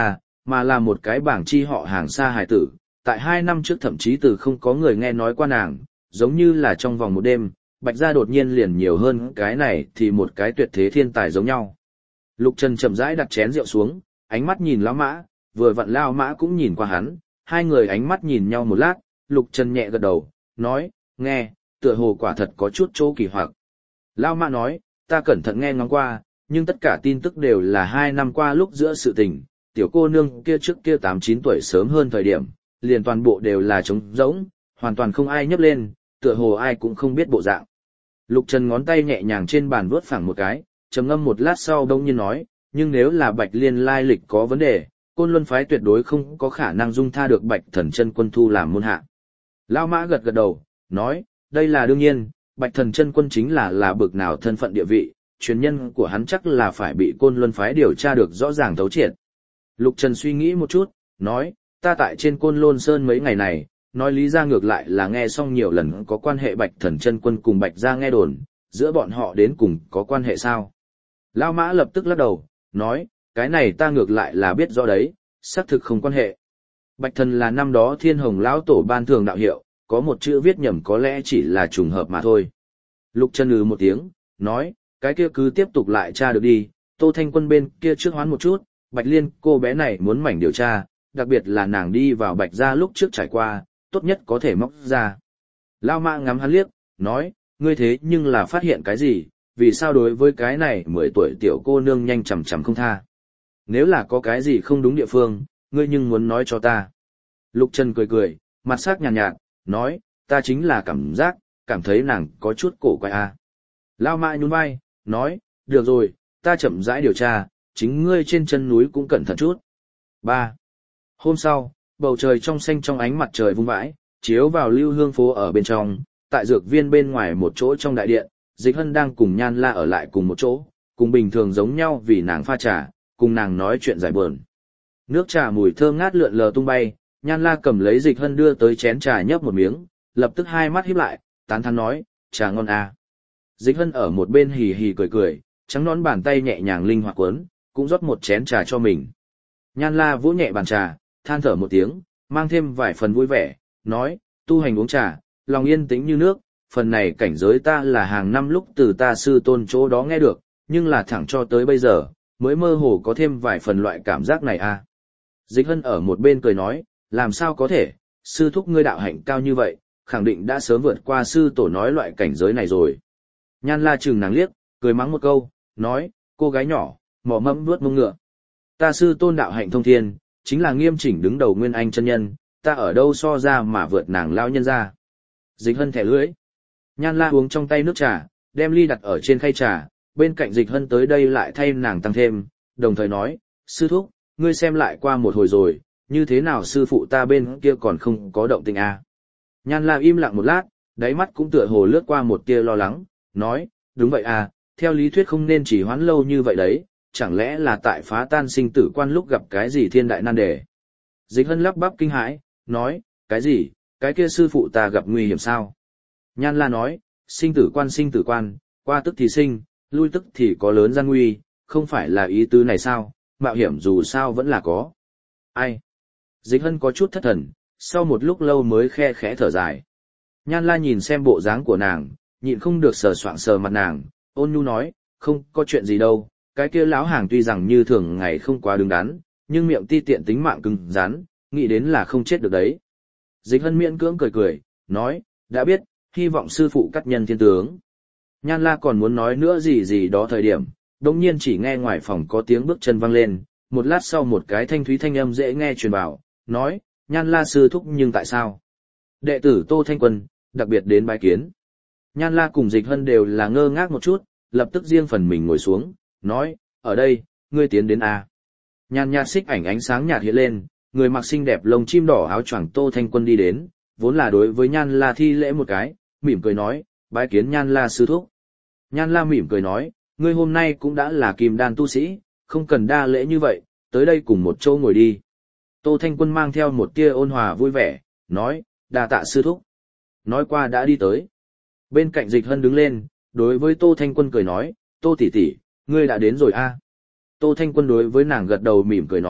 mà là một cái bảng chi họ hàng xa hài tử. Tại 2 năm trước thậm chí từ không có người nghe nói qua nàng, giống như là trong vòng một đêm, Bạch gia đột nhiên liền nhiều hơn cái này thì một cái tuyệt thế thiên tài giống nhau. Lục Trần chậm rãi đặt chén rượu xuống, ánh mắt nhìn Lão Mã, vừa vặn Lão Mã cũng nhìn qua hắn, hai người ánh mắt nhìn nhau một lát, Lục Trần nhẹ gật đầu, nói, nghe, tựa hồ quả thật có chút chỗ kỳ hoặc. Lão Mã nói, ta cẩn thận nghe ngóng qua, nhưng tất cả tin tức đều là 2 năm qua lúc giữa sự tình, tiểu cô nương kia trước kia 8-9 tuổi sớm hơn thời điểm, liền toàn bộ đều là trống rỗng, hoàn toàn không ai nhấc lên, tựa hồ ai cũng không biết bộ dạng. Lục Trần ngón tay nhẹ nhàng trên bàn vuốt phẳng một cái, trầm ngâm một lát sau đông nhiên nói, nhưng nếu là Bạch Liên lai lịch có vấn đề, Côn Luân phái tuyệt đối không có khả năng dung tha được Bạch Thần Chân Quân thu làm môn hạ. Lão Mã gật gật đầu, nói, đây là đương nhiên, Bạch Thần Chân Quân chính là bực nào thân phận địa vị, truyền nhân của hắn chắc là phải bị Côn Luân phái điều tra được rõ ràng thấu triệt. Lục Trần suy nghĩ một chút, nói, ta tại trên Côn Lôn Sơn mấy ngày này, nói lý ra ngược lại là nghe xong nhiều lần có quan hệ Bạch Thần Chân Quân cùng Bạch gia nghe đồn, giữa bọn họ đến cùng có quan hệ sao? Lão Mã lập tức lắc đầu, nói, cái này ta ngược lại là biết rõ đấy, xác thực không quan hệ. Bạch Thần là năm đó Thiên Hồng lão tổ ban thường đạo hiệu, có một chữ viết nhầm có lẽ chỉ là trùng hợp mà thôi. Lục Trần một tiếng, nói, cái kia cứ tiếp tục lại tra được đi, Tô Thanh Quân bên kia trước hoán một chút, Bạch Liên cô bé này muốn mảnh điều tra, đặc biệt là nàng đi vào Bạch gia lúc trước trải qua, tốt nhất có thể móc ra. Lão Mã ngắm hắn liếc, nói, ngươi thế nhưng là phát hiện cái gì, vì sao đối với cái này 10 tuổi tiểu cô nương nhanh chằm chằm không tha. Nếu là có cái gì không đúng địa phương, ngươi nhưng muốn nói cho ta. Lục Trần cười cười, mặt sắc nhàn nhạt, nói, ta chính là cảm thấy nàng có chút cổ quái a. Lão Mã nhún vai, nói, được rồi, ta chậm rãi điều tra, chính ngươi trên chân núi cũng cẩn thận chút. 3. Hôm sau, bầu trời trong xanh trong ánh mặt trời vung vãi, chiếu vào Lưu Hương phố ở bên trong, tại dược viên bên ngoài một chỗ trong đại điện, Dịch Hân đang cùng Nhan La ở lại cùng một chỗ, cùng bình thường giống nhau vì nàng pha trà, cùng nàng nói chuyện giải buồn. Nước trà mùi thơm ngát lượn lờ tung bay, Nhan La cầm lấy Dịch Hân đưa tới chén trà nhấp một miếng, lập tức hai mắt híp lại, tán thán nói, trà ngon à. Dịch Hân ở một bên hì hì cười cười, trắng nõn bàn tay nhẹ nhàng linh hoạt quấn, cũng rót một chén trà cho mình. Nhan La vỗ nhẹ bàn trà, than thở một tiếng, mang thêm vài phần vui vẻ, nói, tu hành uống trà, lòng yên tĩnh như nước, phần này cảnh giới ta là hàng năm lúc từ ta sư tôn chỗ đó nghe được, nhưng là thẳng cho tới bây giờ, mới mơ hồ có thêm vài phần loại cảm giác này à. Dịch Hân ở một bên cười nói, làm sao có thể, sư thúc ngươi đạo hạnh cao như vậy, khẳng định đã sớm vượt qua sư tổ nói loại cảnh giới này rồi. Nhan La chừng nàng liếc, cười mắng một câu, nói, cô gái nhỏ, mỏ mẫm vuốt mông ngựa. Ta sư tôn đạo hạnh thông thiên, chính là nghiêm chỉnh đứng đầu nguyên anh chân nhân, ta ở đâu so ra mà vượt nàng lao nhân ra. Dịch Hân thẻ lưỡi. Nhan La uống trong tay nước trà, đem ly đặt ở trên khay trà, bên cạnh Dịch Hân tới đây lại thay nàng tăng thêm, đồng thời nói, sư thúc, ngươi xem lại qua một hồi rồi, như thế nào sư phụ ta bên kia còn không có động tình à. Nhan La im lặng một lát, đáy mắt cũng tựa hồ lướt qua một tia lo lắng, nói, đúng vậy à, theo lý thuyết không nên chỉ hoãn lâu như vậy đấy, chẳng lẽ là tại phá tan sinh tử quan lúc gặp cái gì thiên đại nan đề. Dịch Hân lắp bắp kinh hãi, nói, cái gì, cái kia sư phụ ta gặp nguy hiểm sao? Nhan La nói, sinh tử quan, qua tức thì sinh, lui tức thì có lớn gian nguy, không phải là ý tứ này sao, mạo hiểm dù sao vẫn là có. Ai? Dịch Hân có chút thất thần, sau một lúc lâu mới khe khẽ thở dài. Nhan La nhìn xem bộ dáng của nàng, nhịn không được sờ soạng sờ mặt nàng, ôn nhu nói, không có chuyện gì đâu, cái kia lão hàng tuy rằng như thường ngày không quá đứng đắn, nhưng miệng ti tiện tính mạng cứng rắn, nghĩ đến là không chết được đấy. Dịch Hân miễn cưỡng cười cười, nói, đã biết, hy vọng sư phụ cắt nhân thiên tướng. Nhan La còn muốn nói nữa gì đó thời điểm, đồng nhiên chỉ nghe ngoài phòng có tiếng bước chân vang lên, một lát sau một cái thanh thúy thanh âm dễ nghe truyền vào, nói, Nhan La sư thúc nhưng tại sao? Đệ tử Tô Thanh Quân, đặc biệt đến bái kiến. Nhan La cùng Dịch Hân đều là ngơ ngác một chút, lập tức riêng phần mình ngồi xuống, nói, ở đây, ngươi tiến đến a. Nhan nhạt xích ảnh ánh sáng nhạt hiện lên, người mặc xinh đẹp lông chim đỏ áo choàng Tô Thanh Quân đi đến, vốn là đối với Nhan La thi lễ một cái, mỉm cười nói, bái kiến Nhan La sư thúc. Nhan La mỉm cười nói, ngươi hôm nay cũng đã là kim đan tu sĩ, không cần đa lễ như vậy, tới đây cùng một chỗ ngồi đi. Tô Thanh Quân mang theo một tia ôn hòa vui vẻ, nói, đa tạ sư thúc. Nói qua đã đi tới. Bên cạnh Dịch Hân đứng lên, đối với Tô Thanh Quân cười nói, Tô tỷ tỷ, ngươi đã đến rồi a. Tô Thanh Quân đối với nàng gật đầu mỉm cười nói,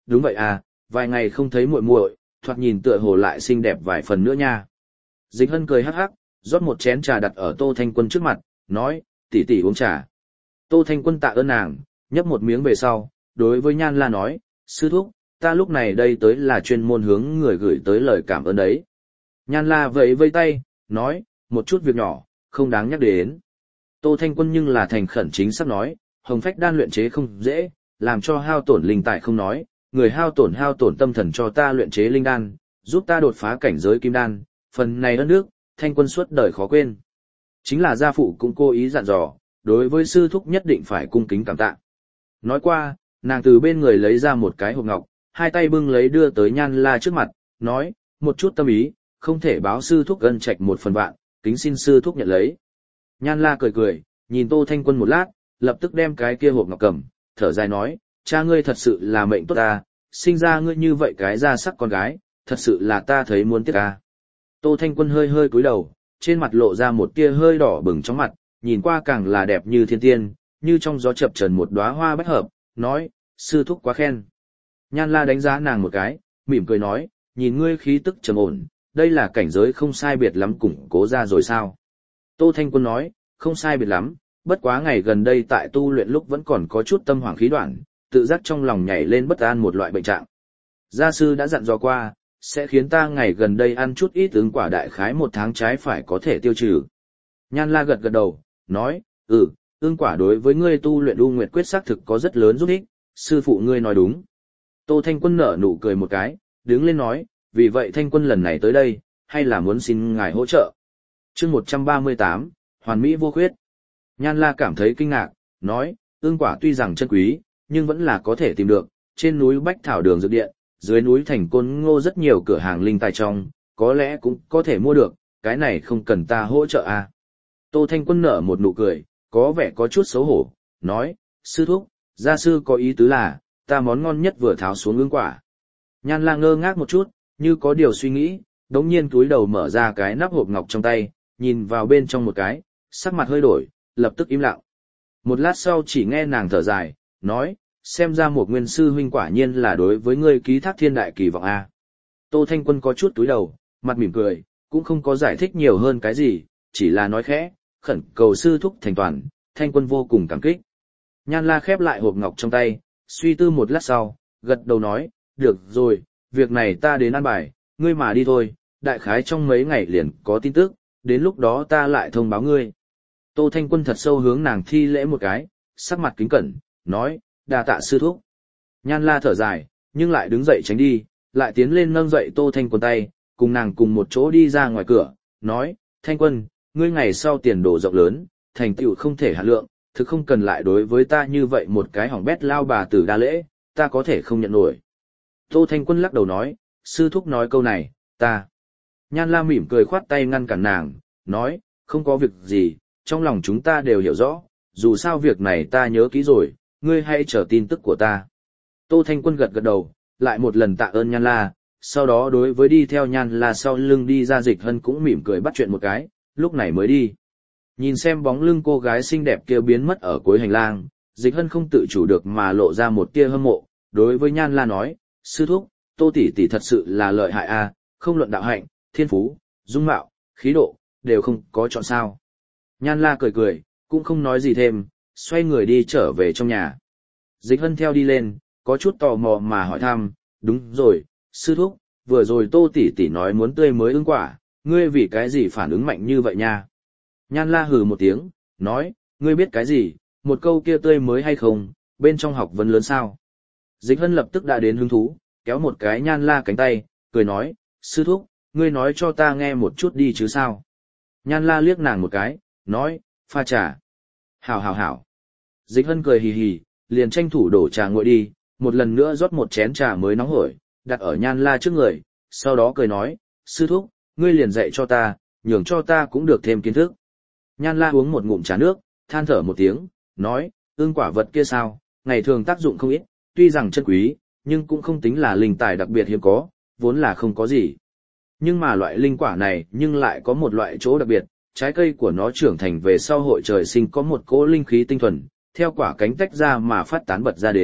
đúng vậy à, vài ngày không thấy muội muội, thoạt nhìn tựa hồ lại xinh đẹp vài phần nữa nha. Dịch Hân cười hắc hắc, rót một chén trà đặt ở Tô Thanh Quân trước mặt, nói, tỷ tỷ uống trà. Tô Thanh Quân tạ ơn nàng, nhấp một miếng về sau, đối với Nhan La nói, sư thúc, ta lúc này đây tới là chuyên môn hướng người gửi tới lời cảm ơn đấy. Nhan La vẫy vây tay, nói, một chút việc nhỏ, không đáng nhắc đến. Tô Thanh Quân nhưng là thành khẩn chính xác nói, hồng phách đan luyện chế không dễ, làm cho hao tổn linh tài không nói, người hao tổn tâm thần cho ta luyện chế linh đan, giúp ta đột phá cảnh giới kim đan, phần này ơn nước, Thanh Quân suốt đời khó quên. Chính là gia phụ cũng cố ý dặn dò, đối với sư thúc nhất định phải cung kính cảm tạ. Nói qua, nàng từ bên người lấy ra một cái hộp ngọc, hai tay bưng lấy đưa tới Nhan La trước mặt, nói, một chút tâm ý, không thể báo sư thúc ân trạch một phần vạn, kính xin sư thúc nhận lấy. Nhan La cười cười, nhìn Tô Thanh Quân một lát, lập tức đem cái kia hộp ngọc cầm, thở dài nói, cha ngươi thật sự là mệnh tốt ta, sinh ra ngươi như vậy cái ra sắc con gái, thật sự là ta thấy muốn tiếc ca. Tô Thanh Quân hơi hơi cúi đầu, trên mặt lộ ra một tia hơi đỏ bừng trong mặt, nhìn qua càng là đẹp như thiên tiên, như trong gió chập chờn một đóa hoa bách hợp, nói, sư thúc quá khen. Nhan La đánh giá nàng một cái, mỉm cười nói, nhìn ngươi khí tức trầm ổn, đây là cảnh giới không sai biệt lắm củng cố ra rồi sao. Tô Thanh Quân nói, không sai biệt lắm, bất quá ngày gần đây tại tu luyện lúc vẫn còn có chút tâm hoàng khí đoạn, tự giác trong lòng nhảy lên bất an một loại bệnh trạng. Gia sư đã dặn dò qua, sẽ khiến ta ngày gần đây ăn chút ít ứng quả đại khái 1 tháng trái phải có thể tiêu trừ. Nhan La gật gật đầu, nói, ương quả đối với ngươi tu luyện U Nguyệt Quyết xác thực có rất lớn giúp ích, sư phụ ngươi nói đúng. Tô Thanh Quân nở nụ cười một cái, đứng lên nói, vì vậy Thanh Quân lần này tới đây, hay là muốn xin ngài hỗ trợ. Chương 138, Hoàn Mỹ vô khuyết. Nhan La cảm thấy kinh ngạc, nói, ương quả tuy rằng chân quý, nhưng vẫn là có thể tìm được, trên núi Bách Thảo Đường Dược Điện, dưới núi Thành Côn Ngô rất nhiều cửa hàng linh tài trong, có lẽ cũng có thể mua được, cái này không cần ta hỗ trợ à. Tô Thanh Quân nở một nụ cười, có vẻ có chút xấu hổ, nói, sư thúc, gia sư có ý tứ là, ta món ngon nhất vừa tháo xuống ương quả. Nhan La ngơ ngác một chút, như có điều suy nghĩ, đống nhiên túi đầu mở ra cái nắp hộp ngọc trong tay, nhìn vào bên trong một cái, sắc mặt hơi đổi, lập tức im lặng. Một lát sau chỉ nghe nàng thở dài, nói, xem ra một nguyên sư huynh quả nhiên là đối với ngươi ký thác thiên đại kỳ vọng a. Tô Thanh Quân có chút túi đầu, mặt mỉm cười, cũng không có giải thích nhiều hơn cái gì, chỉ là nói khẽ, khẩn cầu sư thúc thành toàn, Thanh Quân vô cùng cảm kích. Nhan La khép lại hộp ngọc trong tay, suy tư một lát sau, gật đầu nói, được rồi, việc này ta đến an bài, ngươi mà đi thôi, đại khái trong mấy ngày liền có tin tức, đến lúc đó ta lại thông báo ngươi. Tô Thanh Quân thật sâu hướng nàng thi lễ một cái, sắc mặt kính cẩn, nói, đa tạ sư thúc. Nhan La thở dài, nhưng lại đứng dậy tránh đi, lại tiến lên nâng dậy Tô Thanh Quân tay, cùng nàng cùng một chỗ đi ra ngoài cửa, nói, Thanh Quân, ngươi ngày sau tiền đồ rộng lớn, thành tựu không thể hạn lượng, thực không cần lại đối với ta như vậy một cái hỏng bét lao bà tử đa lễ, ta có thể không nhận nổi. Tô Thanh Quân lắc đầu nói, sư thúc nói câu này, ta. Nhan La mỉm cười khoát tay ngăn cản nàng, nói, không có việc gì, trong lòng chúng ta đều hiểu rõ, dù sao việc này ta nhớ kỹ rồi, ngươi hãy chờ tin tức của ta. Tô Thanh Quân gật gật đầu, lại một lần tạ ơn Nhan La, sau đó đối với đi theo Nhan La sau lưng đi ra Dịch Hân cũng mỉm cười bắt chuyện một cái, lúc này mới đi. Nhìn xem bóng lưng cô gái xinh đẹp kia biến mất ở cuối hành lang, Dịch Hân không tự chủ được mà lộ ra một tia hâm mộ, đối với Nhan La nói, sư thúc, Tô tỷ tỷ thật sự là lợi hại a, không luận đạo hạnh, thiên phú, dung mạo, khí độ, đều không có chọn sao. Nhan La cười cười, cũng không nói gì thêm, xoay người đi trở về trong nhà. Dịch Hân theo đi lên, có chút tò mò mà hỏi thăm, đúng rồi, sư thúc, vừa rồi Tô tỷ tỷ nói muốn tươi mới ương quả, ngươi vì cái gì phản ứng mạnh như vậy nha? Nhan La hừ một tiếng, nói, ngươi biết cái gì, một câu kia tươi mới hay không, bên trong học vấn lớn sao? Dịch Hân lập tức đã đến hứng thú, kéo một cái Nhan La cánh tay, cười nói, sư thúc, ngươi nói cho ta nghe một chút đi chứ sao? Nhan La liếc nàng một cái, nói, pha trà. Hảo hảo hảo. Dịch Hân cười hì hì, liền tranh thủ đổ trà nguội đi, một lần nữa rót một chén trà mới nóng hổi, đặt ở Nhan La trước người, sau đó cười nói, sư thúc, ngươi liền dạy cho ta, nhường cho ta cũng được thêm kiến thức. Nhan La uống một ngụm trà nước, than thở một tiếng, nói, ương quả vật kia sao, ngày thường tác dụng không ít, tuy rằng chân quý, nhưng cũng không tính là linh tài đặc biệt hiếm có, vốn là không có gì. Nhưng mà loại linh quả này nhưng lại có một loại chỗ đặc biệt, trái cây của nó trưởng thành về sau hội trời sinh có một cỗ linh khí tinh thuần, theo quả cánh tách ra mà phát tán bật ra đến,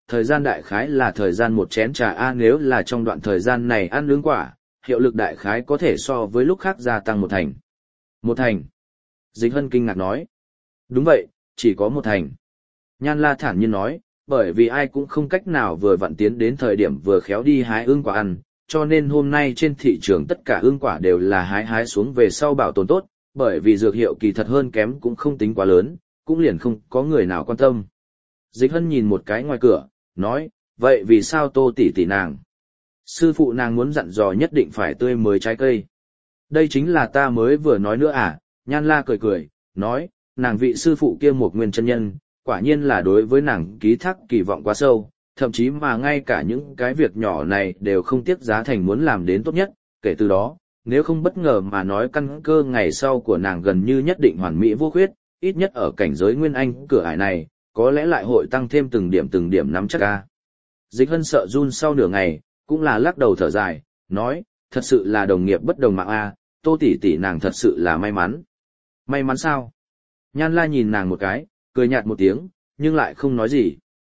thời gian đại khái là thời gian một chén trà a, nếu là trong đoạn thời gian này ăn ương quả, hiệu lực đại khái có thể so với lúc khác gia tăng 1 thành. 1 thành. Dịch Hân kinh ngạc nói. Đúng vậy, chỉ có 1 thành. Nhan La thản nhiên nói, bởi vì ai cũng không cách nào vừa vặn tiến đến thời điểm vừa khéo đi hái ương quả ăn, cho nên hôm nay trên thị trường tất cả ương quả đều là hái xuống về sau bảo tồn tốt, bởi vì dược hiệu kỳ thật hơn kém cũng không tính quá lớn, cũng liền không có người nào quan tâm. Dịch Hân nhìn một cái ngoài cửa, nói, vậy vì sao Tô tỷ tỷ nàng? Sư phụ nàng muốn dặn dò nhất định phải tươi mới trái cây. Đây chính là ta mới vừa nói nữa à, Nhan La cười cười, nói, nàng vị sư phụ kia một nguyên chân nhân, quả nhiên là đối với nàng ký thác kỳ vọng quá sâu, thậm chí mà ngay cả những cái việc nhỏ này đều không tiếc giá thành muốn làm đến tốt nhất, kể từ đó, nếu không bất ngờ mà nói căn cơ ngày sau của nàng gần như nhất định hoàn mỹ vô khuyết, ít nhất ở cảnh giới nguyên anh cửa ải này, có lẽ lại hội tăng thêm từng điểm nắm chắc ca. Dịch Hân sợ run sau nửa ngày, cũng là lắc đầu thở dài, nói, thật sự là đồng nghiệp bất đồng mạng a, Tô tỷ tỷ nàng thật sự là may mắn. May mắn sao? Nhan La nhìn nàng một cái, cười nhạt một tiếng, nhưng lại không nói gì.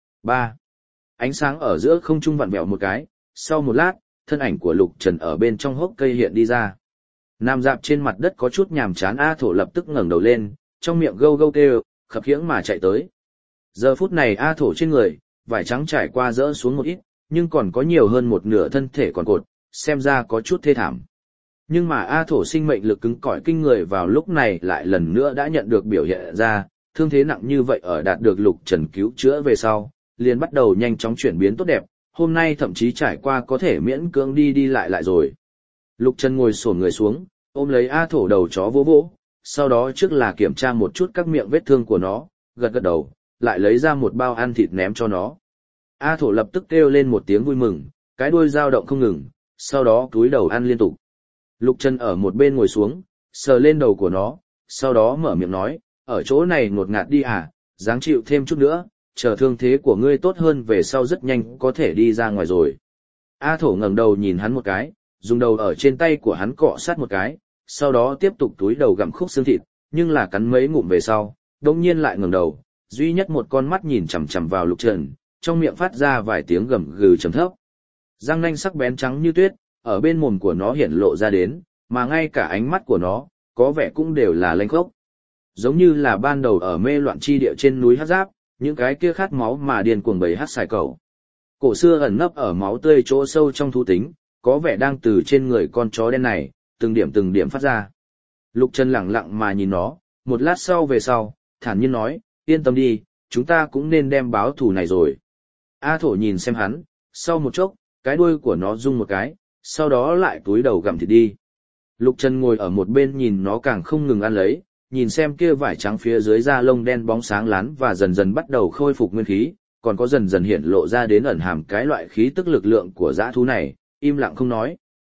3. Ánh sáng ở giữa không trung vặn vẹo một cái, sau một lát, thân ảnh của Lục Trần ở bên trong hốc cây hiện đi ra. Nằm dạp trên mặt đất có chút nhàm chán A Thổ lập tức ngẩng đầu lên, trong miệng gâu gâu kêu, khập khiễng mà chạy tới. Giờ phút này A Thổ trên người, vải trắng trải qua rỡ xuống một ít, nhưng còn có nhiều hơn một nửa thân thể còn cột, xem ra có chút thê thảm. Nhưng mà A Thổ sinh mệnh lực cứng cỏi kinh người vào lúc này lại lần nữa đã nhận được biểu hiện ra, thương thế nặng như vậy ở đạt được Lục Trần cứu chữa về sau, liền bắt đầu nhanh chóng chuyển biến tốt đẹp, hôm nay thậm chí trải qua có thể miễn cưỡng đi lại rồi. Lục Trần ngồi xổm người xuống, ôm lấy A Thổ đầu chó vỗ vỗ, sau đó trước là kiểm tra một chút các miệng vết thương của nó, gật gật đầu, lại lấy ra một bao ăn thịt ném cho nó. A Thổ lập tức kêu lên một tiếng vui mừng, cái đuôi dao động không ngừng, sau đó cúi đầu ăn liên tục. Lục Trần ở một bên ngồi xuống, sờ lên đầu của nó, sau đó mở miệng nói, ở chỗ này ngột ngạt đi à, dáng chịu thêm chút nữa, chờ thương thế của ngươi tốt hơn về sau rất nhanh có thể đi ra ngoài rồi. A Thổ ngẩng đầu nhìn hắn một cái, dùng đầu ở trên tay của hắn cọ sát một cái, sau đó tiếp tục túi đầu gặm khúc xương thịt, nhưng là cắn mấy ngụm về sau, đột nhiên lại ngẩng đầu, duy nhất một con mắt nhìn chằm chằm vào Lục Trần, trong miệng phát ra vài tiếng gầm gừ trầm thấp. Răng nanh sắc bén trắng như tuyết, ở bên mồm của nó hiện lộ ra đến, mà ngay cả ánh mắt của nó, có vẻ cũng đều là lanh khốc. Giống như là ban đầu ở mê loạn chi địa trên núi Hắc Giáp, những cái kia khát máu mà điên cuồng bầy hắc xài cầu. Cổ xưa ẩn nấp ở máu tươi chỗ sâu trong thú tính, có vẻ đang từ trên người con chó đen này, từng điểm phát ra. Lục Trần lặng lặng mà nhìn nó, một lát sau về sau, thản nhiên nói, yên tâm đi, chúng ta cũng nên đem báo thù này rồi. A Thổ nhìn xem hắn, sau một chốc, cái đuôi của nó rung một cái, sau đó lại túi đầu gặm thịt đi. Lục Trần ngồi ở một bên nhìn nó càng không ngừng ăn lấy, nhìn xem kia vải trắng phía dưới da lông đen bóng sáng lán và dần dần bắt đầu khôi phục nguyên khí, còn có dần dần hiện lộ ra đến ẩn hàm cái loại khí tức lực lượng của dã thú này, im lặng không nói.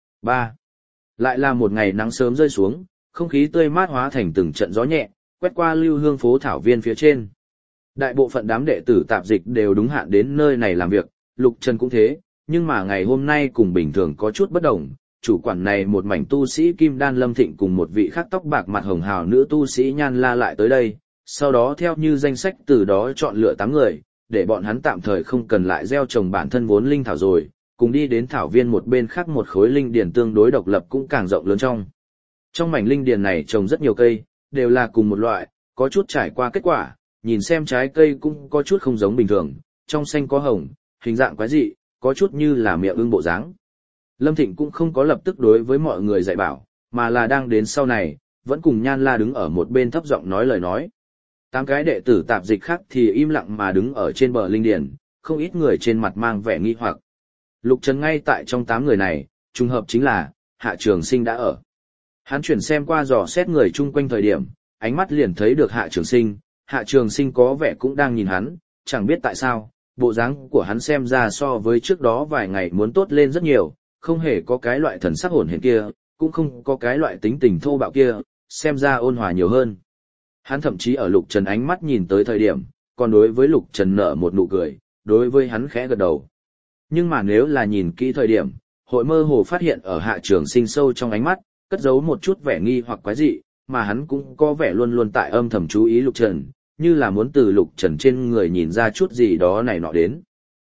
3. Lại là một ngày nắng sớm rơi xuống, không khí tươi mát hóa thành từng trận gió nhẹ, quét qua lưu hương phố thảo viên phía trên. Đại bộ phận đám đệ tử tạp dịch đều đúng hạn đến nơi này làm việc, Lục Trần cũng thế, nhưng mà ngày hôm nay cùng bình thường có chút bất đồng. Chủ quản này một mảnh tu sĩ Kim Đan Lâm Thịnh cùng một vị khác tóc bạc mặt hồng hào nữ tu sĩ Nhan La lại tới đây, sau đó theo như danh sách từ đó chọn lựa 8 người, để bọn hắn tạm thời không cần lại gieo trồng bản thân vốn linh thảo rồi, cùng đi đến thảo viên một bên khác một khối linh điền tương đối độc lập cũng càng rộng lớn trong. Trong mảnh linh điền này trồng rất nhiều cây, đều là cùng một loại, có chút trải qua kết quả, nhìn xem trái cây cũng có chút không giống bình thường, trong xanh có hồng, hình dạng quái dị, có chút như là miệng ưng bộ dáng. Lâm Thịnh cũng không có lập tức đối với mọi người dạy bảo, mà là đang đến sau này, vẫn cùng Nhan La đứng ở một bên thấp giọng nói lời nói. 8 cái đệ tử tạp dịch khác thì im lặng mà đứng ở trên bờ linh điển, không ít người trên mặt mang vẻ nghi hoặc. Lục Trần ngay tại trong 8 người này, trùng hợp chính là, Hạ Trường Sinh đã ở. Hắn chuyển xem qua dò xét người chung quanh thời điểm, ánh mắt liền thấy được Hạ Trường Sinh có vẻ cũng đang nhìn hắn, chẳng biết tại sao, bộ dáng của hắn xem ra so với trước đó vài ngày muốn tốt lên rất nhiều, không hề có cái loại thần sắc hồn hển kia, cũng không có cái loại tính tình thô bạo kia, xem ra ôn hòa nhiều hơn. Hắn thậm chí ở Lục Trần ánh mắt nhìn tới thời điểm, còn đối với Lục Trần nở một nụ cười, đối với hắn khẽ gật đầu. Nhưng mà nếu là nhìn kỹ thời điểm, hội mơ hồ phát hiện ở Hạ Trường Sinh sâu trong ánh mắt, cất giấu một chút vẻ nghi hoặc quái dị, mà hắn cũng có vẻ luôn luôn tại âm thầm chú ý Lục Trần, như là muốn từ Lục Trần trên người nhìn ra chút gì đó này nọ đến.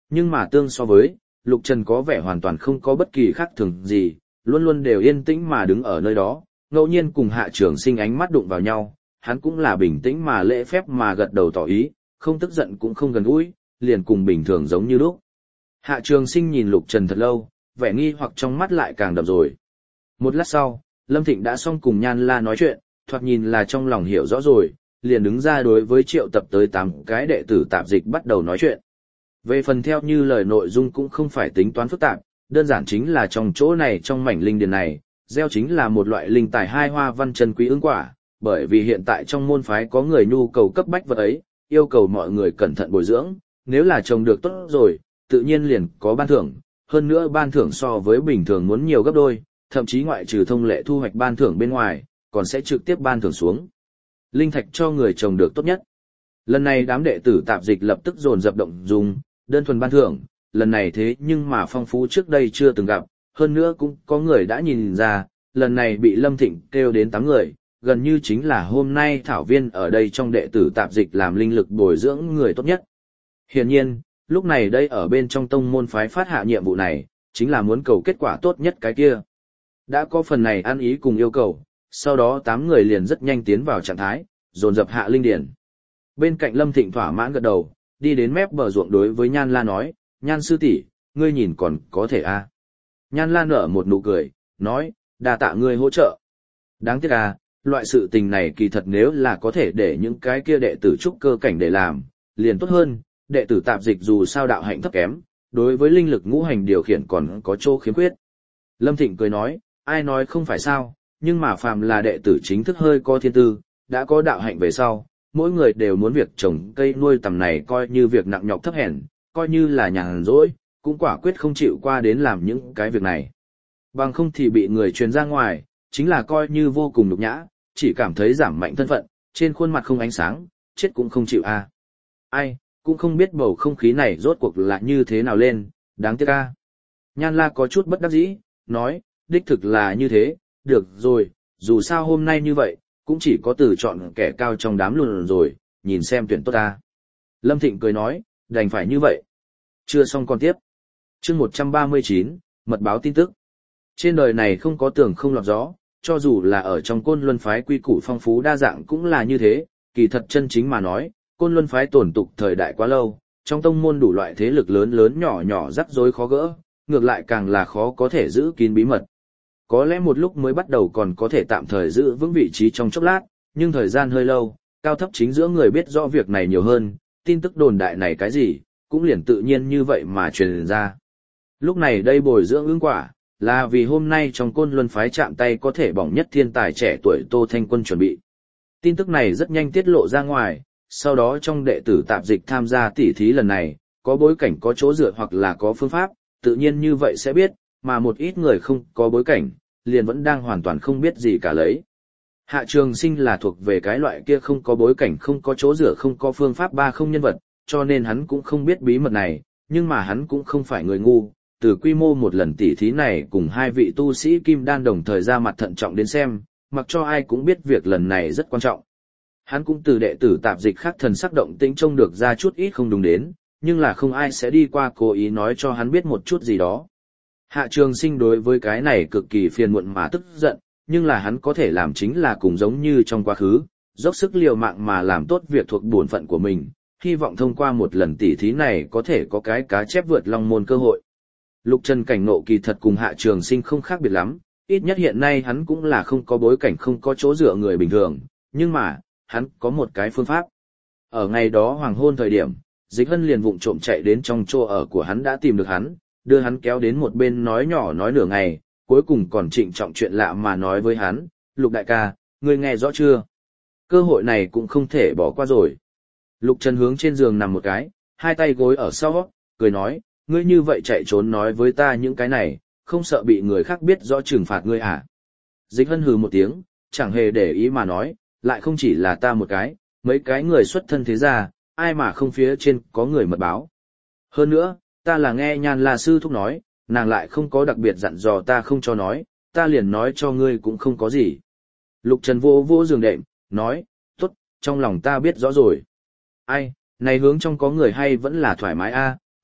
Nhưng mà tương so với, Lục Trần có vẻ hoàn toàn không có bất kỳ khác thường gì, luôn luôn đều yên tĩnh mà đứng ở nơi đó, ngẫu nhiên cùng Hạ Trường Sinh ánh mắt đụng vào nhau, hắn cũng là bình tĩnh mà lễ phép mà gật đầu tỏ ý, không tức giận cũng không gần gũi, liền cùng bình thường giống như lúc. Hạ Trường Sinh nhìn Lục Trần thật lâu, vẻ nghi hoặc trong mắt lại càng đậm rồi. Một lát sau, Lâm Thịnh đã xong cùng Nhan La nói chuyện, thoạt nhìn là trong lòng hiểu rõ rồi, liền đứng ra đối với triệu tập tới 8 cái đệ tử tạp dịch bắt đầu nói chuyện. Về phần theo như lời nội dung cũng không phải tính toán phức tạp, đơn giản chính là trong chỗ này trong mảnh linh điền này, gieo chính là một loại linh tài hai hoa văn chân quý ứng quả, bởi vì hiện tại trong môn phái có người nhu cầu cấp bách vật ấy, yêu cầu mọi người cẩn thận bồi dưỡng, nếu là trồng được tốt rồi, tự nhiên liền có ban thưởng, hơn nữa ban thưởng so với bình thường muốn nhiều gấp đôi, thậm chí ngoại trừ thông lệ thu hoạch ban thưởng bên ngoài, còn sẽ trực tiếp ban thưởng xuống. Linh thạch cho người trồng được tốt nhất. Lần này đám đệ tử tạp dịch lập tức dồn dập động dùng, đơn thuần ban thưởng, lần này thế nhưng mà phong phú trước đây chưa từng gặp, hơn nữa cũng có người đã nhìn ra, lần này bị Lâm Thịnh kêu đến 8 người, gần như chính là hôm nay thảo viên ở đây trong đệ tử tạp dịch làm linh lực bồi dưỡng người tốt nhất. Hiển nhiên, lúc này đây ở bên trong tông môn phái phát hạ nhiệm vụ này, chính là muốn cầu kết quả tốt nhất cái kia. Đã có phần này ăn ý cùng yêu cầu, sau đó 8 người liền rất nhanh tiến vào trạng thái, dồn dập hạ linh điển. Bên cạnh Lâm Thịnh thỏa mãn gật đầu, đi đến mép bờ ruộng đối với Nhan La nói, Nhan sư tỷ, ngươi nhìn còn có thể à. Nhan La nở một nụ cười, nói, đa tạ ngươi hỗ trợ. Đáng tiếc à, loại sự tình này kỳ thật nếu là có thể để những cái kia đệ tử trúc cơ cảnh để làm, liền tốt hơn, đệ tử tạp dịch dù sao đạo hạnh thấp kém, đối với linh lực ngũ hành điều khiển còn có chỗ khiếm khuyết. Lâm Thịnh cười nói, ai nói không phải sao, nhưng mà phàm là đệ tử chính thức hơi có thiên tư, đã có đạo hạnh về sau, mỗi người đều muốn việc trồng cây nuôi tầm này coi như việc nặng nhọc thấp hèn, coi như là nhàn rỗi, cũng quả quyết không chịu qua đến làm những cái việc này. Bằng không thì bị người truyền ra ngoài, chính là coi như vô cùng nhục nhã, chỉ cảm thấy giảm mạnh thân phận, trên khuôn mặt không ánh sáng, chết cũng không chịu a. Ai, cũng không biết bầu không khí này rốt cuộc là như thế nào lên, đáng tiếc a. Nhan La có chút bất đắc dĩ, nói, đích thực là như thế, được rồi, dù sao hôm nay như vậy, cũng chỉ có từ chọn kẻ cao trong đám luôn rồi, nhìn xem tuyển tốt ta. Lâm Thịnh cười nói, đành phải như vậy. Chưa xong còn tiếp. Chương 139, mật báo tin tức. Trên đời này không có tường không lọt gió, cho dù là ở trong Côn Luân phái quy củ phong phú đa dạng cũng là như thế, kỳ thật chân chính mà nói, Côn Luân phái tổn tục thời đại quá lâu, trong tông môn đủ loại thế lực lớn lớn nhỏ nhỏ rắc rối khó gỡ, ngược lại càng là khó có thể giữ kín bí mật. Có lẽ một lúc mới bắt đầu còn có thể tạm thời giữ vững vị trí trong chốc lát, nhưng thời gian hơi lâu, cao thấp chính giữa người biết rõ việc này nhiều hơn, tin tức đồn đại này cái gì, cũng liền tự nhiên như vậy mà truyền ra. Lúc này đây bồi dưỡng ứng quả, là vì hôm nay trong Côn Luân phái chạm tay có thể bỏng nhất thiên tài trẻ tuổi Tô Thanh Quân chuẩn bị. Tin tức này rất nhanh tiết lộ ra ngoài, sau đó trong đệ tử tạp dịch tham gia tỉ thí lần này, có bối cảnh có chỗ dựa hoặc là có phương pháp, tự nhiên như vậy sẽ biết, mà một ít người không có bối cảnh, liền vẫn đang hoàn toàn không biết gì cả lấy. Hạ Trường Sinh là thuộc về cái loại kia không có bối cảnh không có chỗ dựa không có phương pháp ba không nhân vật, cho nên hắn cũng không biết bí mật này, nhưng mà hắn cũng không phải người ngu, từ quy mô một lần tỉ thí này cùng 2 vị tu sĩ kim đan đồng thời ra mặt thận trọng đến xem, mặc cho ai cũng biết việc lần này rất quan trọng. Hắn cũng từ đệ tử tạp dịch khác thần sắc động tĩnh trông được ra chút ít không đúng đến, nhưng là không ai sẽ đi qua cố ý nói cho hắn biết một chút gì đó. Hạ Trường Sinh đối với cái này cực kỳ phiền muộn mà tức giận, nhưng là hắn có thể làm chính là cùng giống như trong quá khứ, dốc sức liều mạng mà làm tốt việc thuộc bổn phận của mình, hy vọng thông qua một lần tỉ thí này có thể có cái cá chép vượt long môn cơ hội. Lục Trần cảnh nộ kỳ thật cùng Hạ Trường Sinh không khác biệt lắm, ít nhất hiện nay hắn cũng là không có bối cảnh không có chỗ dựa người bình thường, nhưng mà, hắn có một cái phương pháp. Ở ngày đó hoàng hôn thời điểm, Dịch Hân liền vụng trộm chạy đến trong chỗ ở của hắn đã tìm được hắn, đưa hắn kéo đến một bên nói nhỏ nói nửa ngày, cuối cùng còn trịnh trọng chuyện lạ mà nói với hắn, Lục đại ca, ngươi nghe rõ chưa? Cơ hội này cũng không thể bỏ qua rồi. Lục Trần hướng trên giường nằm một cái, hai tay gối ở sau, cười nói, ngươi như vậy chạy trốn nói với ta những cái này, không sợ bị người khác biết rõ trừng phạt ngươi à? Dịch Hân hừ một tiếng, chẳng hề để ý mà nói, lại không chỉ là ta một cái, mấy cái người xuất thân thế gia, ai mà không phía trên có người mật báo. Hơn nữa, ta là nghe Nhan La sư thúc nói, nàng lại không có đặc biệt dặn dò ta không cho nói, ta liền nói cho ngươi cũng không có gì. Lục Trần vô vô giường đệm, nói, tốt, trong lòng ta biết rõ rồi. Ai, này hướng trong có người hay vẫn là thoải mái a,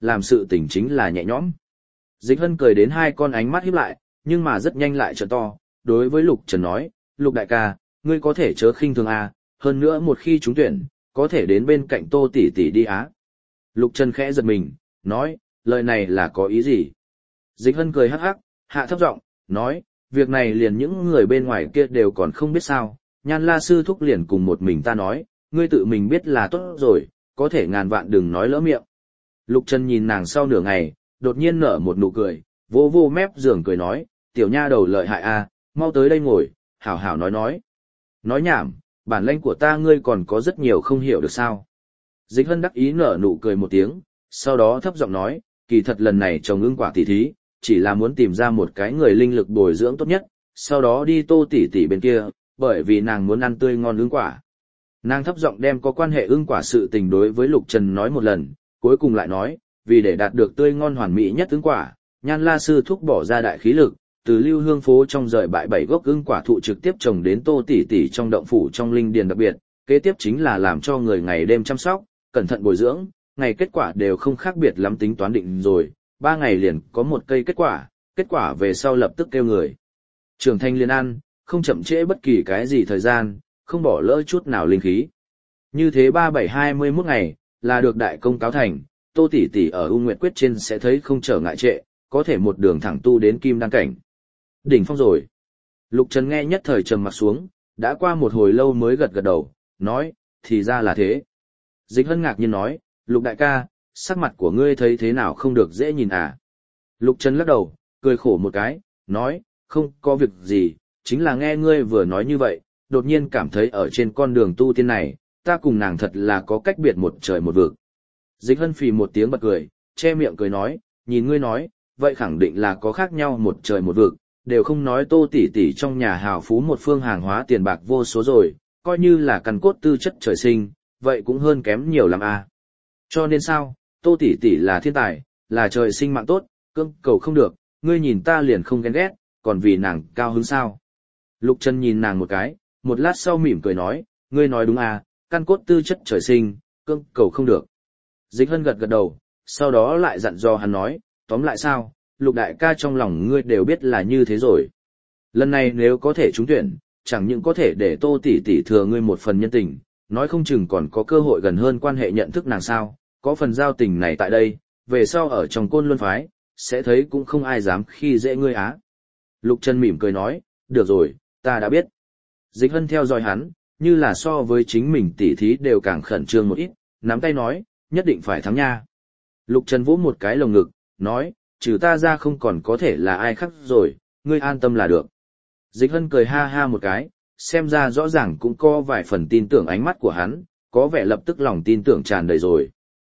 làm sự tình chính là nhẹ nhõm. Dịch Hân cười đến hai con ánh mắt híp lại, nhưng mà rất nhanh lại trợn to, đối với Lục Trần nói, Lục đại ca, ngươi có thể chớ khinh thường à, hơn nữa một khi trúng tuyển, có thể đến bên cạnh Tô tỷ tỷ đi á. Lục Trần khẽ giật mình, nói, lời này là có ý gì? Dịch Hân cười hắc hắc, hạ thấp giọng, nói, việc này liền những người bên ngoài kia đều còn không biết sao, Nhan La sư thúc liền cùng một mình ta nói, ngươi tự mình biết là tốt rồi, có thể ngàn vạn đừng nói lỡ miệng. Lục Trần nhìn nàng sau nửa ngày, đột nhiên nở một nụ cười, vô vô mép giường cười nói, tiểu nha đầu lợi hại a, mau tới đây ngồi, hảo hảo nói. Nói nhảm, bản lĩnh của ta ngươi còn có rất nhiều không hiểu được sao. Dịch Hân đắc ý nở nụ cười một tiếng, sau đó thấp giọng nói, kỳ thật lần này trồng ưng quả tỷ thí, chỉ là muốn tìm ra một cái người linh lực bồi dưỡng tốt nhất, sau đó đi Tô tỷ tỷ bên kia, bởi vì nàng muốn ăn tươi ngon ưng quả. Nàng thấp giọng đem có quan hệ ưng quả sự tình đối với Lục Trần nói một lần, cuối cùng lại nói, vì để đạt được tươi ngon hoàn mỹ nhất ưng quả, Nhan La sư thúc bỏ ra đại khí lực, từ Lưu Hương phố trong rời bại 7 gốc ưng quả thụ trực tiếp trồng đến Tô tỷ tỷ trong động phủ trong linh điền đặc biệt, kế tiếp chính là làm cho người ngày đêm chăm sóc, cẩn thận bồi dưỡng, ngày kết quả đều không khác biệt lắm tính toán định rồi, 3 ngày liền có một cây kết quả về sau lập tức kêu người. Trưởng thành liền ăn, không chậm trễ bất kỳ cái gì thời gian, không bỏ lỡ chút nào linh khí. Như thế 37-21 ngày, là được đại công cáo thành, Tô tỷ tỷ ở U Nguyệt Quyết trên sẽ thấy không trở ngại trệ, có thể một đường thẳng tu đến kim đăng cảnh. Đỉnh phong rồi. Lục Trần nghe nhất thời trầm mặt xuống, đã qua một hồi lâu mới gật gật đầu, nói, thì ra là thế. Dịch Hân ngạc nhiên nói, Lục đại ca, sắc mặt của ngươi thấy thế nào không được dễ nhìn à? Lục Trần lắc đầu, cười khổ một cái, nói, không có việc gì, chính là nghe ngươi vừa nói như vậy, đột nhiên cảm thấy ở trên con đường tu tiên này, ta cùng nàng thật là có cách biệt một trời một vực. Dịch Hân phì một tiếng bật cười, che miệng cười nói, nhìn ngươi nói, vậy khẳng định là có khác nhau một trời một vực, đều không nói Tô tỷ tỷ trong nhà hào phú một phương hàng hóa tiền bạc vô số rồi, coi như là căn cốt tư chất trời sinh, vậy cũng hơn kém nhiều lắm à. Cho nên sao, Tô tỷ tỷ là thiên tài, là trời sinh mạng tốt, cương cầu không được, ngươi nhìn ta liền không ghen ghét, còn vì nàng cao hứng sao. Lục Trần nhìn nàng một cái, một lát sau mỉm cười nói, ngươi nói đúng à, căn cốt tư chất trời sinh, cương cầu không được. Dịch Hân gật gật đầu, sau đó lại dặn dò hắn nói, tóm lại sao, Lục đại ca trong lòng ngươi đều biết là như thế rồi. Lần này nếu có thể trúng tuyển, chẳng những có thể để Tô tỷ tỷ thừa ngươi một phần nhân tình, nói không chừng còn có cơ hội gần hơn quan hệ nhận thức nàng sao, có phần giao tình này tại đây, về sau ở trong Côn Luân phái, sẽ thấy cũng không ai dám khi dễ ngươi á. Lục Trần mỉm cười nói, được rồi, ta đã biết. Dịch Hân theo dõi hắn, như là so với chính mình tỉ thí đều càng khẩn trương một ít, nắm tay nói, nhất định phải thắng nha. Lục Trần vỗ một cái lồng ngực, nói, trừ ta ra không còn có thể là ai khác rồi, ngươi an tâm là được. Dịch Hân cười ha ha một cái, xem ra rõ ràng cũng có vài phần tin tưởng ánh mắt của hắn, có vẻ lập tức lòng tin tưởng tràn đầy rồi.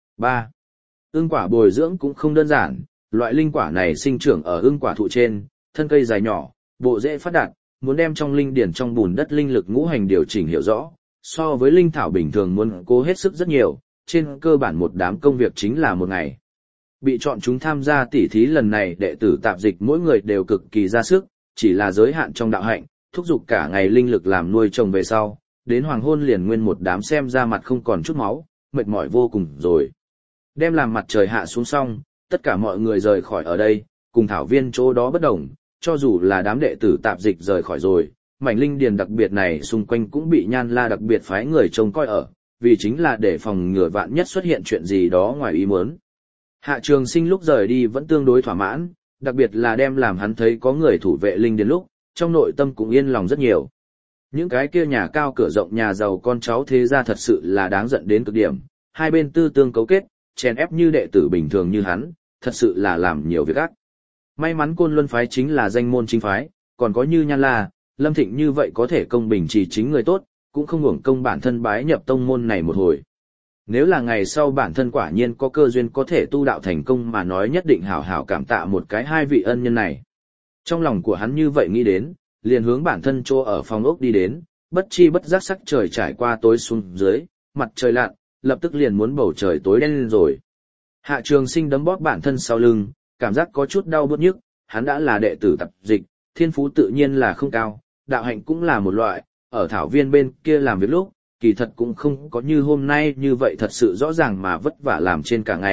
3. Ưng quả bồi dưỡng cũng không đơn giản, loại linh quả này sinh trưởng ở ưng quả thụ trên, thân cây dài nhỏ, bộ rễ phát đạt, muốn đem trong linh điển trong bùn đất linh lực ngũ hành điều chỉnh hiểu rõ, so với linh thảo bình thường muốn cố hết sức rất nhiều, trên cơ bản một đám công việc chính là một ngày. Bị chọn chúng tham gia tỉ thí lần này đệ tử tạp dịch mỗi người đều cực kỳ ra sức, chỉ là giới hạn trong đạo hạnh, thúc giục cả ngày linh lực làm nuôi trồng về sau, đến hoàng hôn liền nguyên một đám xem ra mặt không còn chút máu, mệt mỏi vô cùng rồi. Đem làm mặt trời hạ xuống xong, tất cả mọi người rời khỏi ở đây, cùng thảo viên chỗ đó bất đồng, cho dù là đám đệ tử tạp dịch rời khỏi rồi, mảnh linh điền đặc biệt này xung quanh cũng bị Nhan La đặc biệt phái người trông coi ở, vì chính là để phòng ngừa vạn nhất xuất hiện chuyện gì đó ngoài ý muốn. Hạ Trường Sinh lúc rời đi vẫn tương đối thỏa mãn, đặc biệt là đem làm hắn thấy có người thủ vệ linh điền lúc, trong nội tâm cũng yên lòng rất nhiều. Những cái kia nhà cao cửa rộng nhà giàu con cháu thế gia thật sự là đáng giận đến cực điểm, hai bên tư tương cấu kết, chèn ép như đệ tử bình thường như hắn, thật sự là làm nhiều việc ác. May mắn Côn Luân phái chính là danh môn chính phái, còn có như Nhan La, Lâm Thịnh như vậy có thể công bình chỉ chính người tốt, cũng không hưởng công bản thân bái nhập tông môn này một hồi. Nếu là ngày sau bản thân quả nhiên có cơ duyên có thể tu đạo thành công mà nói nhất định hảo hảo cảm tạ một cái hai vị ân nhân này. Trong lòng của hắn như vậy nghĩ đến, liền hướng bản thân chỗ ở phòng ốc đi đến, bất chi bất giác sắc trời trải qua tối xuống dưới, mặt trời lặn, lập tức liền muốn bầu trời tối đen lên rồi. Hạ Trường Sinh đấm bóp bản thân sau lưng, cảm giác có chút đau bứt nhức, hắn đã là đệ tử tập dịch, thiên phú tự nhiên là không cao, đạo hạnh cũng là một loại, ở thảo viên bên kia làm việc lúc, kỳ thật cũng không có như hôm nay như vậy thật sự rõ ràng mà vất vả làm trên cả ngày,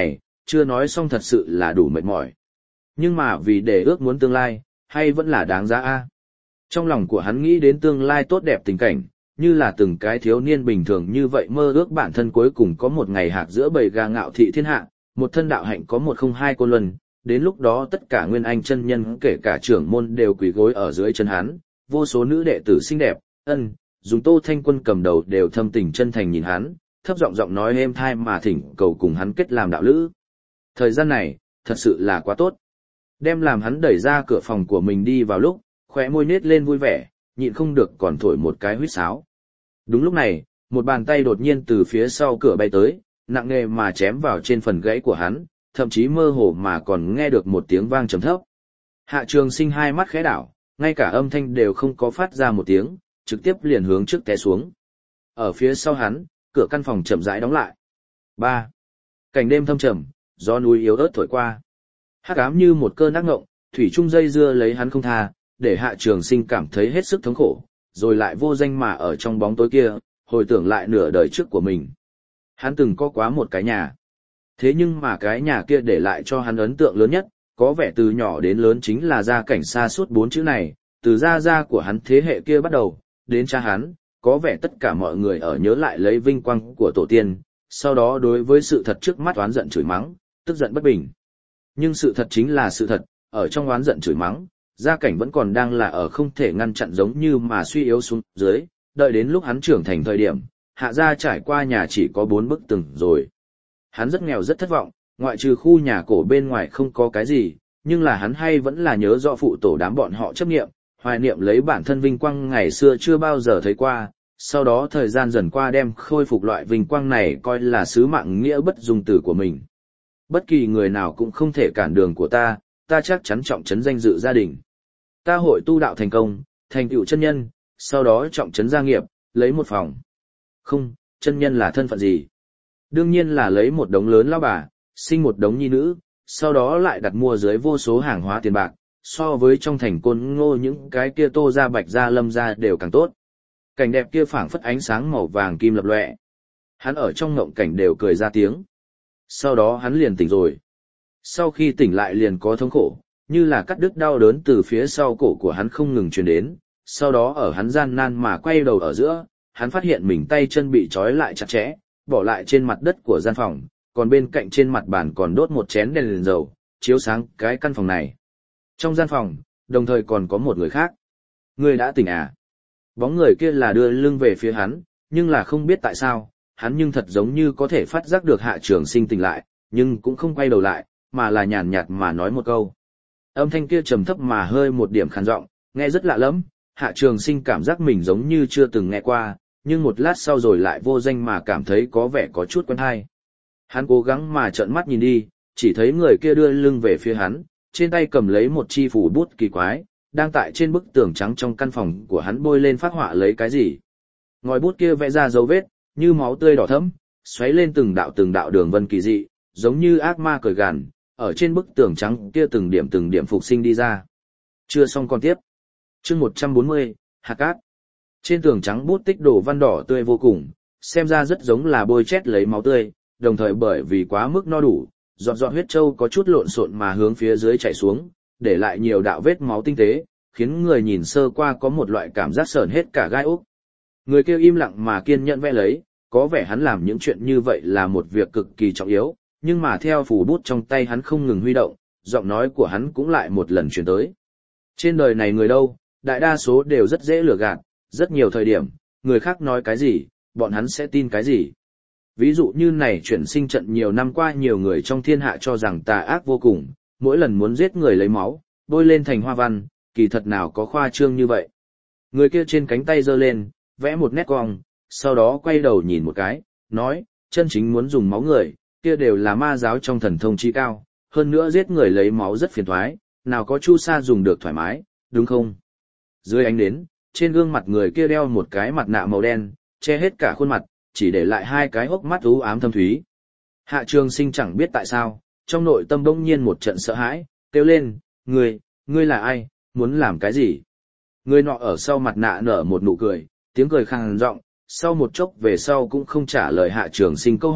chưa nói xong thật sự là đủ mệt mỏi. Nhưng mà vì để ước muốn tương lai, hay vẫn là đáng giá a. Trong lòng của hắn nghĩ đến tương lai tốt đẹp tình cảnh, như là từng cái thiếu niên bình thường như vậy mơ ước bản thân cuối cùng có một ngày hạc giữa bầy gà ngạo thị thiên hạ, một thân đạo hạnh có 102 côn luân, đến lúc đó tất cả nguyên anh chân nhân kể cả trưởng môn đều quỳ gối ở dưới chân hắn, vô số nữ đệ tử xinh đẹp, dùng Tô Thanh Quân cầm đầu đều thâm tình chân thành nhìn hắn, thấp giọng giọng nói êm thai mà thỉnh cầu cùng hắn kết làm đạo lữ. Thời gian này, thật sự là quá tốt. Đem làm hắn đẩy ra cửa phòng của mình đi vào lúc, khóe môi nết lên vui vẻ, nhịn không được còn thổi một cái huýt sáo. Đúng lúc này, một bàn tay đột nhiên từ phía sau cửa bay tới, nặng nề mà chém vào trên phần gãy của hắn, thậm chí mơ hồ mà còn nghe được một tiếng vang trầm thấp. Hạ Trường Sinh hai mắt khẽ đảo, ngay cả âm thanh đều không có phát ra một tiếng, trực tiếp liền hướng trước té xuống. Ở phía sau hắn, cửa căn phòng chậm rãi đóng lại. 3. Cảnh đêm thâm trầm, gió núi yếu ớt thổi qua. Hắc ám như một cơn ác ngộng, thủy chung dây dưa lấy hắn không tha, để Hạ Trường Sinh cảm thấy hết sức thống khổ, rồi lại vô danh mà ở trong bóng tối kia, hồi tưởng lại nửa đời trước của mình. Hắn từng có quá một cái nhà. Thế nhưng mà cái nhà kia để lại cho hắn ấn tượng lớn nhất, có vẻ từ nhỏ đến lớn chính là gia cảnh xa suốt 4 chữ này, từ gia của hắn thế hệ kia bắt đầu, đến cha hắn, có vẻ tất cả mọi người ở nhớ lại lấy vinh quang của tổ tiên, sau đó đối với sự thật trước mắt oán giận chửi mắng, tức giận bất bình. Nhưng sự thật chính là sự thật, ở trong oán giận chửi mắng, gia cảnh vẫn còn đang là ở không thể ngăn chặn giống như mà suy yếu xuống dưới, đợi đến lúc hắn trưởng thành thời điểm, Hạ gia trải qua nhà chỉ có 4 bức tường rồi. Hắn rất nghèo rất thất vọng, ngoại trừ khu nhà cổ bên ngoài không có cái gì, nhưng là hắn hay vẫn là nhớ rõ phụ tổ đám bọn họ chấp niệm, hoài niệm lấy bản thân vinh quang ngày xưa chưa bao giờ thấy qua, sau đó thời gian dần qua đem khôi phục loại vinh quang này coi là sứ mạng nghĩa bất dung từ của mình. Bất kỳ người nào cũng không thể cản đường của ta chắc chắn trọng trấn danh dự gia đình. Ta hội tu đạo thành công, thành tựu chân nhân, sau đó trọng trấn gia nghiệp, lấy một phòng. Không, chân nhân là thân phận gì? Đương nhiên là lấy một đống lớn lão bà, sinh một đống nhi nữ, sau đó lại đặt mua dưới vô số hàng hóa tiền bạc, so với trong thành Côn Ngô những cái kia Tô gia Bạch gia Lâm gia đều càng tốt. Cảnh đẹp kia phảng phất ánh sáng màu vàng kim lập lòe. Hắn ở trong ngộng cảnh đều cười ra tiếng. Sau đó hắn liền tỉnh rồi. Sau khi tỉnh lại liền có thống khổ, như là cắt đứt đau đớn từ phía sau cổ của hắn không ngừng truyền đến, sau đó ở hắn gian nan mà quay đầu ở giữa, hắn phát hiện mình tay chân bị trói lại chặt chẽ, bỏ lại trên mặt đất của gian phòng, còn bên cạnh trên mặt bàn còn đốt một chén đèn dầu, chiếu sáng cái căn phòng này. Trong gian phòng, đồng thời còn có một người khác. Người đã tỉnh à? Bóng người kia là đưa lưng về phía hắn, nhưng là không biết tại sao, hắn nhưng thật giống như có thể phát giác được Hạ Trường Sinh tỉnh lại, nhưng cũng không quay đầu lại, mà là nhàn nhạt mà nói một câu. Âm thanh kia trầm thấp mà hơi một điểm khàn giọng, nghe rất lạ lẫm, Hạ Trường Sinh cảm giác mình giống như chưa từng nghe qua, nhưng một lát sau rồi lại vô danh mà cảm thấy có vẻ có chút quen tai. Hắn cố gắng mà trợn mắt nhìn đi, chỉ thấy người kia đưa lưng về phía hắn, trên tay cầm lấy một chi phủ bút kỳ quái, đang tại trên bức tường trắng trong căn phòng của hắn bôi lên phác họa lấy cái gì. Ngòi bút kia vẽ ra dấu vết, như máu tươi đỏ thẫm, xoáy lên từng đạo đường vân kỳ dị, giống như ác ma cười gằn, ở trên bức tường trắng kia từng điểm phục sinh đi ra. Chưa xong còn tiếp. Chương 140, Hạt cát. Trên tường trắng bút tích đổ văn đỏ tươi vô cùng, xem ra rất giống là bôi chét lấy máu tươi, đồng thời bởi vì quá mức no đủ, giọt huyết châu có chút lộn xộn mà hướng phía dưới chảy xuống, để lại nhiều đạo vết máu tinh tế, khiến người nhìn sơ qua có một loại cảm giác sởn hết cả gai ốc. Người kêu im lặng mà kiên nhẫn vẽ lấy, có vẻ hắn làm những chuyện như vậy là một việc cực kỳ trọng yếu, nhưng mà theo phủ bút trong tay hắn không ngừng huy động, giọng nói của hắn cũng lại một lần truyền tới. Trên đời này người đâu, đại đa số đều rất dễ lừa gạt, rất nhiều thời điểm, người khác nói cái gì, bọn hắn sẽ tin cái gì. Ví dụ như này chuyển sinh trận nhiều năm qua nhiều người trong thiên hạ cho rằng tà ác vô cùng, mỗi lần muốn giết người lấy máu, bôi lên thành hoa văn, kỳ thật nào có khoa trương như vậy. Người kia trên cánh tay giơ lên, vẽ một nét cong, sau đó quay đầu nhìn một cái, nói, chân chính muốn dùng máu người, kia đều là ma giáo trong thần thông chi cao, hơn nữa giết người lấy máu rất phiền toái, nào có chu sa dùng được thoải mái, đúng không? Dưới ánh nến, trên gương mặt người kia đeo một cái mặt nạ màu đen, che hết cả khuôn mặt, chỉ để lại hai cái hốc mắt u ám thâm thúy. Hạ Trường Sinh chẳng biết tại sao, trong nội tâm bỗng nhiên một trận sợ hãi, kêu lên, ngươi là ai, muốn làm cái gì? Người nọ ở sau mặt nạ nở một nụ cười, tiếng cười khàn giọng, sau một chốc về sau cũng không trả lời Hạ Trường Sinh câu hỏi,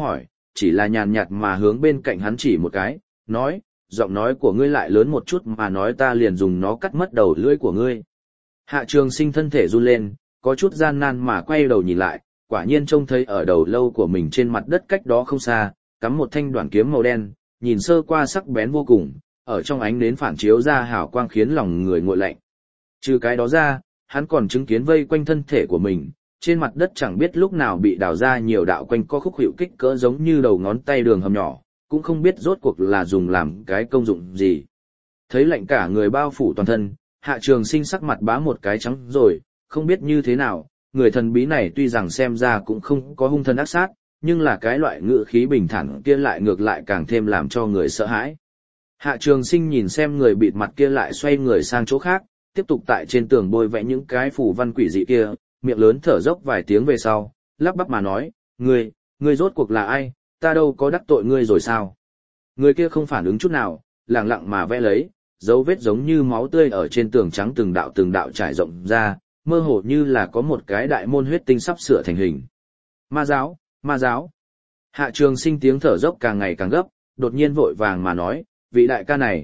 chỉ là nhàn nhạt mà hướng bên cạnh hắn chỉ một cái, nói, giọng nói của ngươi lại lớn một chút mà nói ta liền dùng nó cắt mất đầu lưỡi của ngươi. Hạ Trường Sinh thân thể run lên, có chút gian nan mà quay đầu nhìn lại, quả nhiên trông thấy ở đầu lâu của mình trên mặt đất cách đó không xa, cắm một thanh đoạn kiếm màu đen, nhìn sơ qua sắc bén vô cùng, ở trong ánh nến phản chiếu ra hào quang khiến lòng người nguội lạnh. Trừ cái đó ra, hắn còn chứng kiến vây quanh thân thể của mình, trên mặt đất chẳng biết lúc nào bị đào ra nhiều đạo quanh co khúc hiệu kích cỡ giống như đầu ngón tay đường hầm nhỏ, cũng không biết rốt cuộc là dùng làm cái công dụng gì. Thấy lạnh cả người bao phủ toàn thân, Hạ Trường Sinh sắc mặt bá một cái trắng rồi, không biết như thế nào, người thần bí này tuy rằng xem ra cũng không có hung thần ác sát, nhưng là cái loại ngữ khí bình thản kia lại ngược lại càng thêm làm cho người sợ hãi. Hạ Trường Sinh nhìn xem người bịt mặt kia lại xoay người sang chỗ khác, tiếp tục tại trên tường bôi vẽ những cái phù văn quỷ dị kia, miệng lớn thở dốc vài tiếng về sau, lắp bắp mà nói, ngươi rốt cuộc là ai, ta đâu có đắc tội ngươi rồi sao? Người kia không phản ứng chút nào, lặng lặng mà vẽ lấy, dấu vết giống như máu tươi ở trên tường trắng từng đạo trải rộng ra, mơ hồ như là có một cái đại môn huyết tinh sắp sửa thành hình. Ma giáo, ma giáo. Hạ Trường Sinh tiếng thở dốc càng ngày càng gấp, đột nhiên vội vàng mà nói, vị đại ca này,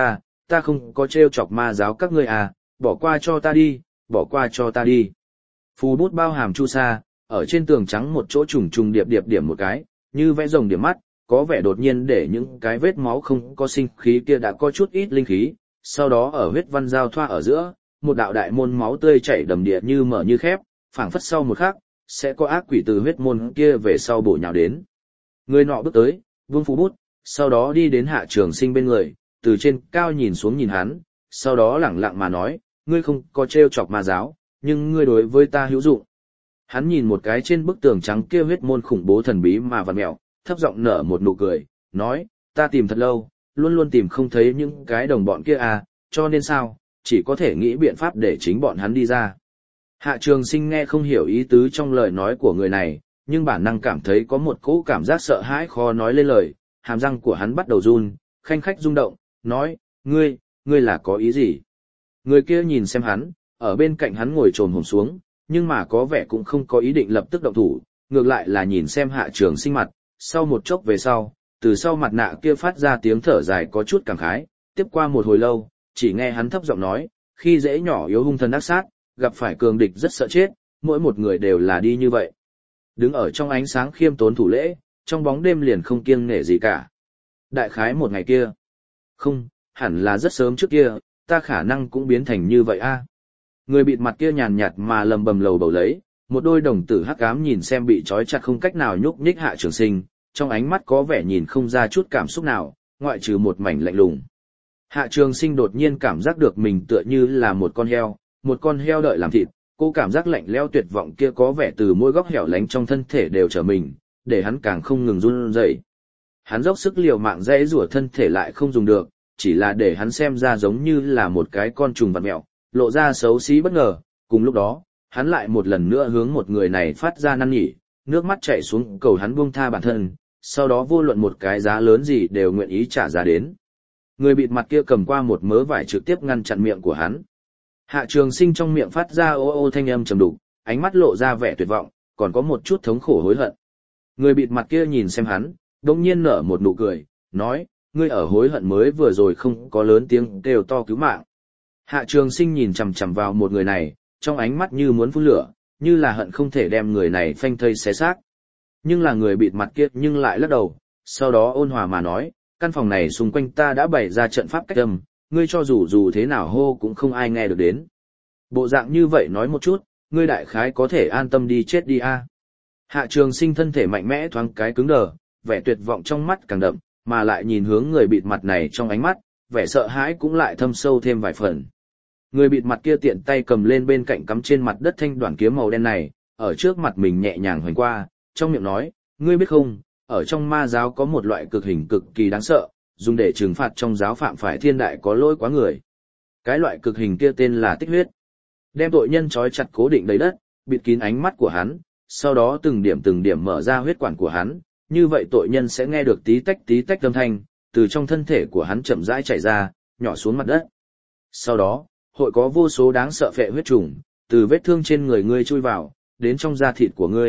ta không có trêu chọc ma giáo các ngươi à, bỏ qua cho ta đi, bỏ qua cho ta đi. Phù bút bao hàm chu sa, ở trên tường trắng một chỗ trùng trùng điệp điệp điểm một cái, như vẽ rồng điểm mắt, có vẻ đột nhiên để những cái vết máu không có sinh khí kia đã có chút ít linh khí, sau đó ở huyết văn giao thoa ở giữa, một đạo đại môn máu tươi chảy đầm đìa như mở như khép, phảng phất sau một khắc, sẽ có ác quỷ từ huyết môn kia về sau bổ nhào đến. Người nọ bước tới, buông phù bút, sau đó đi đến Hạ Trường Sinh bên người, từ trên cao nhìn xuống nhìn hắn, sau đó lẳng lặng mà nói, ngươi không có trêu chọc ma giáo, nhưng ngươi đối với ta hữu dụng. Hắn nhìn một cái trên bức tường trắng kia huyết môn khủng bố thần bí mà vặn mẹo, thấp giọng nở một nụ cười, nói, ta tìm thật lâu, luôn luôn tìm không thấy những cái đồng bọn kia à, cho nên sao, chỉ có thể nghĩ biện pháp để chính bọn hắn đi ra. Hạ Trường Sinh nghe không hiểu ý tứ trong lời nói của người này, nhưng bản năng cảm thấy có một cỗ cảm giác sợ hãi khó nói lên lời, hàm răng của hắn bắt đầu run, khanh khách rung động, nói, ngươi là có ý gì? Người kia nhìn xem hắn, ở bên cạnh hắn ngồi trồm hổm xuống, nhưng mà có vẻ cũng không có ý định lập tức động thủ, ngược lại là nhìn xem Hạ Trường Sinh mặt, sau một chốc về sau, từ sau mặt nạ kia phát ra tiếng thở dài có chút cảm khái, tiếp qua một hồi lâu, chỉ nghe hắn thấp giọng nói, khi dễ nhỏ yếu hung thần ác sát, gặp phải cường địch rất sợ chết, mỗi một người đều là đi như vậy. Đứng ở trong ánh sáng khiêm tốn thủ lễ, trong bóng đêm liền không kiêng nể gì cả. Đại khái một ngày kia, không, hẳn là rất sớm trước kia, ta khả năng cũng biến thành như vậy a. Người bịt mặt kia nhàn nhạt mà lầm bầm lầu bầu lấy, một đôi đồng tử hắc ám nhìn xem bị trói chặt không cách nào nhúc nhích Hạ Trường Sinh, trong ánh mắt có vẻ nhìn không ra chút cảm xúc nào, ngoại trừ một mảnh lạnh lùng. Hạ Trường Sinh đột nhiên cảm giác được mình tựa như là một con heo đợi làm thịt, cô cảm giác lạnh lẽo tuyệt vọng kia có vẻ từ mỗi góc hẻo lánh trong thân thể đều trở mình, để hắn càng không ngừng run rẩy. Hắn dốc sức liều mạng dãy rủa thân thể lại không dùng được, chỉ là để hắn xem ra giống như là một cái con trùng vặn mẹo, lộ ra xấu xí bất ngờ. Cùng lúc đó, hắn lại một lần nữa hướng một người này phát ra năn nỉ, nước mắt chảy xuống cầu hắn buông tha bản thân, sau đó vô luận một cái giá lớn gì đều nguyện ý trả giá đến. Người bịt mặt kia cầm qua một mớ vải trực tiếp ngăn chặn miệng của hắn. Hạ Trường Sinh trong miệng phát ra ô ô thanh âm trầm đục, ánh mắt lộ ra vẻ tuyệt vọng, còn có một chút thống khổ hối hận. Người bịt mặt kia nhìn xem hắn, đột nhiên nở một nụ cười, nói, ngươi ở hối hận mới vừa rồi không có lớn tiếng kêu to cứu mạng. Hạ Trường Sinh nhìn chằm chằm vào một người này, trong ánh mắt như muốn phun lửa, như là hận không thể đem người này phanh thây xé xác. Nhưng là người bịt mặt kia nhưng lại lắc đầu, sau đó ôn hòa mà nói, căn phòng này xung quanh ta đã bày ra trận pháp cách âm, ngươi cho dù thế nào hô cũng không ai nghe được đến. Bộ dạng như vậy nói một chút, ngươi đại khái có thể an tâm đi chết đi a. Hạ Trường Sinh thân thể mạnh mẽ thoáng cái cứng đờ, vẻ tuyệt vọng trong mắt càng đậm, mà lại nhìn hướng người bịt mặt này trong ánh mắt, vẻ sợ hãi cũng lại thâm sâu thêm vài phần. Người bịt mặt kia tiện tay cầm lên bên cạnh cắm trên mặt đất thanh đoạn kiếm màu đen này, ở trước mặt mình nhẹ nhàng hoành qua, trong miệng nói, ngươi biết không, ở trong ma giáo có một loại cực hình cực kỳ đáng sợ, dùng để trừng phạt trong giáo phạm phải thiên đại có lỗi quá người. Cái loại cực hình kia tên là tích huyết. Đem tội nhân trói chặt cố định đầy đất, bịt kín ánh mắt của hắn, sau đó từng điểm mở ra huyết quản của hắn, như vậy tội nhân sẽ nghe được tí tách âm thanh, từ trong thân thể của hắn chậm rãi chảy ra, nhỏ xuống mặt đất. Sau đó, hội có vô số đáng sợ phệ huyết trùng, từ vết thương trên người ngươi chui vào, đến trong da thịt của ngươi,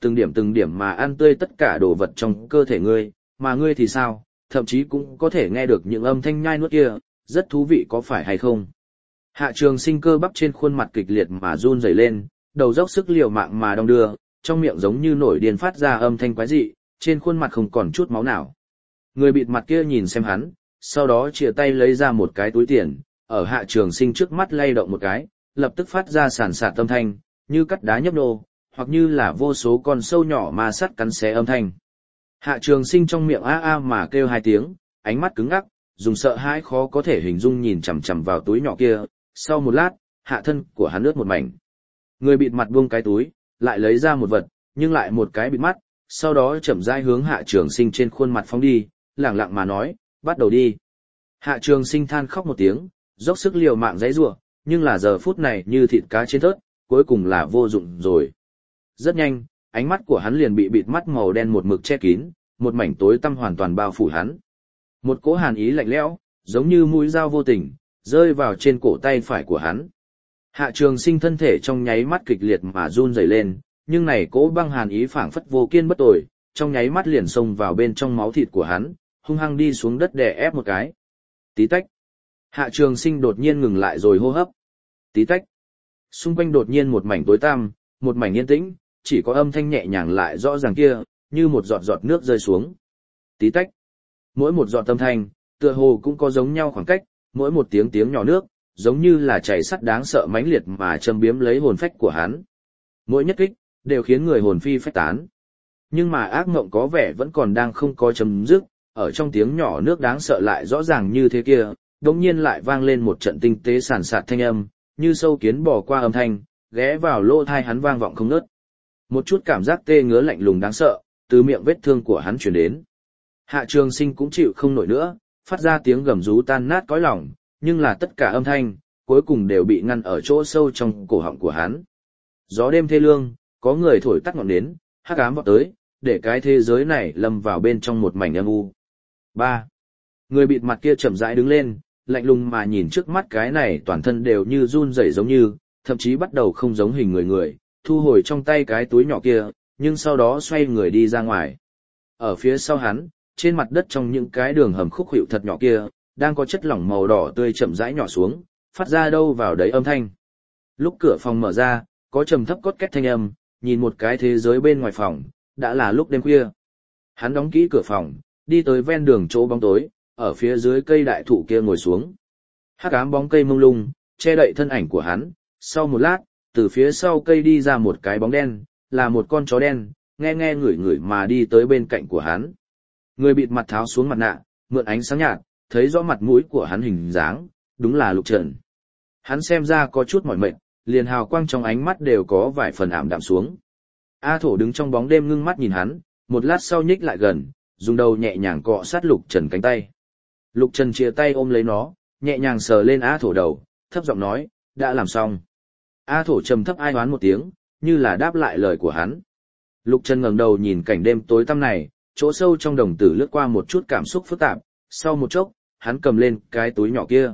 từng điểm mà ăn tươi tất cả đồ vật trong cơ thể ngươi, mà ngươi thì sao, thậm chí cũng có thể nghe được những âm thanh nhai nuốt kia, rất thú vị có phải hay không? Hạ Trường Sinh cơ bắp trên khuôn mặt kịch liệt mà run rẩy lên, đầu dốc sức liều mạng mà đong đưa, trong miệng giống như nổi điên phát ra âm thanh quái dị, trên khuôn mặt không còn chút máu nào. Người bịt mặt kia nhìn xem hắn, sau đó chìa tay lấy ra một cái túi tiền, ở Hạ Trường Sinh trước mắt lay động một cái, lập tức phát ra sàn sạt âm thanh, như cắt đá nhấp nô, hoặc như là vô số con sâu nhỏ ma sắt cắn xé âm thanh. Hạ Trường Sinh trong miệng a a mà kêu hai tiếng, ánh mắt cứng ngắc, dùng sợ hãi khó có thể hình dung nhìn chằm chằm vào túi nhỏ kia, sau một lát, hạ thân của hắn ướt một mảnh. Người bịt mặt buông cái túi, lại lấy ra một vật, nhưng lại một cái bịt mắt, sau đó chậm rãi hướng Hạ Trường Sinh trên khuôn mặt phóng đi, lẳng lặng mà nói, bắt đầu đi. Hạ Trường Sinh than khóc một tiếng, dốc sức liều mạng giãy giụa, nhưng là giờ phút này như thịt cá trên thớt, cuối cùng là vô dụng rồi. Rất nhanh, ánh mắt của hắn liền bị bịt mắt màu đen một mực che kín, một mảnh tối tăm hoàn toàn bao phủ hắn. Một cỗ hàn ý lạnh lẽo, giống như mũi dao vô tình, rơi vào trên cổ tay phải của hắn. Hạ Trường Sinh thân thể trong nháy mắt kịch liệt mà run rẩy lên, nhưng này cỗ băng hàn ý phảng phất vô kiên bất tồi, trong nháy mắt liền xông vào bên trong máu thịt của hắn, hung hăng đi xuống đất đè ép một cái. Tí tách. Hạ Trường Sinh đột nhiên ngừng lại rồi hô hấp. Tí tách. Xung quanh đột nhiên một mảnh tối tăm, một mảnh yên tĩnh, chỉ có âm thanh nhẹ nhàng lại rõ ràng kia, như một giọt giọt nước rơi xuống. Tí tách. Mỗi một giọt âm thanh, tựa hồ cũng có giống nhau khoảng cách, mỗi một tiếng tiếng nhỏ nước, giống như là chảy sắt đáng sợ mãnh liệt mà châm biếm lấy hồn phách của hắn. Mỗi nhất kích, đều khiến người hồn phi phách tán. Nhưng mà ác mộng có vẻ vẫn còn đang không có chấm dứt, ở trong tiếng nhỏ nước đáng sợ lại rõ ràng như thế kia, đột nhiên lại vang lên một trận tinh tế sàn sạt thanh âm, như sâu kiến bò qua âm thanh, ghé vào lỗ tai hắn vang vọng không ngớt. Một chút cảm giác tê ngứa lạnh lùng đáng sợ, từ miệng vết thương của hắn truyền đến. Hạ Trường Sinh cũng chịu không nổi nữa, phát ra tiếng gầm rú tan nát cõi lòng, nhưng là tất cả âm thanh, cuối cùng đều bị ngăn ở chỗ sâu trong cổ họng của hắn. Gió đêm thê lương, có người thổi tắt ngọn nến, hắc ám vọt tới, để cái thế giới này lâm vào bên trong một mảnh âm u. 3. Người bịt mặt kia chậm rãi đứng lên, lạnh lùng mà nhìn trước mắt cái này toàn thân đều như run rẩy giống như, thậm chí bắt đầu không giống hình người, thu hồi trong tay cái túi nhỏ kia, nhưng sau đó xoay người đi ra ngoài. Ở phía sau hắn, trên mặt đất trong những cái đường hầm khúc hiệu thật nhỏ kia, đang có chất lỏng màu đỏ tươi chậm rãi nhỏ xuống, phát ra đâu vào đấy âm thanh. Lúc cửa phòng mở ra, có trầm thấp cốt két thanh âm, nhìn một cái thế giới bên ngoài phòng, đã là lúc đêm khuya. Hắn đóng kỹ cửa phòng, đi tới ven đường chỗ bóng tối, ở phía dưới cây đại thụ kia ngồi xuống. Hắc ám bóng cây mông lung, che đậy thân ảnh của hắn, sau một lát, từ phía sau cây đi ra một cái bóng đen, là một con chó đen, nghe ngửi mà đi tới bên cạnh của hắn. Người bịt mặt tháo xuống mặt nạ, mượn ánh sáng nhạt, thấy rõ mặt mũi của hắn hình dáng, đúng là Lục Trần. Hắn xem ra có chút mỏi mệt, liền hào quang trong ánh mắt đều có vài phần ảm đạm xuống. A Thổ đứng trong bóng đêm ngưng mắt nhìn hắn, một lát sau nhích lại gần, dùng đầu nhẹ nhàng cọ sát Lục Trần cánh tay. Lục Trần chia tay ôm lấy nó, nhẹ nhàng sờ lên A Thổ đầu, thấp giọng nói, đã làm xong. A Thổ trầm thấp ai oán một tiếng, như là đáp lại lời của hắn. Lục Trần ngẩng đầu nhìn cảnh đêm tối tăm này, chỗ sâu trong đồng tử lướt qua một chút cảm xúc phức tạp, sau một chốc, hắn cầm lên cái túi nhỏ kia.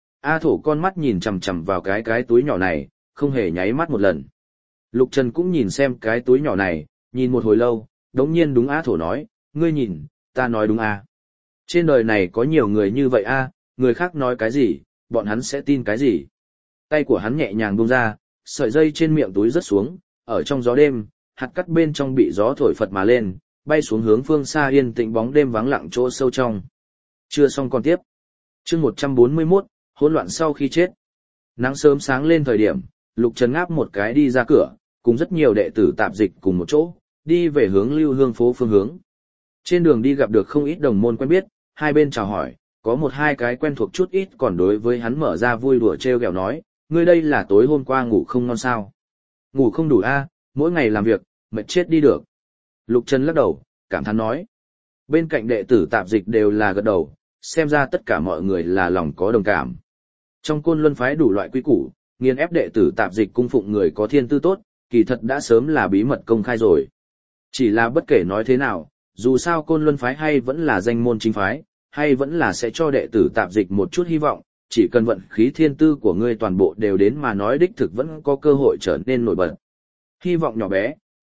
A Thổ con mắt nhìn chằm chằm vào cái túi nhỏ này, không hề nháy mắt một lần. Lục Trần cũng nhìn xem cái túi nhỏ này, nhìn một hồi lâu, đống nhiên đúng A Thổ nói, ngươi nhìn, ta nói đúng à. Trên đời này có nhiều người như vậy a, người khác nói cái gì, bọn hắn sẽ tin cái gì. Tay của hắn nhẹ nhàng buông ra, sợi dây trên miệng túi rớt xuống, ở trong gió đêm, hạt cát bên trong bị gió thổi phật mà lên, bay xuống hướng phương xa yên tĩnh bóng đêm vắng lặng chỗ sâu trong. Chưa xong còn tiếp. Chương 141, hỗn loạn sau khi chết. Nắng sớm sáng lên thời điểm, Lục Trần ngáp một cái đi ra cửa, cùng rất nhiều đệ tử tạp dịch cùng một chỗ, đi về hướng Lưu Hương phố phương hướng. Trên đường đi gặp được không ít đồng môn quen biết, hai bên chào hỏi, có một hai cái quen thuộc chút ít còn đối với hắn mở ra vui đùa trêu ghẹo nói, ngươi đây là tối hôm qua ngủ không ngon sao? Ngủ không đủ a, mỗi ngày làm việc, mệt chết đi được. Lục Trần lắc đầu, cảm thán nói. Bên cạnh đệ tử tạp dịch đều là gật đầu, xem ra tất cả mọi người là lòng có đồng cảm. Trong Côn Luân phái đủ loại quy củ, nghiền ép đệ tử tạp dịch cung phụng người có thiên tư tốt, kỳ thật đã sớm là bí mật công khai rồi. Chỉ là bất kể nói thế nào, dù sao Côn Luân phái hay vẫn là danh môn chính phái, hay vẫn là sẽ cho đệ tử tạp dịch một chút hy vọng, chỉ cần vận khí thiên tư của ngươi toàn bộ đều đến mà nói đích thực vẫn có cơ hội trở nên nổi bật. Hy vọng nhỏ bé,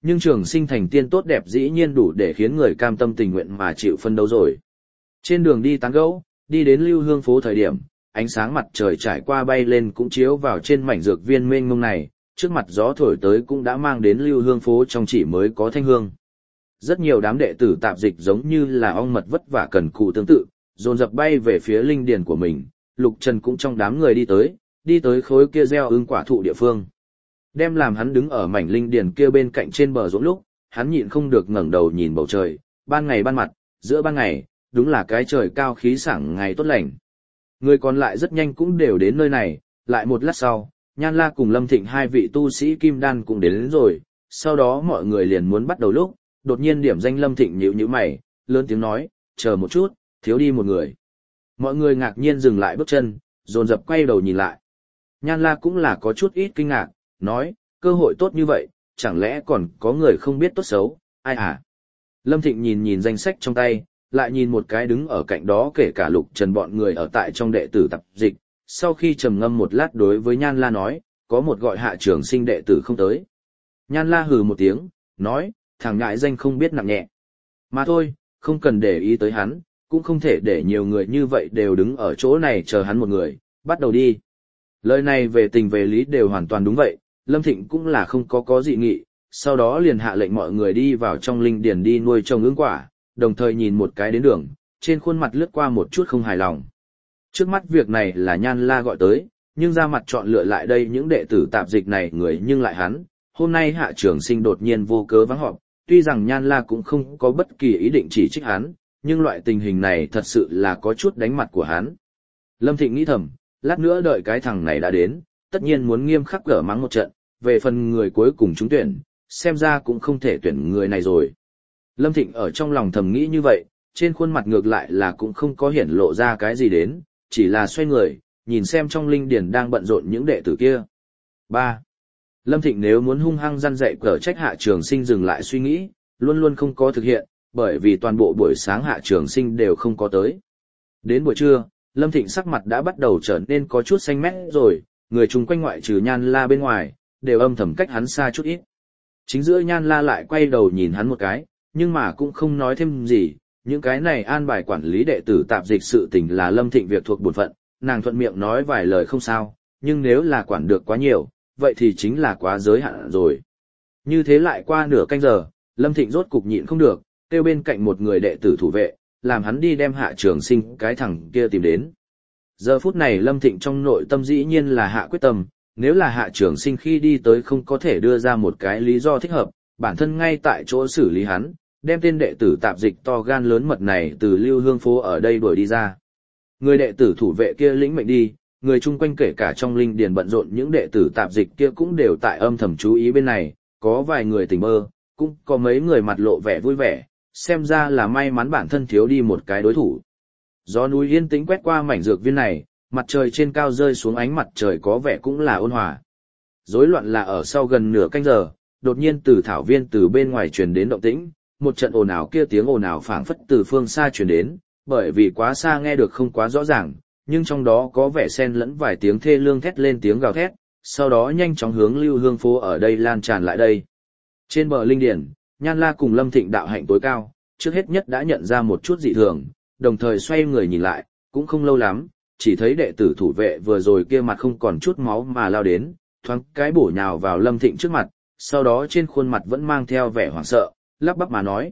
nhưng trường sinh thành tiên tốt đẹp dĩ nhiên đủ để khiến người cam tâm tình nguyện mà chịu phân đấu rồi. Trên đường đi tán gẫu, đi đến Lưu Hương phố thời điểm, ánh sáng mặt trời trải qua bay lên cũng chiếu vào trên mảnh dược viên mênh mông này, trước mặt gió thổi tới cũng đã mang đến Lưu Hương phố trong chỉ mới có thanh hương. Rất nhiều đám đệ tử tạp dịch giống như là ong mật vất vả cần cù tương tự, dồn dập bay về phía linh điền của mình, Lục Trần cũng trong đám người đi tới khối kia gieo ưng quả thụ địa phương. Đem làm hắn đứng ở mảnh linh điền kia bên cạnh trên bờ ruộng lúc, hắn nhịn không được ngẩng đầu nhìn bầu trời, ban ngày ban mặt, giữa ban ngày, đúng là cái trời cao khí sảng ngày tốt lành. Người còn lại rất nhanh cũng đều đến nơi này, lại một lát sau, Nhan La cùng Lâm Thịnh hai vị tu sĩ kim đan cũng đến rồi, sau đó mọi người liền muốn bắt đầu lúc, đột nhiên điểm danh Lâm Thịnh nhíu mày, lớn tiếng nói, chờ một chút, thiếu đi một người. Mọi người ngạc nhiên dừng lại bước chân, dồn dập quay đầu nhìn lại. Nhan La cũng là có chút ít kinh ngạc, nói, cơ hội tốt như vậy, chẳng lẽ còn có người không biết tốt xấu, ai à? Lâm Thịnh nhìn danh sách trong tay, lại nhìn một cái đứng ở cạnh đó kể cả Lục Trần bọn người ở tại trong đệ tử tập dịch, sau khi trầm ngâm một lát đối với Nhan La nói, có một gọi Hạ Trường Sinh đệ tử không tới. Nhan La hừ một tiếng, nói, thằng ngại danh không biết nặng nhẹ. Mà thôi, không cần để ý tới hắn, cũng không thể để nhiều người như vậy đều đứng ở chỗ này chờ hắn một người, bắt đầu đi. Lời này về tình về lý đều hoàn toàn đúng vậy, Lâm Thịnh cũng là không có dị nghị, sau đó liền hạ lệnh mọi người đi vào trong linh điền đi nuôi trồng ương quả, đồng thời nhìn một cái đến đường, trên khuôn mặt lướt qua một chút không hài lòng. Trước mắt việc này là Nhan La gọi tới, nhưng ra mặt chọn lựa lại đây những đệ tử tạp dịch này người nhưng lại hắn, hôm nay Hạ Trường Sinh đột nhiên vô cớ vắng họp, tuy rằng Nhan La cũng không có bất kỳ ý định chỉ trích hắn, nhưng loại tình hình này thật sự là có chút đánh mặt của hắn. Lâm Thịnh nghĩ thầm, lát nữa đợi cái thằng này đã đến, tất nhiên muốn nghiêm khắc gỡ mắng một trận, về phần người cuối cùng trúng tuyển, xem ra cũng không thể tuyển người này rồi. Lâm Thịnh ở trong lòng thầm nghĩ như vậy, trên khuôn mặt ngược lại là cũng không có hiển lộ ra cái gì đến, chỉ là xoay người, nhìn xem trong linh điển đang bận rộn những đệ tử kia. 3. Lâm Thịnh nếu muốn hung hăng răn dạy cở trách Hạ Trường Sinh dừng lại suy nghĩ, luôn luôn không có thực hiện, bởi vì toàn bộ buổi sáng Hạ Trường Sinh đều không có tới. Đến buổi trưa, Lâm Thịnh sắc mặt đã bắt đầu trở nên có chút xanh mét rồi, người chung quanh ngoại trừ Nhan La bên ngoài, đều âm thầm cách hắn xa chút ít. Chính giữa Nhan La lại quay đầu nhìn hắn một cái, nhưng mà cũng không nói thêm gì, những cái này an bài quản lý đệ tử tạp dịch sự tình là Lâm Thịnh việc thuộc bổn phận, nàng thuận miệng nói vài lời không sao, nhưng nếu là quản được quá nhiều, vậy thì chính là quá giới hạn rồi. Như thế lại qua nửa canh giờ, Lâm Thịnh rốt cục nhịn không được, kêu bên cạnh một người đệ tử thủ vệ, làm hắn đi đem Hạ Trường Sinh cái thằng kia tìm đến. Giờ phút này Lâm Thịnh trong nội tâm dĩ nhiên là hạ quyết tâm, nếu là Hạ Trường Sinh khi đi tới không có thể đưa ra một cái lý do thích hợp, bản thân ngay tại chỗ xử lý hắn, đem tên đệ tử tạp dịch to gan lớn mật này từ Lưu Hương phố ở đây đuổi đi ra. Người đệ tử thủ vệ kia lĩnh mệnh đi, người chung quanh kể cả trong linh điền bận rộn những đệ tử tạp dịch kia cũng đều tại âm thầm chú ý bên này, có vài người tỉnh mơ, cũng có mấy người mặt lộ vẻ vui vẻ, xem ra là may mắn bản thân thiếu đi một cái đối thủ. Gió núi yên tĩnh quét qua mảnh dược viên này, mặt trời trên cao rơi xuống ánh mặt trời có vẻ cũng là ôn hòa. Rối loạn là ở sau gần nửa canh giờ, đột nhiên từ thảo viên từ bên ngoài truyền đến động tĩnh, một trận ồn ào kia tiếng ồn ào phảng phất từ phương xa truyền đến, bởi vì quá xa nghe được không quá rõ ràng, nhưng trong đó có vẻ xen lẫn vài tiếng thê lương thét lên tiếng gào thét, sau đó nhanh chóng hướng Lưu Hương phố ở đây lan tràn lại đây. Trên bờ linh điển, Nhan La cùng Lâm Thịnh đạo hạnh tối cao, trước hết nhất đã nhận ra một chút dị thường, đồng thời xoay người nhìn lại, cũng không lâu lắm, chỉ thấy đệ tử thủ vệ vừa rồi kia mặt không còn chút máu mà lao đến, thoáng cái bổ nhào vào Lâm Thịnh trước mặt, sau đó trên khuôn mặt vẫn mang theo vẻ hoảng sợ, lắp bắp mà nói,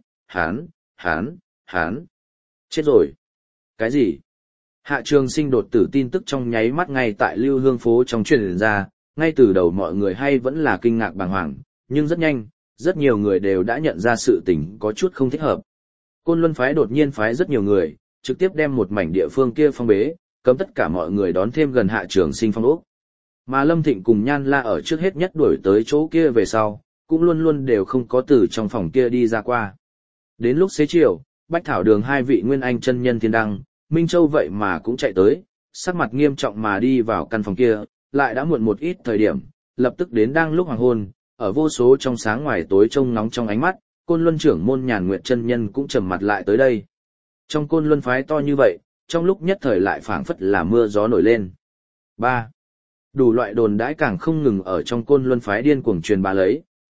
hán, chết rồi. Cái gì? Hạ Trường Sinh đột tử tin tức trong nháy mắt ngay tại Lưu Hương phố trong truyền ra, ngay từ đầu mọi người hay vẫn là kinh ngạc bàng hoàng, nhưng rất nhanh, rất nhiều người đều đã nhận ra sự tình có chút không thích hợp. Côn Luân phái đột nhiên phái rất nhiều người, trực tiếp đem một mảnh địa phương kia phong bế, cấm tất cả mọi người đón thêm gần Hạ Trường Sinh phong ốc. Mà Lâm Thịnh cùng Nhan La ở trước hết nhất đuổi tới chỗ kia về sau, cũng luôn luôn đều không có từ trong phòng kia đi ra qua. Đến lúc xế chiều, Bách Thảo Đường hai vị nguyên anh chân nhân thiên đăng, Minh Châu vậy mà cũng chạy tới, sắc mặt nghiêm trọng mà đi vào căn phòng kia, lại đã muộn một ít thời điểm, lập tức đến đang lúc hoàng hôn, ở vô số trong sáng ngoài tối trông nóng trong ánh mắt, Côn Luân trưởng môn Nhàn Nguyệt chân nhân cũng trầm mặt lại tới đây. Trong Côn Luân phái to như vậy, trong lúc nhất thời lại phảng phất là mưa gió nổi lên. 3. Đủ loại đồn đãi càng không ngừng ở trong Côn Luân phái điên cuồng truyền bá lấy,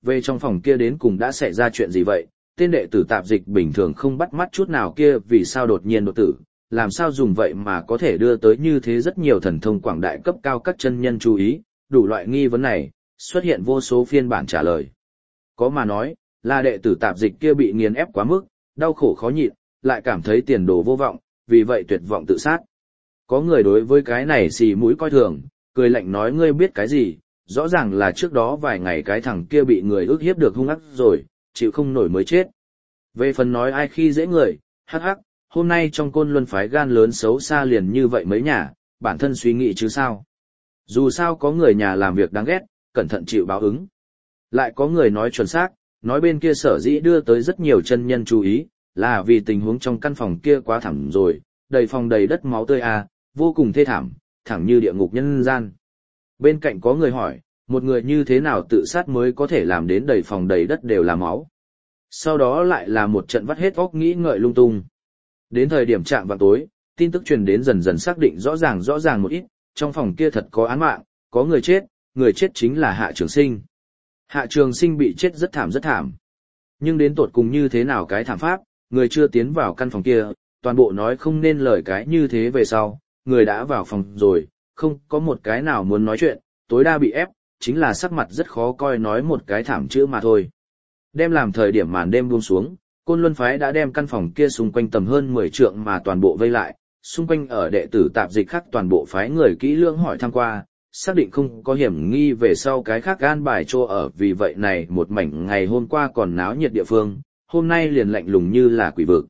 về trong phòng kia đến cùng đã xảy ra chuyện gì vậy, tên đệ tử tạp dịch bình thường không bắt mắt chút nào kia vì sao đột nhiên đột tử, làm sao dùng vậy mà có thể đưa tới như thế rất nhiều thần thông quảng đại cấp cao các chân nhân chú ý, đủ loại nghi vấn này, xuất hiện vô số phiên bản trả lời. Có mà nói, là đệ tử tạp dịch kia bị nghiền ép quá mức, đau khổ khó nhịn, lại cảm thấy tiền đồ vô vọng, vì vậy tuyệt vọng tự sát. Có người đối với cái này xì mũi coi thường, cười lạnh nói ngươi biết cái gì, rõ ràng là trước đó vài ngày cái thằng kia bị người ức hiếp được hung ác rồi, chịu không nổi mới chết. Về phần nói ai khi dễ người, hắc hắc, hôm nay trong Côn Luân phái gan lớn xấu xa liền như vậy mấy nhà, bản thân suy nghĩ chứ sao. Dù sao có người nhà làm việc đáng ghét, cẩn thận chịu báo ứng. Lại có người nói chuẩn xác, nói bên kia sở dĩ đưa tới rất nhiều chân nhân chú ý, là vì tình huống trong căn phòng kia quá thảm rồi, đầy phòng đầy đất máu tươi vô cùng thê thảm, thẳng như địa ngục nhân gian. Bên cạnh có người hỏi, một người như thế nào tự sát mới có thể làm đến đầy phòng đầy đất đều là máu. Sau đó lại là một trận vắt hết óc nghĩ ngợi lung tung. Đến thời điểm chạm vào tối, tin tức truyền đến dần dần xác định rõ ràng một ít, trong phòng kia thật có án mạng, có người chết chính là Hạ Trường Sinh. Hạ Trường Sinh bị chết rất thảm. Nhưng đến tột cùng như thế nào cái thảm pháp, người chưa tiến vào căn phòng kia, toàn bộ nói không nên lời cái như thế về sau, người đã vào phòng rồi, không có một cái nào muốn nói chuyện, tối đa bị ép, chính là sắc mặt rất khó coi nói một cái thảm chữ mà thôi. Đem làm thời điểm màn đêm buông xuống, Côn Luân phái đã đem căn phòng kia xung quanh tầm hơn 10 trượng mà toàn bộ vây lại, xung quanh ở đệ tử tạp dịch khác toàn bộ phái người kỹ lưỡng hỏi thăm qua, xác định không có hiểm nghi về sau cái khác an bài chỗ ở, vì vậy này một mảnh ngày hôm qua còn náo nhiệt địa phương, hôm nay liền lạnh lùng như là quỷ vực.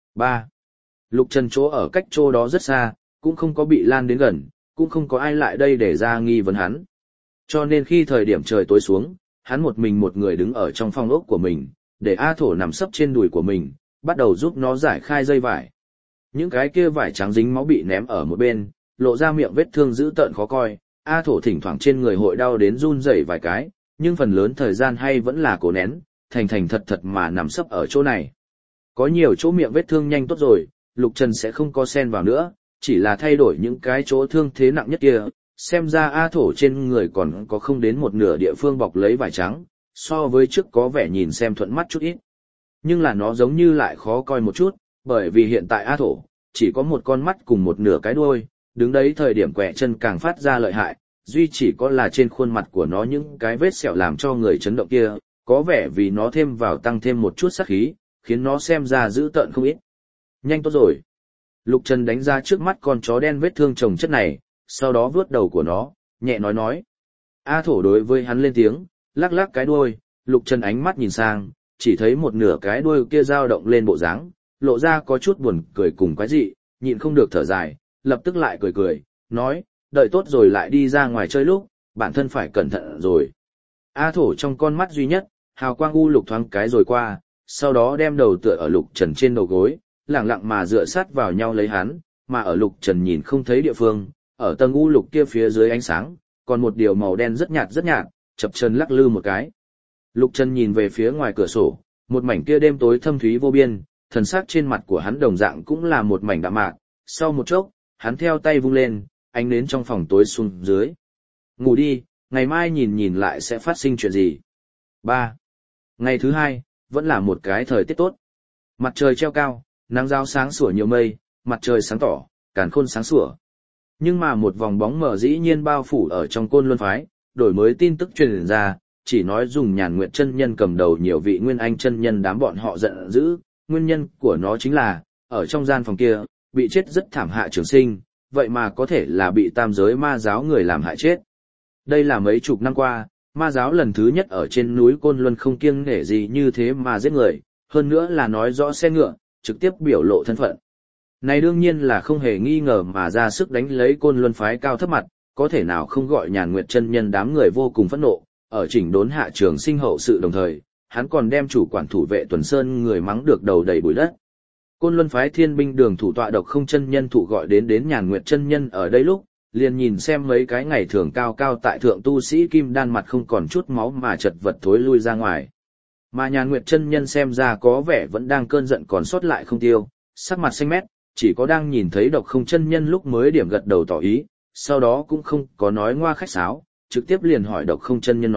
3. Lục Trần chỗ ở cách chỗ đó rất xa, cũng không có bị lan đến gần, cũng không có ai lại đây để ra nghi vấn hắn. Cho nên khi thời điểm trời tối xuống, hắn một người đứng ở trong phòng ốc của mình, để A Thổ nằm sấp trên đùi của mình, bắt đầu giúp nó giải khai dây vải. Những cái kia vải trắng dính máu bị ném ở một bên, lộ ra miệng vết thương dữ tợn khó coi, A Thổ thỉnh thoảng trên người hội đau đến run rẩy vài cái, nhưng phần lớn thời gian hay vẫn là cố nén, thành thật mà nằm sấp ở chỗ này. Có nhiều chỗ miệng vết thương nhanh tốt rồi, Lục Trần sẽ không có xen vào nữa, chỉ là thay đổi những cái chỗ thương thế nặng nhất kia, xem ra A Thổ trên người còn có không đến một nửa địa phương bọc lấy vải trắng, so với trước có vẻ nhìn xem thuận mắt chút ít. Nhưng là nó giống như lại khó coi một chút, bởi vì hiện tại A Thổ chỉ có một con mắt cùng một nửa cái đuôi, đứng đấy thời điểm quẹ chân càng phát ra lợi hại, duy chỉ có là trên khuôn mặt của nó những cái vết sẹo làm cho người chấn động kia, có vẻ vì nó thêm vào tăng thêm một chút sát khí, khiến nó xem ra dữ tợn không ít. Nhanh tốt rồi. Lục Trần đánh ra trước mắt con chó đen vết thương chồng chất này, sau đó vuốt đầu của nó, nhẹ nói. A Thổ đối với hắn lên tiếng, lắc lắc cái đuôi, Lục Trần ánh mắt nhìn sang, chỉ thấy một nửa cái đuôi kia dao động lên bộ dáng, lộ ra có chút buồn cười cùng quái dị, nhịn không được thở dài, lập tức lại cười, nói, đợi tốt rồi lại đi ra ngoài chơi lúc, bản thân phải cẩn thận rồi. A Thổ trong con mắt duy nhất, hào quang u lục thoáng cái rồi qua, sau đó đem đầu tựa ở Lục Trần trên đầu gối, lẳng lặng mà dựa sát vào nhau lấy hắn, mà ở Lục Trần nhìn không thấy địa phương, ở tầng u lục kia phía dưới ánh sáng, còn một điều màu đen rất nhạt, chập chờn lắc lư một cái. Lục Trần nhìn về phía ngoài cửa sổ, một mảnh kia đêm tối thâm thúy vô biên, thần sắc trên mặt của hắn đồng dạng cũng là một mảnh đạm mạc, sau một chốc, hắn theo tay vung lên, ánh nến trong phòng tối xuống dưới. Ngủ đi, ngày mai nhìn lại sẽ phát sinh chuyện gì. 3. Ngày thứ hai, vẫn là một cái thời tiết tốt. Mặt trời treo cao, nắng rao sáng sủa nhiều mây, mặt trời sáng tỏ, càn khôn sáng sủa. Nhưng mà một vòng bóng mờ dĩ nhiên bao phủ ở trong Côn Luân phái, đổi mới tin tức truyền ra, chỉ nói dùng Nhàn Nguyệt chân nhân cầm đầu nhiều vị Nguyên Anh chân nhân đám bọn họ giận dữ, nguyên nhân của nó chính là, ở trong gian phòng kia, bị chết rất thảm Hạ Trường Sinh, vậy mà có thể là bị tam giới ma giáo người làm hại chết. Đây là mấy chục năm qua, ma giáo lần thứ nhất ở trên núi Côn Luân không kiêng nể gì như thế mà giết người, hơn nữa là nói rõ xe ngựa, trực tiếp biểu lộ thân phận. Này đương nhiên là không hề nghi ngờ mà ra sức đánh lấy Côn Luân phái cao thấp mặt, có thể nào không gọi Nhàn Nguyệt chân nhân đám người vô cùng phẫn nộ, ở chỉnh đốn Hạ Trường Sinh hậu sự đồng thời, hắn còn đem chủ quản thủ vệ Tuần Sơn người mắng được đầu đầy bụi đất. Côn Luân phái Thiên Binh Đường thủ tọa Độc Không chân nhân thủ gọi đến Nhàn Nguyệt chân nhân ở đây lúc, liền nhìn xem mấy cái ngày thường cao tại thượng tu sĩ kim đan mặt không còn chút máu mà chật vật thối lui ra ngoài. Mà Nhàn Nguyệt chân nhân xem ra có vẻ vẫn đang cơn giận còn sót lại không tiêu, sắc mặt xanh mét, chỉ có đang nhìn thấy Độc Không chân nhân lúc mới điểm gật đầu tỏ ý, sau đó cũng không có nói ngoa khách sáo, trực tiếp liền hỏi Độc Không chân nhân nói,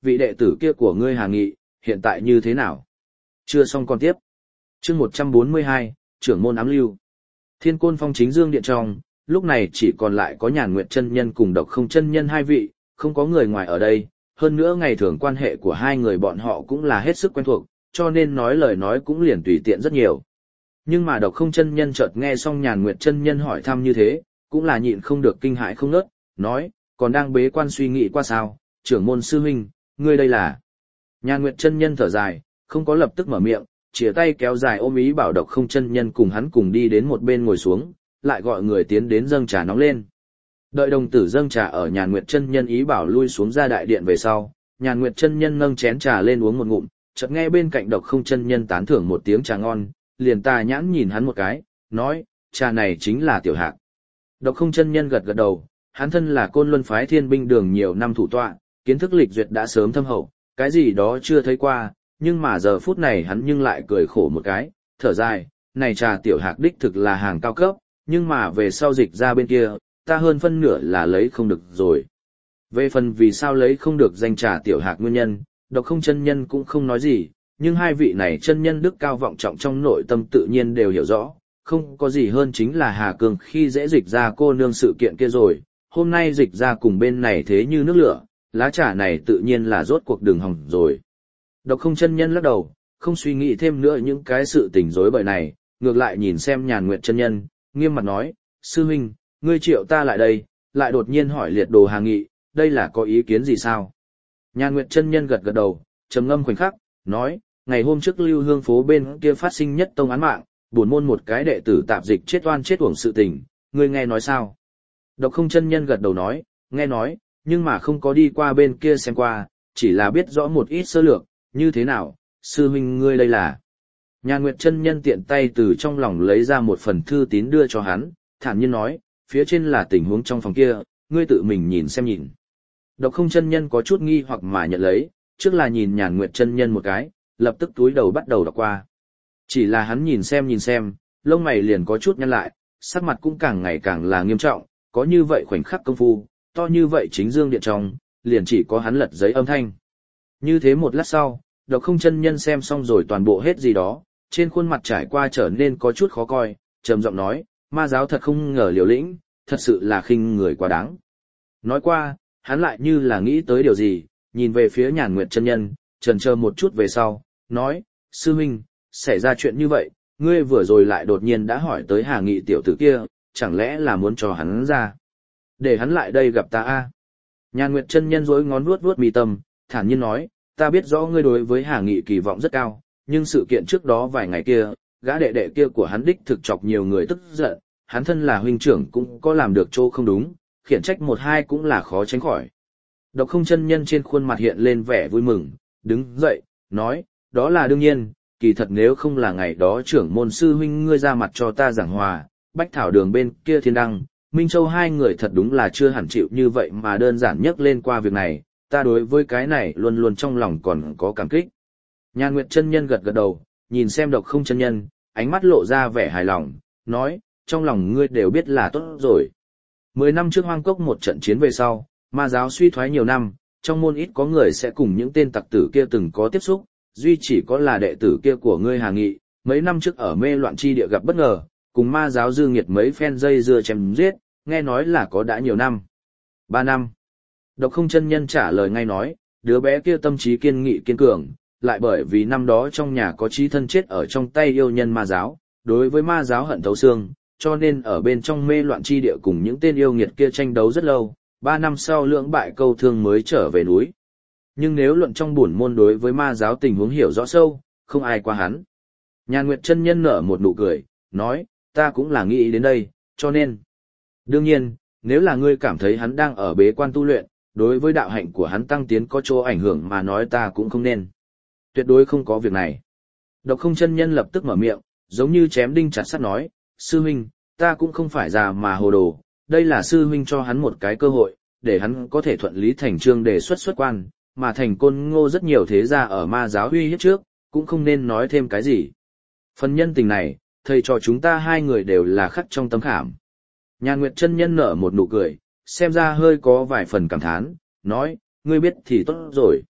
vị đệ tử kia của ngươi Hà Nghị, hiện tại như thế nào? Chưa xong còn tiếp. Chương 142, trưởng môn ám lưu. Thiên Côn Phong chính dương điện trong, lúc này chỉ còn lại có Nhàn Nguyệt chân nhân cùng Độc Không chân nhân hai vị, không có người ngoài ở đây, hơn nữa ngày thường quan hệ của hai người bọn họ cũng là hết sức quen thuộc, cho nên nói lời nói cũng liền tùy tiện rất nhiều. Nhưng mà Độc Không chân nhân chợt nghe xong Nhàn Nguyệt chân nhân hỏi thăm như thế, cũng là nhịn không được kinh hãi không ngớt, nói, còn đang bế quan suy nghĩ qua sao, trưởng môn sư huynh, ngươi đây là. Nhàn Nguyệt chân nhân thở dài, không có lập tức mở miệng, chìa tay kéo dài ôm ý bảo Độc Không chân nhân cùng hắn cùng đi đến một bên ngồi xuống, lại gọi người tiến đến dâng trà nóng lên. Đợi đồng tử dâng trà ở Nhàn Nguyệt chân nhân ý bảo lui xuống ra đại điện về sau, Nhàn Nguyệt chân nhân nâng chén trà lên uống một ngụm, chợt nghe bên cạnh Độc Không chân nhân tán thưởng một tiếng trà ngon, liền tà nhãn nhìn hắn một cái, nói, trà này chính là tiểu hạc. Độc Không chân nhân gật gật đầu, hắn thân là Côn Luân phái Thiên Binh Đường nhiều năm thủ tọa, kiến thức lịch duyệt đã sớm thâm hậu, cái gì đó chưa thấy qua, nhưng mà giờ phút này hắn nhưng lại cười khổ một cái, thở dài, này trà tiểu hạc đích thực là hàng cao cấp, nhưng mà về sau dịch ra bên kia, ta hơn phân nửa là lấy không được rồi. Về phần vì sao lấy không được danh trà tiểu hạc nguyên nhân, Độc Không chân nhân cũng không nói gì, nhưng hai vị này chân nhân đức cao vọng trọng trong nội tâm tự nhiên đều hiểu rõ, không có gì hơn chính là Hà Cương khi dễ dịch ra cô nương sự kiện kia rồi, hôm nay dịch ra cùng bên này thế như nước lửa, lá trà này tự nhiên là rốt cuộc đường hỏng rồi. Độc Không chân nhân lắc đầu, không suy nghĩ thêm nữa những cái sự tình rối bời này, ngược lại nhìn xem Nhàn Nguyệt chân nhân, nghiêm mặt nói, sư huynh, ngươi triệu ta lại đây, lại đột nhiên hỏi liệt đồ Hà Nghị, đây là có ý kiến gì sao? Nhàn Nguyệt chân nhân gật gật đầu, trầm ngâm khoảnh khắc, nói, ngày hôm trước Lưu Hương phố bên kia phát sinh nhất tông án mạng, buồn môn một cái đệ tử tạp dịch chết oan chết uổng sự tình, ngươi nghe nói sao? Độc Không chân nhân gật đầu nói, nghe nói, nhưng mà không có đi qua bên kia xem qua, chỉ là biết rõ một ít sơ lược, như thế nào, sư huynh ngươi đây là. Nhàn Nguyệt chân nhân tiện tay từ trong lòng lấy ra một phần thư tín đưa cho hắn, thản nhiên nói, phía trên là tình huống trong phòng kia, ngươi tự mình nhìn xem nhìn. Độc Không chân nhân có chút nghi hoặc mà nhận lấy, trước là nhìn Nhàn Nguyệt chân nhân một cái, lập tức túi đầu bắt đầu đọc qua. Chỉ là hắn nhìn xem, lông mày liền có chút nhăn lại, sắc mặt cũng càng ngày càng là nghiêm trọng, có như vậy khoảnh khắc công phu, to như vậy chính dương điện trong, liền chỉ có hắn lật giấy âm thanh. Như thế một lát sau, Độc Không chân nhân xem xong rồi toàn bộ hết gì đó, trên khuôn mặt trải qua trở nên có chút khó coi, trầm giọng nói, ma giáo thật không ngờ liều lĩnh, thật sự là khinh người quá đáng. Nói qua, hắn lại như là nghĩ tới điều gì, nhìn về phía Nhàn Nguyệt chân nhân, chần chờ một chút về sau, nói, sư huynh, xảy ra chuyện như vậy, ngươi vừa rồi lại đột nhiên đã hỏi tới Hà Nghị tiểu tử kia, chẳng lẽ là muốn cho hắn ra, để hắn lại đây gặp ta a? Nhàn Nguyệt chân nhân rối ngón vuốt vuốt mi tâm, thản nhiên nói, ta biết rõ ngươi đối với Hà Nghị kỳ vọng rất cao, nhưng sự kiện trước đó vài ngày kia, gã đệ đệ kia của hắn đích thực chọc nhiều người tức giận, hắn thân là huynh trưởng cũng có làm được chỗ không đúng, khiển trách một hai cũng là khó tránh khỏi. Độc Không chân nhân trên khuôn mặt hiện lên vẻ vui mừng, đứng dậy, nói, đó là đương nhiên, kỳ thật nếu không là ngày đó trưởng môn sư huynh ngươi ra mặt cho ta giảng hòa, Bách Thảo Đường bên kia Thiên Đăng, Minh Châu hai người thật đúng là chưa hẳn chịu như vậy mà đơn giản nhắc lên qua việc này, ta đối với cái này luôn luôn trong lòng còn có cảm kích. Nhàn Nguyệt chân nhân gật gật đầu, nhìn xem Độc Không chân nhân, ánh mắt lộ ra vẻ hài lòng, nói, trong lòng ngươi đều biết là tốt rồi. 10 năm trước Hoang Cốc một trận chiến về sau, ma giáo suy thoái nhiều năm, trong môn ít có người sẽ cùng những tên tặc tử kia từng có tiếp xúc, duy chỉ có là đệ tử kia của ngươi Hà Nghị, mấy năm trước ở mê loạn chi địa gặp bất ngờ, cùng ma giáo dư nghiệt mấy phen dây dưa chém giết, nghe nói là có đã nhiều năm. 3 năm. Độc Không chân nhân trả lời ngay nói, đứa bé kia tâm trí kiên nghị kiên cường, lại bởi vì năm đó trong nhà có chí thân chết ở trong tay yêu nhân ma giáo, đối với ma giáo hận thấu xương, cho nên ở bên trong mê loạn chi địa cùng những tên yêu nghiệt kia tranh đấu rất lâu, 3 năm sau lưỡng bại câu thương mới trở về núi. Nhưng nếu luận trong bổn môn đối với ma giáo tình huống hiểu rõ sâu, không ai qua hắn. Nhàn Nguyệt chân nhân nở một nụ cười, nói, ta cũng là nghĩ đến đây, cho nên. Đương nhiên, nếu là ngươi cảm thấy hắn đang ở bế quan tu luyện, đối với đạo hạnh của hắn tăng tiến có chỗ ảnh hưởng mà nói ta cũng không nên. Tuyệt đối không có việc này. Độc Không chân nhân lập tức mở miệng, giống như chém đinh chặt sắt nói, sư huynh, ta cũng không phải già mà hồ đồ, đây là sư huynh cho hắn một cái cơ hội, để hắn có thể thuận lý thành chương đề xuất quan, mà thành Côn Ngô rất nhiều thế gia ở ma giáo uy hiếp trước, cũng không nên nói thêm cái gì. Phần nhân tình này, thầy trò chúng ta hai người đều là khắc trong tấm khảm. Nhàn Nguyệt chân nhân nở một nụ cười, xem ra hơi có vài phần cảm thán, nói, ngươi biết thì tốt rồi.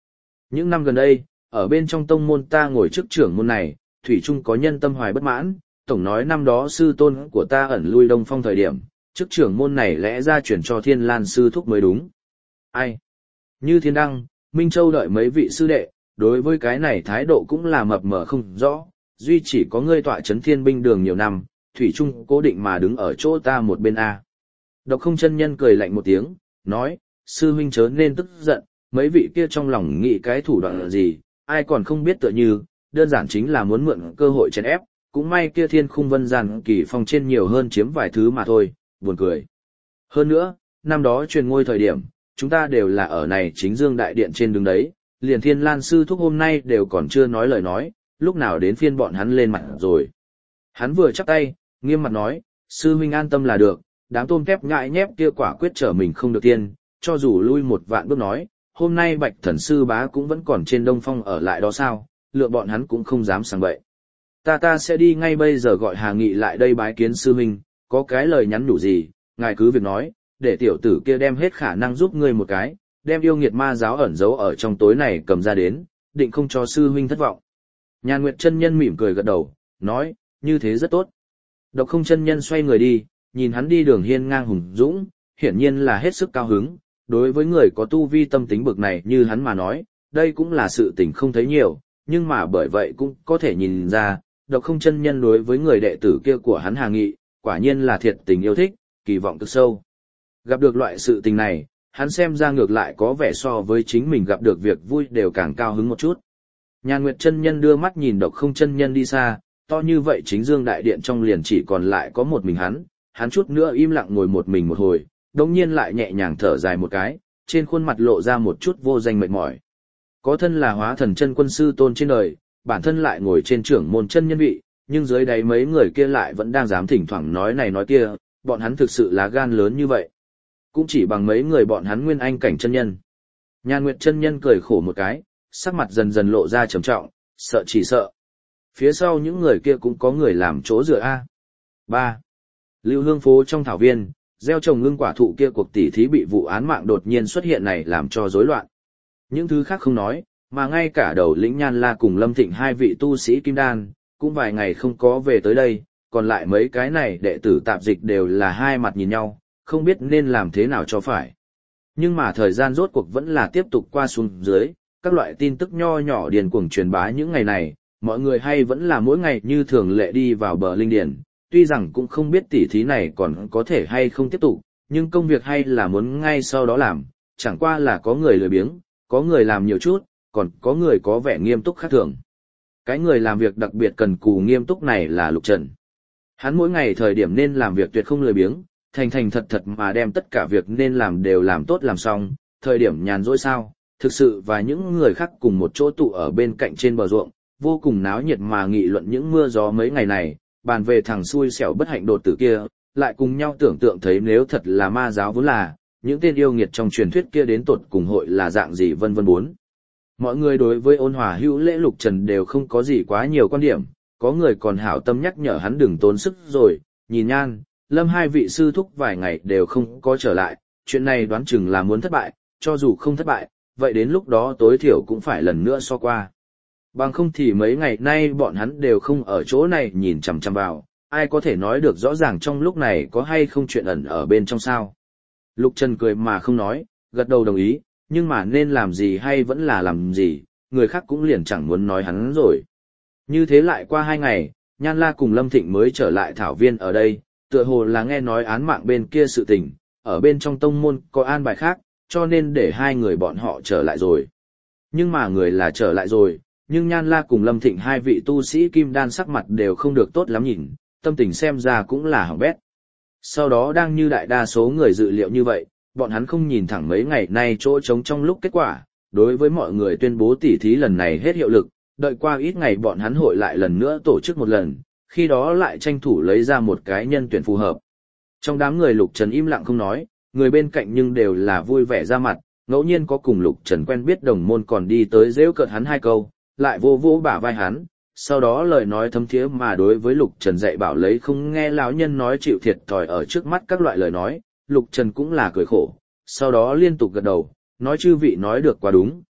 Những năm gần đây, ở bên trong tông môn ta ngồi chức trưởng môn này, thủy chung có nhân tâm hoài bất mãn, tổng nói năm đó sư tôn của ta ẩn lui Đông Phong thời điểm, chức trưởng môn này lẽ ra chuyển cho Thiên Lan sư thúc mới đúng. Ai? Như Thiên Đăng, Minh Châu đợi mấy vị sư đệ, đối với cái này thái độ cũng là mập mờ không rõ, duy chỉ có ngươi tọa chấn Thiên binh đường nhiều năm, thủy chung cố định mà đứng ở chỗ ta một bên a. Độc Không chân nhân cười lạnh một tiếng, nói, sư huynh chớ nên tức giận, mấy vị kia trong lòng nghĩ cái thủ đoạn là gì, ai còn không biết tựa như, đơn giản chính là muốn mượn cơ hội chèn ép, cũng may kia Thiên Khung Vân Giàn Kỳ Phong trên nhiều hơn chiếm vài thứ mà thôi, buồn cười. Hơn nữa, năm đó truyền ngôi thời điểm, chúng ta đều là ở này chính dương đại điện trên đứng đấy, liền Thiên Lan sư thúc hôm nay đều còn chưa nói lời nói, lúc nào đến phiên bọn hắn lên mặt rồi. Hắn vừa chắp tay, nghiêm mặt nói, sư huynh an tâm là được, đám tôm tép nhại nhép kia quả quyết trở mình không được tiên, cho dù lui một vạn bước nói, hôm nay Bạch Thần sư bá cũng vẫn còn trên Đông Phong ở lại đó sao, lựa bọn hắn cũng không dám sang bậy. Ta sẽ đi ngay bây giờ gọi Hà Nghị lại đây bái kiến sư huynh, có cái lời nhắn nhủ gì, ngài cứ việc nói, để tiểu tử kia đem hết khả năng giúp ngươi một cái, đem yêu nghiệt ma giáo ẩn giấu ở trong tối này cầm ra đến, định không cho sư huynh thất vọng. Nhan Nguyệt chân nhân mỉm cười gật đầu, nói, như thế rất tốt. Độc Không chân nhân xoay người đi, nhìn hắn đi đường hiên ngang hùng dũng, hiển nhiên là hết sức cao hứng, đối với người có tu vi tâm tính bực này như hắn mà nói, đây cũng là sự tình không thấy nhiều, nhưng mà bởi vậy cũng có thể nhìn ra, Độc Không chân nhân đối với người đệ tử kia của hắn Hà Nghị, quả nhiên là thiệt tình yêu thích, kỳ vọng cực sâu. Gặp được loại sự tình này, hắn xem ra ngược lại có vẻ so với chính mình gặp được việc vui đều càng cao hứng một chút. Nhan Nguyệt chân nhân đưa mắt nhìn Độc Không chân nhân đi xa, to như vậy chính dương đại điện trong liền chỉ còn lại có một mình hắn chút nữa im lặng ngồi một mình một hồi, đồng nhiên lại nhẹ nhàng thở dài một cái, trên khuôn mặt lộ ra một chút vô danh mệt mỏi. Có thân là hóa thần chân quân sư tôn trên đời, bản thân lại ngồi trên trưởng môn chân nhân vị, nhưng dưới đáy mấy người kia lại vẫn đang dám thỉnh thoảng nói này nói kia, bọn hắn thực sự là gan lớn như vậy. Cũng chỉ bằng mấy người bọn hắn nguyên anh cảnh chân nhân. Nhan Nguyệt chân nhân cười khổ một cái, sắc mặt dần dần lộ ra trầm trọng, sợ chỉ sợ. Phía sau những người kia cũng có người làm chỗ dựa a. 3. Lưu Hương phố trong thảo viên, gieo trồng ngưng quả thụ kia cuộc tỉ thí bị vụ án mạng đột nhiên xuất hiện này làm cho rối loạn. Những thứ khác không nói, mà ngay cả đầu lĩnh Nhan La cùng Lâm Thịnh hai vị tu sĩ kim đan, cũng vài ngày không có về tới đây, còn lại mấy cái này đệ tử tạp dịch đều là hai mặt nhìn nhau, không biết nên làm thế nào cho phải. Nhưng mà thời gian rốt cuộc vẫn là tiếp tục qua xuống dưới, các loại tin tức nho nhỏ điền cuồng truyền bá những ngày này, mọi người hay vẫn là mỗi ngày như thường lệ đi vào bờ linh điền, tuy rằng cũng không biết tỉ thí này còn có thể hay không tiếp tục, nhưng công việc hay là muốn ngay sau đó làm, chẳng qua là có người lười biếng, có người làm nhiều chút, còn có người có vẻ nghiêm túc khác thường. Cái người làm việc đặc biệt cần cù nghiêm túc này là Lục Trần. Hắn mỗi ngày thời điểm nên làm việc tuyệt không lười biếng, thành thành thật thật mà đem tất cả việc nên làm đều làm tốt làm xong, thời điểm nhàn rỗi sao, thực sự và những người khác cùng một chỗ tụ ở bên cạnh trên bờ ruộng, vô cùng náo nhiệt mà nghị luận những mưa gió mấy ngày này, bàn về thằng xui xẻo bất hạnh đột tử kia, lại cùng nhau tưởng tượng thấy nếu thật là ma giáo vốn là, những tên yêu nghiệt trong truyền thuyết kia đến tột cùng hội là dạng gì vân vân bốn. Mọi người đối với Ôn Hòa hữu lễ Lục Trần đều không có gì quá nhiều quan điểm, có người còn hảo tâm nhắc nhở hắn đừng tốn sức rồi, nhìn Nhan, Lâm hai vị sư thúc vài ngày đều không có trở lại, chuyện này đoán chừng là muốn thất bại, cho dù không thất bại, vậy đến lúc đó tối thiểu cũng phải lần nữa so qua. Bằng không thì mấy ngày nay bọn hắn đều không ở chỗ này nhìn chằm chằm vào, ai có thể nói được rõ ràng trong lúc này có hay không chuyện ẩn ở bên trong sao. Lục Trần cười mà không nói, gật đầu đồng ý, nhưng mà nên làm gì hay vẫn là làm gì, người khác cũng liền chẳng muốn nói hắn rồi. Như thế lại qua 2 ngày, Nhan La cùng Lâm Thịnh mới trở lại thảo viên ở đây, tựa hồ là nghe nói án mạng bên kia sự tình, ở bên trong tông môn có an bài khác, cho nên để hai người bọn họ trở lại rồi. Nhưng mà người là trở lại rồi, nhưng Nhan La cùng Lâm Thịnh hai vị tu sĩ kim đan sắc mặt đều không được tốt lắm nhìn, tâm tình xem ra cũng là hỏng bét. Sau đó đang như đại đa số người dự liệu như vậy, bọn hắn không nhìn thẳng mấy ngày nay chỗ trống trong lúc kết quả, đối với mọi người tuyên bố tỉ thí lần này hết hiệu lực, đợi qua ít ngày bọn hắn hội lại lần nữa tổ chức một lần, khi đó lại tranh thủ lấy ra một cái nhân tuyển phù hợp. Trong đám người Lục Trần im lặng không nói, người bên cạnh nhưng đều là vui vẻ ra mặt, ngẫu nhiên có cùng Lục Trần quen biết đồng môn còn đi tới giễu cợt hắn 2 câu, lại vô vô bả vai hắn, sau đó lời nói thấm thiế mà đối với Lục Trần dạy bảo lấy không nghe lão nhân nói chịu thiệt thòi ở trước mắt các loại lời nói, Lục Trần cũng là cười khổ, sau đó liên tục gật đầu, nói chư vị nói được quá đúng,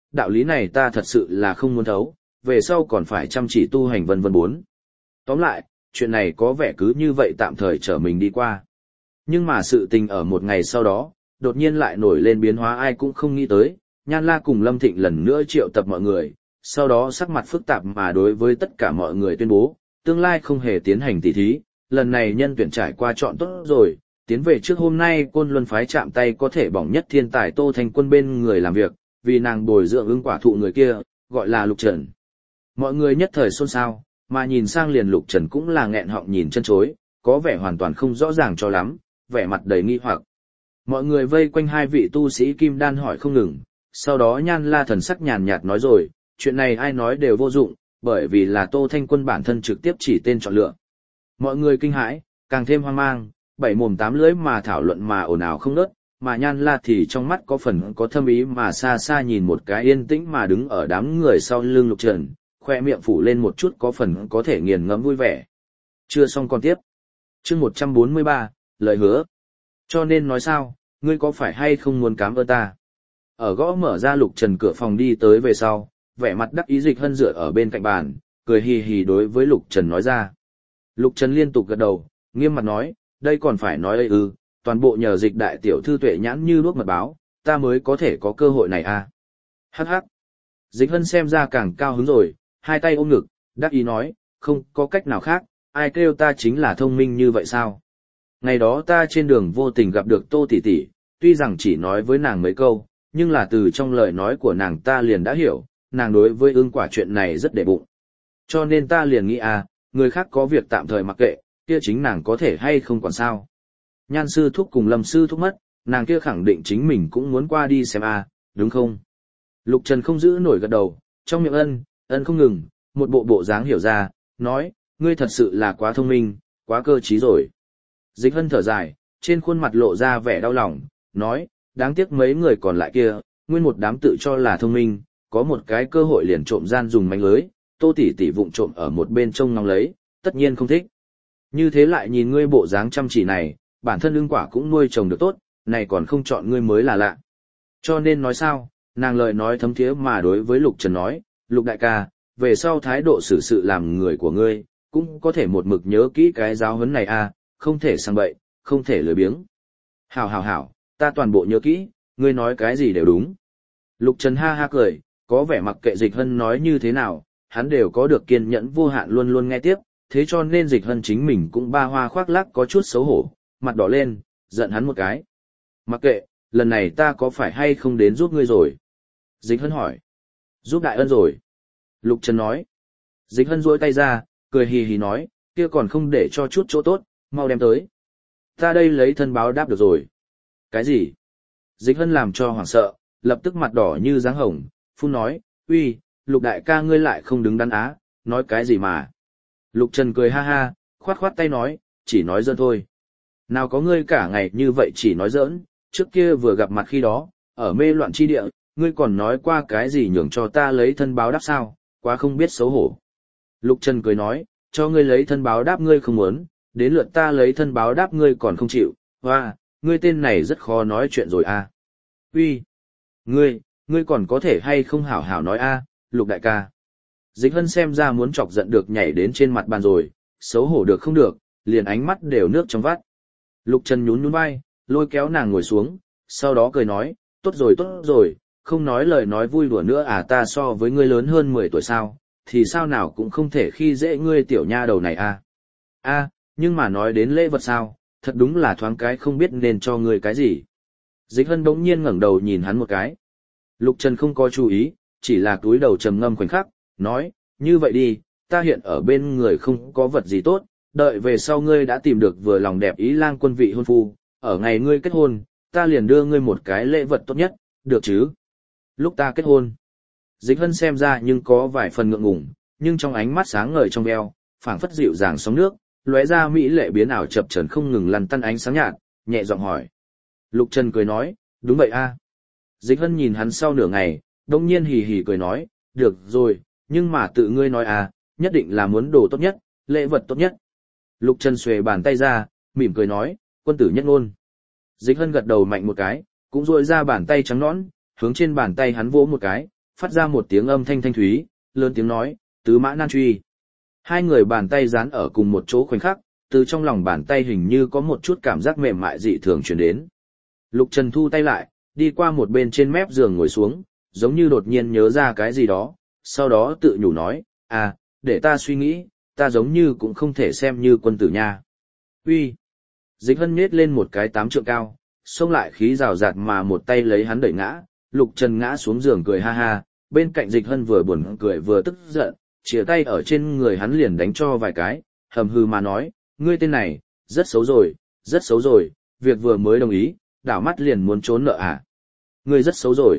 đạo lý này ta thật sự là không muốn thấu, về sau còn phải chăm chỉ tu hành vân vân bốn. Tóm lại, chuyện này có vẻ cứ như vậy tạm thời trở mình đi qua. Nhưng mà sự tình ở một ngày sau đó, đột nhiên lại nổi lên biến hóa ai cũng không nghĩ tới, Nhan La cùng Lâm Thịnh lần nữa triệu tập mọi người, sau đó sắc mặt phức tạp mà đối với tất cả mọi người tuyên bố, tương lai không hề tiến hành tỉ thí, lần này nhân tuyển trải qua chọn tốt rồi, tiến về trước hôm nay Côn Luân phái chạm tay có thể bỏng nhất thiên tài Tô Thanh Quân bên người làm việc, vì nàng bồi dưỡng ưng quả thụ người kia, gọi là Lục Trần. Mọi người nhất thời xôn xao, mà nhìn sang liền Lục Trần cũng là nghẹn họng nhìn chân chối, có vẻ hoàn toàn không rõ ràng cho lắm, vẻ mặt đầy nghi hoặc. Mọi người vây quanh hai vị tu sĩ kim đan hỏi không ngừng, sau đó Nhan La thần sắc nhàn nhạt nói rồi, chuyện này ai nói đều vô dụng, bởi vì là Tô Thanh Quân bản thân trực tiếp chỉ tên chọn lựa. Mọi người kinh hãi, càng thêm hoang mang, bảy mồm tám lưỡi mà thảo luận mà ồn ào không ngớt, mà Nhan La thì trong mắt có phần có thâm ý mà xa xa nhìn một cái yên tĩnh mà đứng ở đám người sau lưng Lục Trần, khoe miệng phủ lên một chút có phần có thể nghiền ngẫm vui vẻ. Chưa xong còn tiếp. Chương 143, lời hứa. Cho nên nói sao, ngươi có phải hay không muốn cám ơn ta? Ở gõ mở ra Lục Trần cửa phòng đi tới về sau, vẻ mặt đắc ý Dịch Hân dựa ở bên cạnh bàn, cười hì hì đối với Lục Trần nói ra. Lục Trần liên tục gật đầu, nghiêm mặt nói, đây còn phải nói đây ư, toàn bộ nhờ Dịch đại tiểu thư tuệ nhãn như đuốc mật báo, ta mới có thể có cơ hội này à. Hắc hắc. Dịch Hân xem ra càng cao hứng rồi, hai tay ôm ngực, đắc ý nói, không có cách nào khác, ai kêu ta chính là thông minh như vậy sao? Ngày đó ta trên đường vô tình gặp được Tô tỷ tỷ, tuy rằng chỉ nói với nàng mấy câu, nhưng là từ trong lời nói của nàng ta liền đã hiểu, nàng đối với ưng quả chuyện này rất để bụng. Cho nên ta liền nghĩ người khác có việc tạm thời mặc kệ, kia chính nàng có thể hay không còn sao. Nhan sư thúc cùng Lâm sư thúc mất, nàng kia khẳng định chính mình cũng muốn qua đi xem đúng không? Lục Trần không giữ nổi gật đầu, trong miệng ân không ngừng, một bộ dáng hiểu ra, nói, ngươi thật sự là quá thông minh, quá cơ trí rồi. Dịch Hân thở dài, trên khuôn mặt lộ ra vẻ đau lòng, nói, đáng tiếc mấy người còn lại kia, nguyên một đám tự cho là thông minh, có một cái cơ hội liền trộm gian dùng mánh lưới, Tô tỷ tỷ vụng trộm ở một bên trông ngóng lấy, tất nhiên không thích. Như thế lại nhìn ngươi bộ dáng chăm chỉ này, bản thân ưng quả cũng nuôi trồng được tốt, này còn không chọn ngươi mới là lạ. Cho nên nói sao, nàng lời nói thấm thiế mà đối với Lục Trần nói, Lục đại ca, về sau thái độ xử sự làm người của ngươi, cũng có thể một mực nhớ kỹ cái giáo huấn này không thể sang bậy, không thể lười biếng. Hảo, ta toàn bộ nhớ kỹ, ngươi nói cái gì đều đúng. Lục Trần ha ha cười, có vẻ mặc kệ Dịch Hân nói như thế nào, hắn đều có được kiên nhẫn vô hạn luôn luôn nghe tiếp, thế cho nên Dịch Hân chính mình cũng ba hoa khoác lác có chút xấu hổ, mặt đỏ lên, giận hắn một cái. Mặc kệ, lần này ta có phải hay không đến giúp ngươi rồi? Dịch Hân hỏi. Giúp đại ân rồi. Lục Trần nói. Dịch Hân duỗi tay ra, cười hì hì nói, kia còn không để cho chút chỗ tốt, mau đem tới. Ta đây lấy thân báo đáp được rồi. Cái gì? Dịch Hân làm cho hoảng sợ, lập tức mặt đỏ như dáng hồng, phun nói, uy, Lục đại ca ngươi lại không đứng đắn nói cái gì mà. Lục Trần cười ha ha, khoát khoát tay nói, chỉ nói giỡn thôi. Nào có ngươi cả ngày như vậy chỉ nói giỡn, trước kia vừa gặp mặt khi đó, ở mê loạn chi địa, ngươi còn nói qua cái gì nhường cho ta lấy thân báo đáp sao, quá không biết xấu hổ. Lục Trần cười nói, cho ngươi lấy thân báo đáp ngươi không muốn, đến lượt ta lấy thân báo đáp ngươi còn không chịu, hoa, ngươi tên này rất khó nói chuyện rồi Uy, ngươi còn có thể hay không hảo hảo nói Lục đại ca. Dịch Hân xem ra muốn chọc giận được nhảy đến trên mặt bàn rồi, xấu hổ được không được, liền ánh mắt đều nước trong vắt. Lục Trần nhún vai, lôi kéo nàng ngồi xuống, sau đó cười nói, tốt rồi, không nói lời nói vui đùa nữa ta so với ngươi lớn hơn 10 tuổi sao, thì sao nào cũng không thể khi dễ ngươi tiểu nha đầu này nhưng mà nói đến lễ vật sao, thật đúng là thoáng cái không biết nên cho ngươi cái gì. Dịch Hân đống nhiên ngẩng đầu nhìn hắn một cái. Lục Trần không có chú ý, chỉ là cúi đầu trầm ngâm khoảnh khắc, nói, như vậy đi, ta hiện ở bên người không có vật gì tốt, đợi về sau ngươi đã tìm được vừa lòng đẹp ý lang quân vị hôn phu, ở ngày ngươi kết hôn, ta liền đưa ngươi một cái lễ vật tốt nhất, được chứ? Lúc ta kết hôn, Dịch Hân xem ra nhưng có vài phần ngượng ngùng, nhưng trong ánh mắt sáng ngời trong veo, phảng phất dịu dàng sóng nước, lóe ra mỹ lệ biến ảo chập chờn không ngừng lăn tăn ánh sáng nhạt, nhẹ giọng hỏi. Lục Trần cười nói, đúng vậy Dịch Hân nhìn hắn sau nửa ngày, đông nhiên hì hì cười nói, được rồi, nhưng mà tự ngươi nói nhất định là muốn đồ tốt nhất, lễ vật tốt nhất. Lục Trần xuề bàn tay ra, mỉm cười nói, quân tử nhất ngôn. Dịch Hân gật đầu mạnh một cái, cũng duỗi ra bàn tay trắng nõn, hướng trên bàn tay hắn vỗ một cái, phát ra một tiếng âm thanh thanh thúy, lớn tiếng nói, tứ mã nan truy. Hai người bàn tay dán ở cùng một chỗ khoảnh khắc, từ trong lòng bàn tay hình như có một chút cảm giác mềm mại dị thường truyền đến. Lục Trần thu tay lại, đi qua một bên trên mép giường ngồi xuống, giống như đột nhiên nhớ ra cái gì đó, sau đó tự nhủ nói, để ta suy nghĩ, ta giống như cũng không thể xem như quân tử nha. Uy. Dịch Hân nhếch lên một cái 8 trượng cao, xông lại khí rào rạt mà một tay lấy hắn đẩy ngã, Lục Trần ngã xuống giường cười ha ha, bên cạnh Dịch Hân vừa buồn cười vừa tức giận, chìa tay ở trên người hắn liền đánh cho vài cái, hầm hừ mà nói, ngươi tên này, rất xấu rồi, việc vừa mới đồng ý, đảo mắt liền muốn trốn nợ à. Ngươi rất xấu rồi.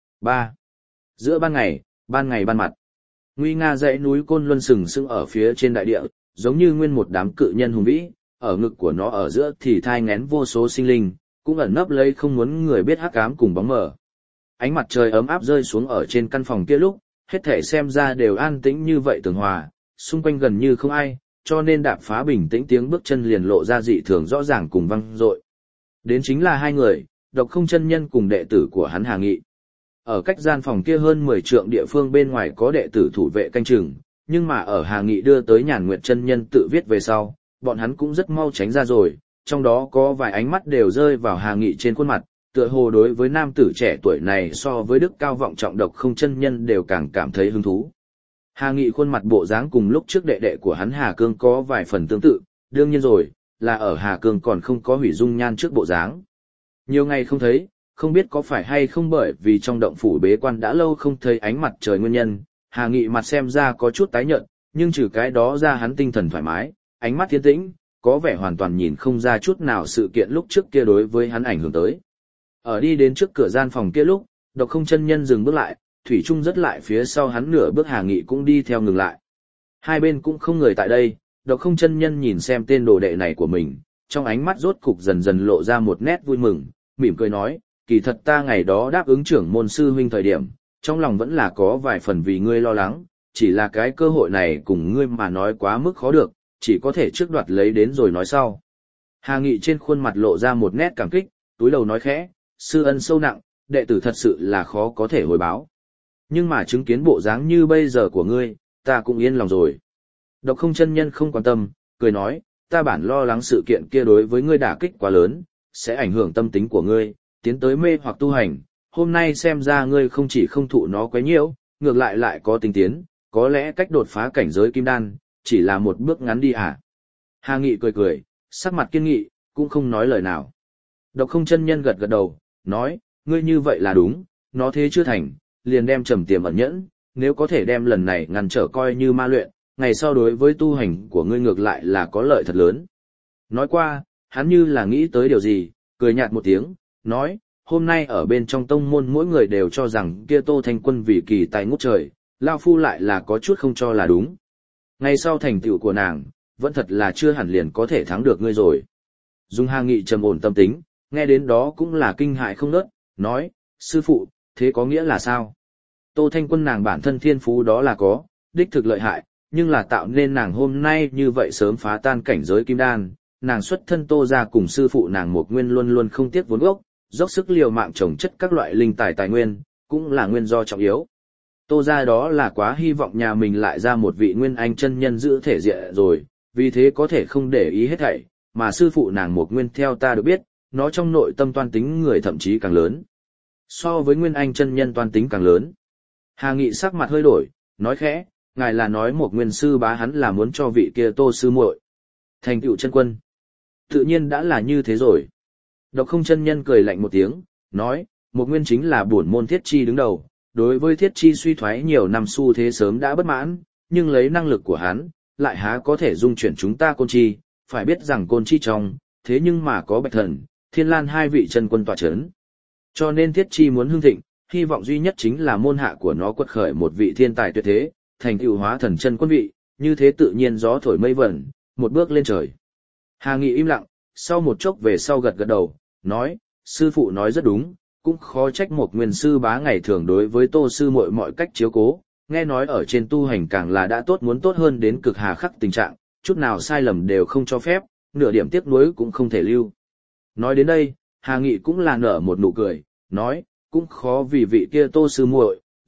3. Giữa ban ngày ban mặt. Nguy nga dãy núi Côn Luân sừng sững ở phía trên đại địa, giống như nguyên một đám cự nhân hùng vĩ, ở ngực của nó ở giữa thì thai nghén vô số sinh linh, cũng ẩn nấp lấy không muốn người biết hắc ám cùng bóng mờ. Ánh mặt trời ấm áp rơi xuống ở trên căn phòng kia lúc, hết thể xem ra đều an tĩnh như vậy tường hòa, xung quanh gần như không ai, cho nên đạp phá bình tĩnh tiếng bước chân liền lộ ra dị thường rõ ràng cùng vang dội. Đến chính là hai người, Độc Không Chân Nhân cùng đệ tử của hắn Hà Nghị. Ở cách gian phòng kia hơn 10 trượng địa phương bên ngoài có đệ tử thủ vệ canh chừng, nhưng mà ở Hà Nghị đưa tới Nhàn Nguyệt Chân Nhân tự viết về sau, bọn hắn cũng rất mau tránh ra rồi, trong đó có vài ánh mắt đều rơi vào Hà Nghị trên khuôn mặt, tựa hồ đối với nam tử trẻ tuổi này so với đức cao vọng trọng Độc Không Chân Nhân đều càng cảm thấy hứng thú. Hà Nghị khuôn mặt bộ dáng cùng lúc trước đệ đệ của hắn Hà Cương có vài phần tương tự, đương nhiên rồi, là ở Hà Cương còn không có hủy dung nhan trước bộ dáng. Nhiều ngày không thấy, không biết có phải hay không bởi vì trong động phủ bế quan đã lâu không thấy ánh mặt trời nguyên nhân, Hà Nghị mặt xem ra có chút tái nhợt, nhưng trừ cái đó ra hắn tinh thần thoải mái, ánh mắt thiên tĩnh, có vẻ hoàn toàn nhìn không ra chút nào sự kiện lúc trước kia đối với hắn ảnh hưởng tới. Ở đi đến trước cửa gian phòng kia lúc, Độc Không Chân Nhân dừng bước lại, thủy chung rất lại phía sau hắn nửa bước Hà Nghị cũng đi theo ngừng lại. Hai bên cũng không người tại đây, Độc Không Chân Nhân nhìn xem tên đồ đệ này của mình, trong ánh mắt rốt cục dần dần lộ ra một nét vui mừng, mỉm cười nói, kỳ thật ta ngày đó đáp ứng trưởng môn sư huynh thời điểm, trong lòng vẫn là có vài phần vì ngươi lo lắng, chỉ là cái cơ hội này cùng ngươi mà nói quá mức khó được, chỉ có thể trước đoạt lấy đến rồi nói sau. Hà Nghị trên khuôn mặt lộ ra một nét cảm kích, túi đầu nói khẽ, sư ân sâu nặng, đệ tử thật sự là khó có thể hồi báo. Nhưng mà chứng kiến bộ dáng như bây giờ của ngươi, ta cũng yên lòng rồi. Độc Không Chân Nhân không quan tâm, cười nói, ta bản lo lắng sự kiện kia đối với ngươi đả kích quá lớn, sẽ ảnh hưởng tâm tính của ngươi, tiến tới mê hoặc tu hành. Hôm nay xem ra ngươi không chỉ không thụ nó quấy nhiễu, ngược lại lại có tinh tiến, có lẽ cách đột phá cảnh giới kim đan, chỉ là một bước ngắn đi à. Hà Nghị cười cười, sắc mặt kiên nghị, cũng không nói lời nào. Độc Không Chân Nhân gật gật đầu, nói, ngươi như vậy là đúng, nó thế chưa thành, liền đem trầm tiềm ẩn nhẫn, nếu có thể đem lần này ngăn trở coi như ma luyện, ngày sau đối với tu hành của ngươi ngược lại là có lợi thật lớn. Nói qua, hắn như là nghĩ tới điều gì, cười nhạt một tiếng, nói, hôm nay ở bên trong tông môn mỗi người đều cho rằng kia Tô Thanh Quân vì kỳ tài ngút trời, Lao Phu lại là có chút không cho là đúng. Ngày sau thành tựu của nàng, vẫn thật là chưa hẳn liền có thể thắng được ngươi rồi. Dung Hà Nghị trầm ổn tâm tính, nghe đến đó cũng là kinh hại không nớt, nói, sư phụ, thế có nghĩa là sao? Tô Thanh Quân nàng bản thân thiên phú đó là có, đích thực lợi hại, nhưng là tạo nên nàng hôm nay như vậy sớm phá tan cảnh giới kim đan, nàng xuất thân Tô gia cùng sư phụ nàng Mộc Nguyên luôn luôn không tiếc vốn gốc, dốc sức liều mạng trồng chất các loại linh tài tài nguyên, cũng là nguyên do trọng yếu. Tô gia đó là quá hy vọng nhà mình lại ra một vị nguyên anh chân nhân giữ thể diện rồi, vì thế có thể không để ý hết thảy, mà sư phụ nàng Mộc Nguyên theo ta được biết, nó trong nội tâm toan tính người thậm chí càng lớn. So với nguyên anh chân nhân toan tính càng lớn. Hà Nghị sắc mặt hơi đổi, nói khẽ, ngài là nói một nguyên sư bá hắn là muốn cho vị kia Tô sư muội thành tựu chân quân. Tự nhiên đã là như thế rồi. Độc Không Chân Nhân cười lạnh một tiếng, nói, một nguyên chính là bổn môn thiết chi đứng đầu, đối với thiết chi suy thoái nhiều năm xu thế sớm đã bất mãn, nhưng lấy năng lực của hắn, lại há có thể dung chuyển chúng ta côn chi, phải biết rằng côn chi trong, thế nhưng mà có Bạch Thần, Thiên Lan hai vị chân quân tọa chấn. Cho nên thiết chi muốn hưng thịnh, hy vọng duy nhất chính là môn hạ của nó quật khởi một vị thiên tài tuyệt thế, thành tựu hóa thần chân quân vị, như thế tự nhiên gió thổi mây vẩn, một bước lên trời. Hà Nghị im lặng, sau một chốc về sau gật gật đầu, nói, sư phụ nói rất đúng, cũng khó trách một nguyên sư bá ngày thường đối với Tô sư muội mọi cách chiếu cố, nghe nói ở trên tu hành càng là đã tốt muốn tốt hơn đến cực hà khắc tình trạng, chút nào sai lầm đều không cho phép, nửa điểm tiếc nuối cũng không thể lưu. Nói đến đây, Hà Nghị cũng là nở một nụ cười, nói, cũng khó vì vị kia Tô sư muội,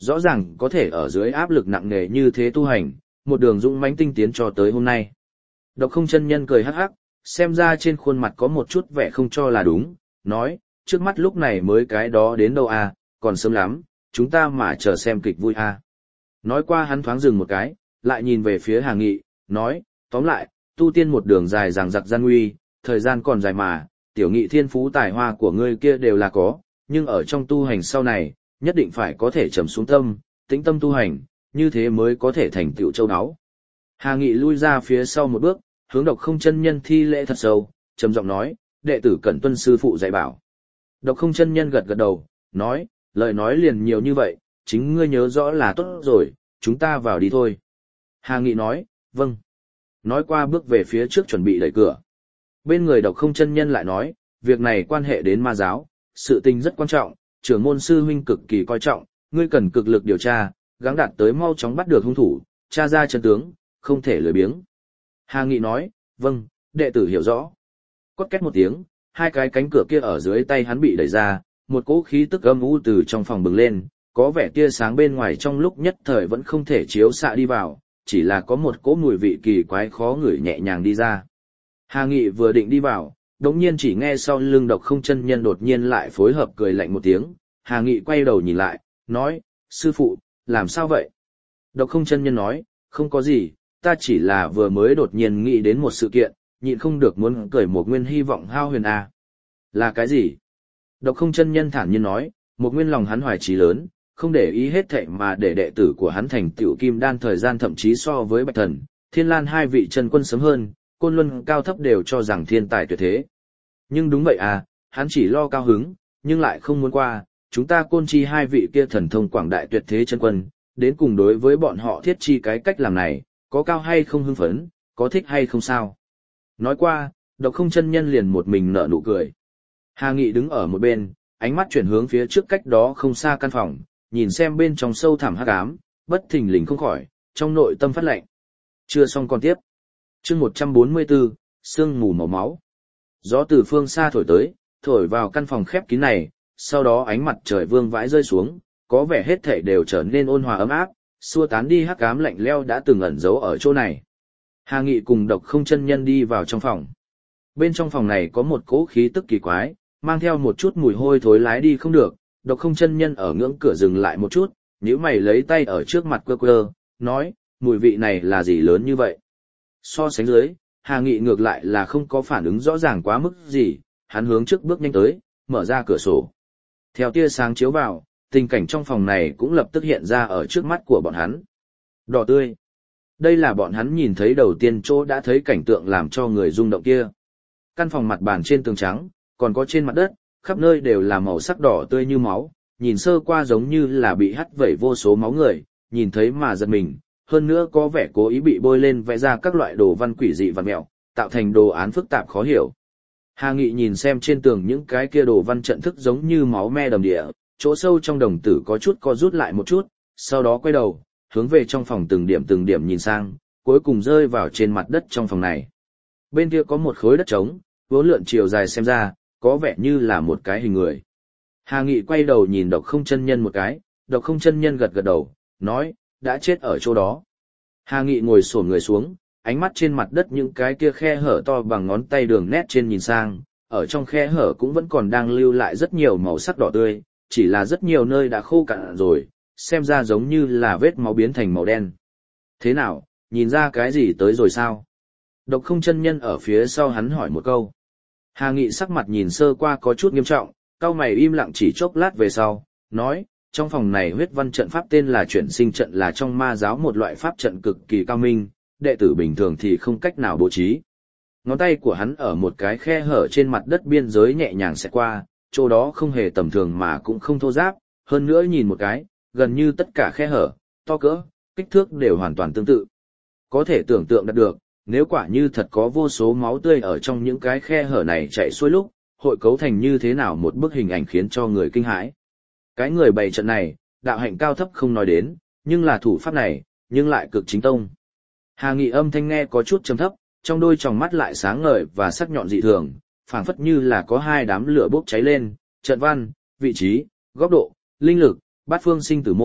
rõ ràng có thể ở dưới áp lực nặng nề như thế tu hành, một đường dũng mãnh tinh tiến cho tới hôm nay. Độc Không chân nhân cười hắc hắc, xem ra trên khuôn mặt có một chút vẻ không cho là đúng, nói, trước mắt lúc này mới cái đó đến đâu à, còn sớm lắm, chúng ta mà chờ xem kịch vui à. Nói qua hắn thoáng dừng một cái, lại nhìn về phía Hà Nghị, nói, tóm lại, tu tiên một đường dài dằng dặc gian nguy, thời gian còn dài mà, tiểu nghị thiên phú tài hoa của ngươi kia đều là có, nhưng ở trong tu hành sau này, nhất định phải có thể trầm xuống tâm, tĩnh tâm tu hành, như thế mới có thể thành tựu châu đáo. Hà Nghị lui ra phía sau một bước, hướng Độc Không chân nhân thi lễ thật sâu, trầm giọng nói, đệ tử cẩn tuân sư phụ dạy bảo. Độc Không chân nhân gật gật đầu, nói, lời nói liền nhiều như vậy, chính ngươi nhớ rõ là tốt rồi, chúng ta vào đi thôi. Hà Nghị nói, vâng. Nói qua bước về phía trước chuẩn bị đẩy cửa. Bên người Độc Không chân nhân lại nói, việc này quan hệ đến ma giáo, sự tình rất quan trọng, trưởng môn sư huynh cực kỳ coi trọng, ngươi cần cực lực điều tra, gắng đạt tới mau chóng bắt được hung thủ, tra ra chân tướng, không thể lười biếng. Hà Nghị nói, vâng, đệ tử hiểu rõ. Cốt két một tiếng, hai cái cánh cửa kia ở dưới tay hắn bị đẩy ra, một cỗ khí tức âm u từ trong phòng bừng lên, có vẻ tia sáng bên ngoài trong lúc nhất thời vẫn không thể chiếu xạ đi vào, chỉ là có một cỗ mùi vị kỳ quái khó ngửi nhẹ nhàng đi ra. Hà Nghị vừa định đi vào, đống nhiên chỉ nghe sau lưng Độc Không chân nhân đột nhiên lại phối hợp cười lạnh một tiếng, Hà Nghị quay đầu nhìn lại, nói, sư phụ, làm sao vậy? Độc Không chân nhân nói, không có gì, ta chỉ là vừa mới đột nhiên nghĩ đến một sự kiện, nhịn không được muốn cười một nguyên hy vọng hao huyền à. Là cái gì? Độc Không chân nhân thản nhiên nói, một nguyên lòng hắn hoài chí lớn, không để ý hết thảy mà để đệ tử của hắn thành tựu kim đan thời gian thậm chí so với Bạch Thần, Thiên Lan hai vị chân quân sớm hơn, Côn Luân cao thấp đều cho rằng thiên tài tuyệt thế. Nhưng đúng vậy à, hắn chỉ lo cao hứng, nhưng lại không muốn qua, chúng ta Côn Chi hai vị kia thần thông quảng đại tuyệt thế chân quân, đến cùng đối với bọn họ thiết chi cái cách làm này, có cao hay không hưng phấn, có thích hay không sao. Nói qua, Độc Không chân nhân liền một mình nở nụ cười. Hà Nghị đứng ở một bên, ánh mắt chuyển hướng phía trước cách đó không xa căn phòng, nhìn xem bên trong sâu thẳm hắc ám, bất thình lình không khỏi, trong nội tâm phát lạnh. Chưa xong còn tiếp. Chương 144, sương mù màu máu. Gió từ phương xa thổi tới, thổi vào căn phòng khép kín này, sau đó ánh mặt trời vương vãi rơi xuống, có vẻ hết thảy đều trở nên ôn hòa ấm áp, xua tán đi hắc ám lạnh lẽo đã từng ẩn giấu ở chỗ này. Hà Nghị cùng Độc Không chân nhân đi vào trong phòng. Bên trong phòng này có một cỗ khí tức kỳ quái, mang theo một chút mùi hôi thối lái đi không được. Độc Không chân nhân ở ngưỡng cửa dừng lại một chút, nhíu mày lấy tay ở trước mặt quơ quơ, nói, mùi vị này là gì lớn như vậy? So sánh dưới, Hà Nghị ngược lại là không có phản ứng rõ ràng quá mức gì, hắn hướng trước bước nhanh tới, mở ra cửa sổ. Theo tia sáng chiếu vào, tình cảnh trong phòng này cũng lập tức hiện ra ở trước mắt của bọn hắn. Đỏ tươi. Đây là bọn hắn nhìn thấy đầu tiên chỗ đã thấy cảnh tượng làm cho người rung động kia. Căn phòng mặt bàn trên tường trắng, còn có trên mặt đất, khắp nơi đều là màu sắc đỏ tươi như máu, nhìn sơ qua giống như là bị hắt vẩy vô số máu người, nhìn thấy mà giật mình, hơn nữa có vẻ cố ý bị bôi lên vẽ ra các loại đồ văn quỷ dị vặn mẹo, tạo thành đồ án phức tạp khó hiểu. Hà Nghị nhìn xem trên tường những cái kia đồ văn trận thức giống như máu me đầm địa, chỗ sâu trong đồng tử có chút co rút lại một chút, sau đó quay đầu, hướng về trong phòng từng điểm nhìn sang, cuối cùng rơi vào trên mặt đất trong phòng này. Bên kia có một khối đất trống, vốn lượn chiều dài xem ra, có vẻ như là một cái hình người. Hà Nghị quay đầu nhìn Độc Không chân nhân một cái, Độc Không chân nhân gật gật đầu, nói, đã chết ở chỗ đó. Hà Nghị ngồi xổm người xuống, ánh mắt trên mặt đất những cái kia khe hở to bằng ngón tay đường nét trên nhìn sang, ở trong khe hở cũng vẫn còn đang lưu lại rất nhiều màu sắc đỏ tươi, chỉ là rất nhiều nơi đã khô cạn rồi, xem ra giống như là vết máu biến thành màu đen. Thế nào, nhìn ra cái gì tới rồi sao? Độc Không chân nhân ở phía sau hắn hỏi một câu. Hà Nghị sắc mặt nhìn sơ qua có chút nghiêm trọng, cau mày im lặng chỉ chốc lát về sau, nói, trong phòng này huyết văn trận pháp tên là chuyển sinh trận, là trong ma giáo một loại pháp trận cực kỳ cao minh, đệ tử bình thường thì không cách nào bố trí. Ngón tay của hắn ở một cái khe hở trên mặt đất biên giới nhẹ nhàng xẹt qua, chỗ đó không hề tầm thường mà cũng không thô ráp, hơn nữa nhìn một cái, gần như tất cả khe hở, to cỡ, kích thước đều hoàn toàn tương tự. Có thể tưởng tượng được, nếu quả như thật có vô số máu tươi ở trong những cái khe hở này chạy xuôi lúc, hội cấu thành như thế nào một bức hình ảnh khiến cho người kinh hãi. Cái người bày trận này, đạo hạnh cao thấp không nói đến, nhưng là thủ pháp này, nhưng lại cực chính tông. Hà Nghị âm thanh nghe có chút trầm thấp, trong đôi tròng mắt lại sáng ngời và sắc nhọn dị thường, phảng phất như là có hai đám lửa bốc cháy lên, trận văn, vị trí, góc độ, linh lực, bát phương sinh tử môn,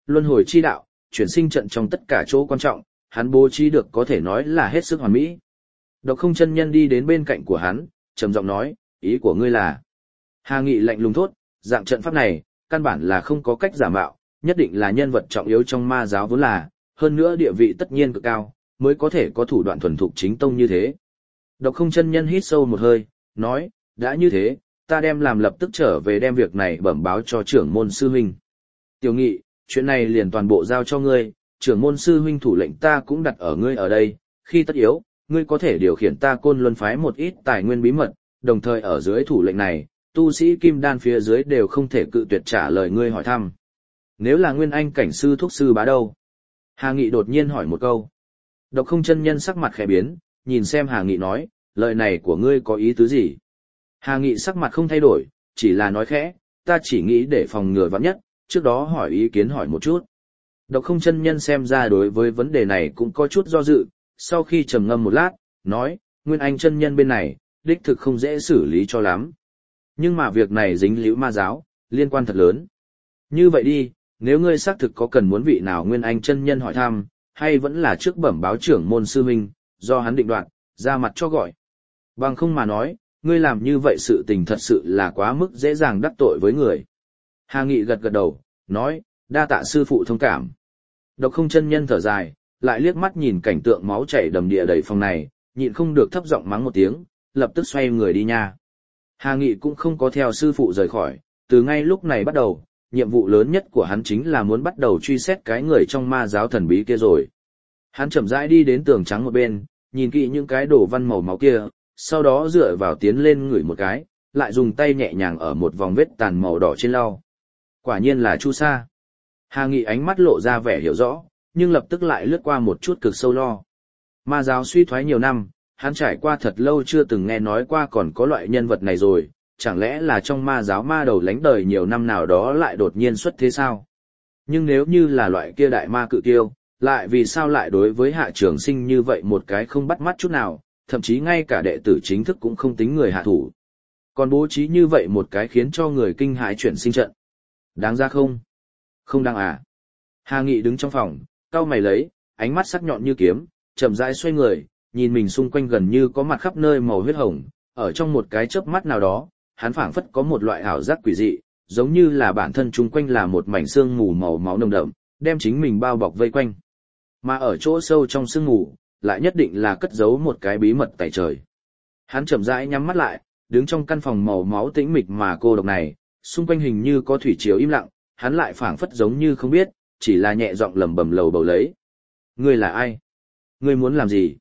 luân hồi chi đạo, chuyển sinh trận trong tất cả chỗ quan trọng, hắn bố trí được có thể nói là hết sức hoàn mỹ. Độc Không chân nhân đi đến bên cạnh của hắn, trầm giọng nói, ý của ngươi là. Hà Nghị lạnh lùng thốt, dạng trận pháp này, căn bản là không có cách giả mạo, nhất định là nhân vật trọng yếu trong ma giáo vốn là, hơn nữa địa vị tất nhiên cực cao, mới có thể có thủ đoạn thuần thục chính tông như thế. Độc Không chân nhân hít sâu một hơi, nói, đã như thế, ta đem làm lập tức trở về đem việc này bẩm báo cho trưởng môn sư huynh. Tiểu Nghị, chuyện này liền toàn bộ giao cho ngươi, trưởng môn sư huynh thủ lệnh ta cũng đặt ở ngươi ở đây, khi tất yếu, ngươi có thể điều khiển ta Côn Luân phái một ít tài nguyên bí mật, đồng thời ở dưới thủ lệnh này, tu sĩ kim đan phía dưới đều không thể cự tuyệt trả lời ngươi hỏi thăm. Nếu là nguyên anh cảnh sư thuốc sư bá đâu? Hà Nghị đột nhiên hỏi một câu. Độc Không chân nhân sắc mặt khẽ biến, nhìn xem Hà Nghị nói, lời này của ngươi có ý tứ gì? Hà Nghị sắc mặt không thay đổi, chỉ là nói khẽ, ta chỉ nghĩ để phòng ngừa vạn nhất, trước đó hỏi ý kiến hỏi một chút. Độc Không chân nhân xem ra đối với vấn đề này cũng có chút do dự, sau khi trầm ngâm một lát, nói, nguyên anh chân nhân bên này, đích thực không dễ xử lý cho lắm. Nhưng mà việc này dính líu ma giáo, liên quan thật lớn. Như vậy đi, nếu ngươi xác thực có cần muốn vị nào nguyên anh chân nhân hỏi thăm, hay vẫn là trước bẩm báo trưởng môn sư huynh, do hắn định đoạt, ra mặt cho gọi. Bằng không mà nói, ngươi làm như vậy sự tình thật sự là quá mức dễ dàng đắc tội với người. Hà Nghị gật gật đầu, nói, đa tạ sư phụ thông cảm. Độc Không chân nhân thở dài, lại liếc mắt nhìn cảnh tượng máu chảy đầm địa đầy phòng này, nhịn không được thấp giọng mắng một tiếng, lập tức xoay người đi nha. Hà Nghị cũng không có theo sư phụ rời khỏi, từ ngay lúc này bắt đầu, nhiệm vụ lớn nhất của hắn chính là muốn bắt đầu truy xét cái người trong ma giáo thần bí kia rồi. Hắn chậm rãi đi đến tường trắng một bên, nhìn kỹ những cái đồ văn màu máu kia, sau đó dựa vào tiến lên ngửi một cái, lại dùng tay nhẹ nhàng ở một vòng vết tàn màu đỏ trên lau. Quả nhiên là chu sa. Hà Nghị ánh mắt lộ ra vẻ hiểu rõ, nhưng lập tức lại lướt qua một chút cực sâu lo. Ma giáo suy thoái nhiều năm, hắn trải qua thật lâu chưa từng nghe nói qua còn có loại nhân vật này rồi, chẳng lẽ là trong ma giáo ma đầu lánh đời nhiều năm nào đó lại đột nhiên xuất thế sao? Nhưng nếu như là loại kia đại ma cự tiêu, lại vì sao lại đối với Hạ Trường Sinh như vậy một cái không bắt mắt chút nào, thậm chí ngay cả đệ tử chính thức cũng không tính người hạ thủ. Còn bố trí như vậy một cái khiến cho người kinh hãi chuyển sinh trận. Đáng ra không? Không đáng à? Hà Nghị đứng trong phòng, cau mày lấy, ánh mắt sắc nhọn như kiếm, chậm rãi xoay người, nhìn mình xung quanh gần như có mặt khắp nơi màu huyết hồng, ở trong một cái chớp mắt nào đó, hắn phảng phất có một loại ảo giác quỷ dị, giống như là bản thân chung quanh là một mảnh sương mù màu máu nồng đậm, đem chính mình bao bọc vây quanh. Mà ở chỗ sâu trong sương mù, lại nhất định là cất giấu một cái bí mật tại trời. Hắn chậm rãi nhắm mắt lại, đứng trong căn phòng màu máu tĩnh mịch mà cô độc này, xung quanh hình như có thủy triều im lặng, hắn lại phảng phất giống như không biết, chỉ là nhẹ giọng lẩm bẩm lầu bầu lấy. Ngươi là ai? Ngươi muốn làm gì?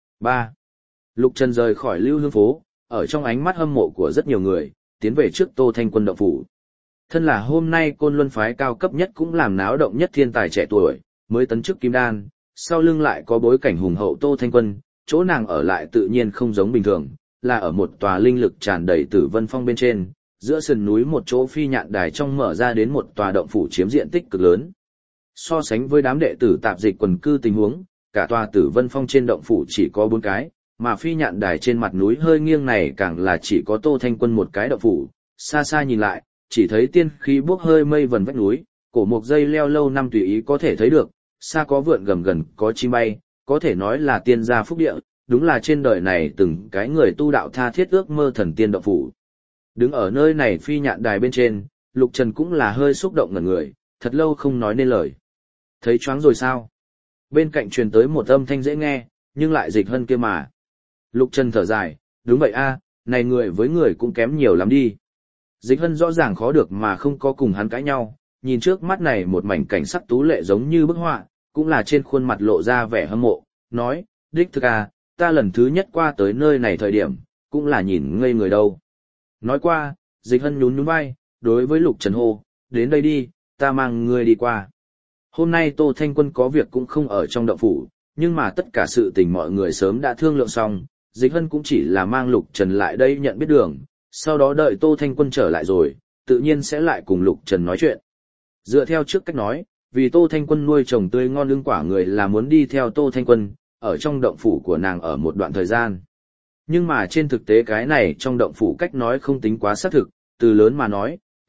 3. Lục Trần rời khỏi Lưu Hương phố, ở trong ánh mắt hâm mộ của rất nhiều người, tiến về trước Tô Thanh Quân động phủ. Thân là hôm nay Côn Luân phái cao cấp nhất cũng làm náo động nhất thiên tài trẻ tuổi, mới tấn chức kim đan, sau lưng lại có bối cảnh hùng hậu Tô Thanh Quân, chỗ nàng ở lại tự nhiên không giống bình thường, là ở một tòa linh lực tràn đầy Tử Vân Phong bên trên, giữa sườn núi một chỗ phi nhạn đài trong mở ra đến một tòa động phủ chiếm diện tích cực lớn. So sánh với đám đệ tử tạp dịch quần cư tình huống, cả tòa Tử Vân Phong trên động phủ chỉ có 4 cái, mà phi nhạn đài trên mặt núi hơi nghiêng này càng là chỉ có Tô Thanh Quân một cái động phủ. Xa xa nhìn lại, chỉ thấy tiên khí bốc hơi mây vần vách núi, cổ một dây leo lâu năm tùy ý có thể thấy được, xa có vượn gầm gần có chim bay, có thể nói là tiên gia phúc địa, đúng là trên đời này từng cái người tu đạo tha thiết ước mơ thần tiên động phủ. Đứng ở nơi này phi nhạn đài bên trên, Lục Trần cũng là hơi xúc động ngẩn người, thật lâu không nói nên lời. Thấy choáng rồi sao? Bên cạnh truyền tới một âm thanh dễ nghe, nhưng lại Dịch Hân kia mà. Lục Trần thở dài, đúng vậy a, này người với người cũng kém nhiều lắm đi. Dịch Hân rõ ràng khó được mà không có cùng hắn cãi nhau, nhìn trước mắt này một mảnh cảnh sắc tú lệ giống như bức họa, cũng là trên khuôn mặt lộ ra vẻ hâm mộ, nói, đích thực à, ta lần thứ nhất qua tới nơi này thời điểm, cũng là nhìn ngây người đâu. Nói qua, Dịch Hân nhún nhún vai, đối với Lục Trần hô, đến đây đi, ta mang ngươi đi qua. Hôm nay Tô Thanh Quân có việc cũng không ở trong động phủ, nhưng mà tất cả sự tình mọi người sớm đã thương lượng xong, Dịch Hân cũng chỉ là mang Lục Trần lại đây nhận biết đường, sau đó đợi Tô Thanh Quân trở lại rồi, tự nhiên sẽ lại cùng Lục Trần nói chuyện. Dựa theo trước cách nói, vì Tô Thanh Quân nuôi trồng tươi ngon lương quả người là muốn đi theo Tô Thanh Quân, ở trong động phủ của nàng ở một đoạn thời gian. Nhưng mà trên thực tế cái này trong động phủ cách nói không tính quá xác thực, từ lớn mà nói,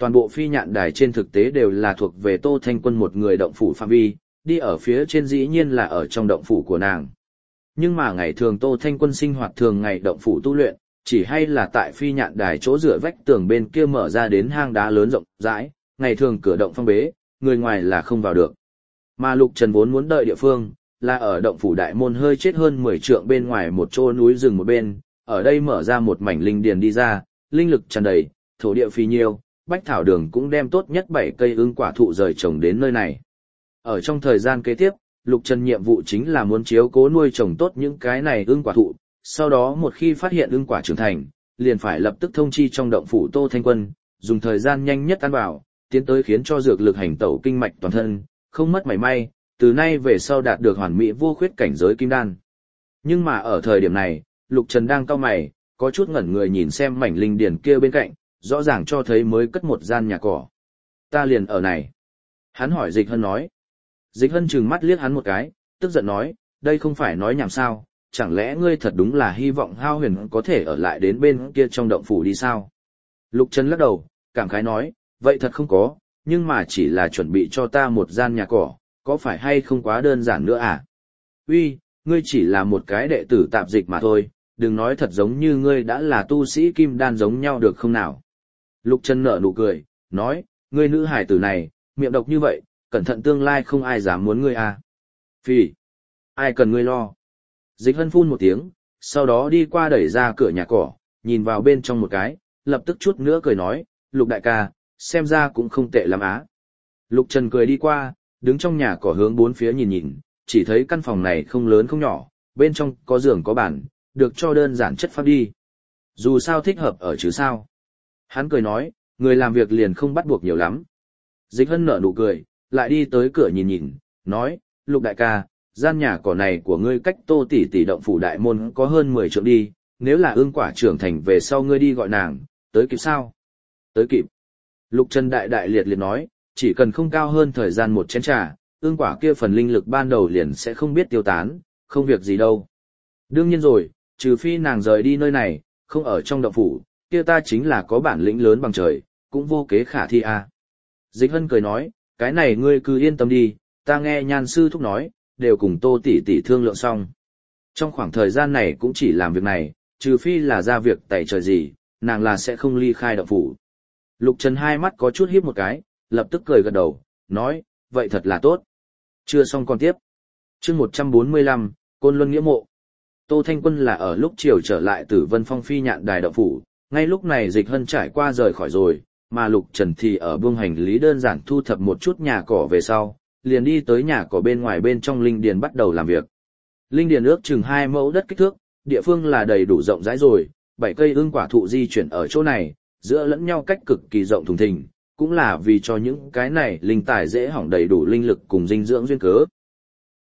toàn bộ phi nhạn đài trên thực tế đều là thuộc về Tô Thanh Quân một người động phủ phạm vi, đi ở phía trên dĩ nhiên là ở trong động phủ của nàng. Nhưng mà ngày thường Tô Thanh Quân sinh hoạt thường ngày động phủ tu luyện, chỉ hay là tại phi nhạn đài chỗ dựa vách tường bên kia mở ra đến hang đá lớn rộng rãi, ngày thường cửa động phong bế, người ngoài là không vào được. Mà Lục Trần vốn muốn đợi địa phương, là ở động phủ đại môn hơi chết hơn 10 trượng bên ngoài một chỗ núi rừng một bên, ở đây mở ra một mảnh linh điền đi ra, linh lực tràn đầy, thổ địa phì nhiêu, Bách Thảo Đường cũng đem tốt nhất 7 cây ưng quả thụ rời trồng đến nơi này. Ở trong thời gian kế tiếp, Lục Trần nhiệm vụ chính là muốn chiếu cố nuôi trồng tốt những cái này ưng quả thụ, sau đó một khi phát hiện ưng quả trưởng thành, liền phải lập tức thông chi trong động phủ Tô Thanh Quân, dùng thời gian nhanh nhất ăn vào, tiến tới khiến cho dược lực hành tẩu kinh mạch toàn thân, không mất mảy may, từ nay về sau đạt được hoàn mỹ vô khuyết cảnh giới kim đan. Nhưng mà ở thời điểm này, Lục Trần đang cau mày, có chút ngẩn người nhìn xem mảnh linh điển kia bên cạnh, rõ ràng cho thấy mới cất một gian nhà cỏ. Ta liền ở này. Hắn hỏi Dịch Hân nói. Dịch Hân trừng mắt liếc hắn một cái, tức giận nói, đây không phải nói nhảm sao, chẳng lẽ ngươi thật đúng là hy vọng Hao Huyền có thể ở lại đến bên kia trong động phủ đi sao? Lục Trần lắc đầu, cảm khái nói, vậy thật không có, nhưng mà chỉ là chuẩn bị cho ta một gian nhà cỏ, có phải hay không quá đơn giản nữa à? Uy, ngươi chỉ là một cái đệ tử tạp dịch mà thôi, đừng nói thật giống như ngươi đã là tu sĩ kim đan giống nhau được không nào? Lục Trần nở nụ cười, nói, ngươi nữ hải tử này, miệng độc như vậy, cẩn thận tương lai không ai dám muốn ngươi à. Phì, ai cần ngươi lo. Dịch Hân phun một tiếng, sau đó đi qua đẩy ra cửa nhà cỏ, nhìn vào bên trong một cái, lập tức chút nữa cười nói, Lục đại ca, xem ra cũng không tệ lắm á. Lục Trần cười đi qua, đứng trong nhà cỏ hướng bốn phía nhìn nhìn, chỉ thấy căn phòng này không lớn không nhỏ, bên trong có giường có bàn, được cho đơn giản chất phác đi. Dù sao thích hợp ở chứ sao. Hắn cười nói, người làm việc liền không bắt buộc nhiều lắm. Dịch Hân nở nụ cười, lại đi tới cửa nhìn nhìn, nói, Lục đại ca, gian nhà cỏ này của ngươi cách Tô tỷ tỷ động phủ đại môn có hơn 10 trượng đi, nếu là ương quả trưởng thành về sau ngươi đi gọi nàng, tới kịp sao? Tới kịp. Lục Trần đại đại liệt liệt nói, chỉ cần không cao hơn thời gian một chén trà, ương quả kia phần linh lực ban đầu liền sẽ không biết tiêu tán, không việc gì đâu. Đương nhiên rồi, trừ phi nàng rời đi nơi này, không ở trong động phủ, kia ta chính là có bản lĩnh lớn bằng trời, cũng vô kế khả thi à. Dịch Hân cười nói, cái này ngươi cứ yên tâm đi, ta nghe Nhan sư thúc nói, đều cùng Tô tỷ tỷ thương lượng xong. Trong khoảng thời gian này cũng chỉ làm việc này, trừ phi là ra việc tẩy trời gì, nàng là sẽ không ly khai động phủ. Lục Trần hai mắt có chút híp một cái, lập tức cười gật đầu, nói, vậy thật là tốt. Chưa xong còn tiếp. Chương 145, Côn Luân Nghĩa Mộ. Tô Thanh Quân là ở lúc chiều trở lại từ Vân Phong phi nhạn đài động phủ, ngay lúc này Dịch Hân trải qua rời khỏi rồi, mà Lục Trần thì ở buông hành lý đơn giản thu thập một chút nhà cỏ về sau, liền đi tới nhà cỏ bên ngoài bên trong linh điền bắt đầu làm việc. Linh điền ước chừng 2 mẫu đất kích thước, địa phương là đầy đủ rộng rãi rồi, 7 cây ương quả thụ di chuyển ở chỗ này, giữa lẫn nhau cách cực kỳ rộng thùng thình, cũng là vì cho những cái này linh tài dễ hỏng đầy đủ linh lực cùng dinh dưỡng duyên cớ,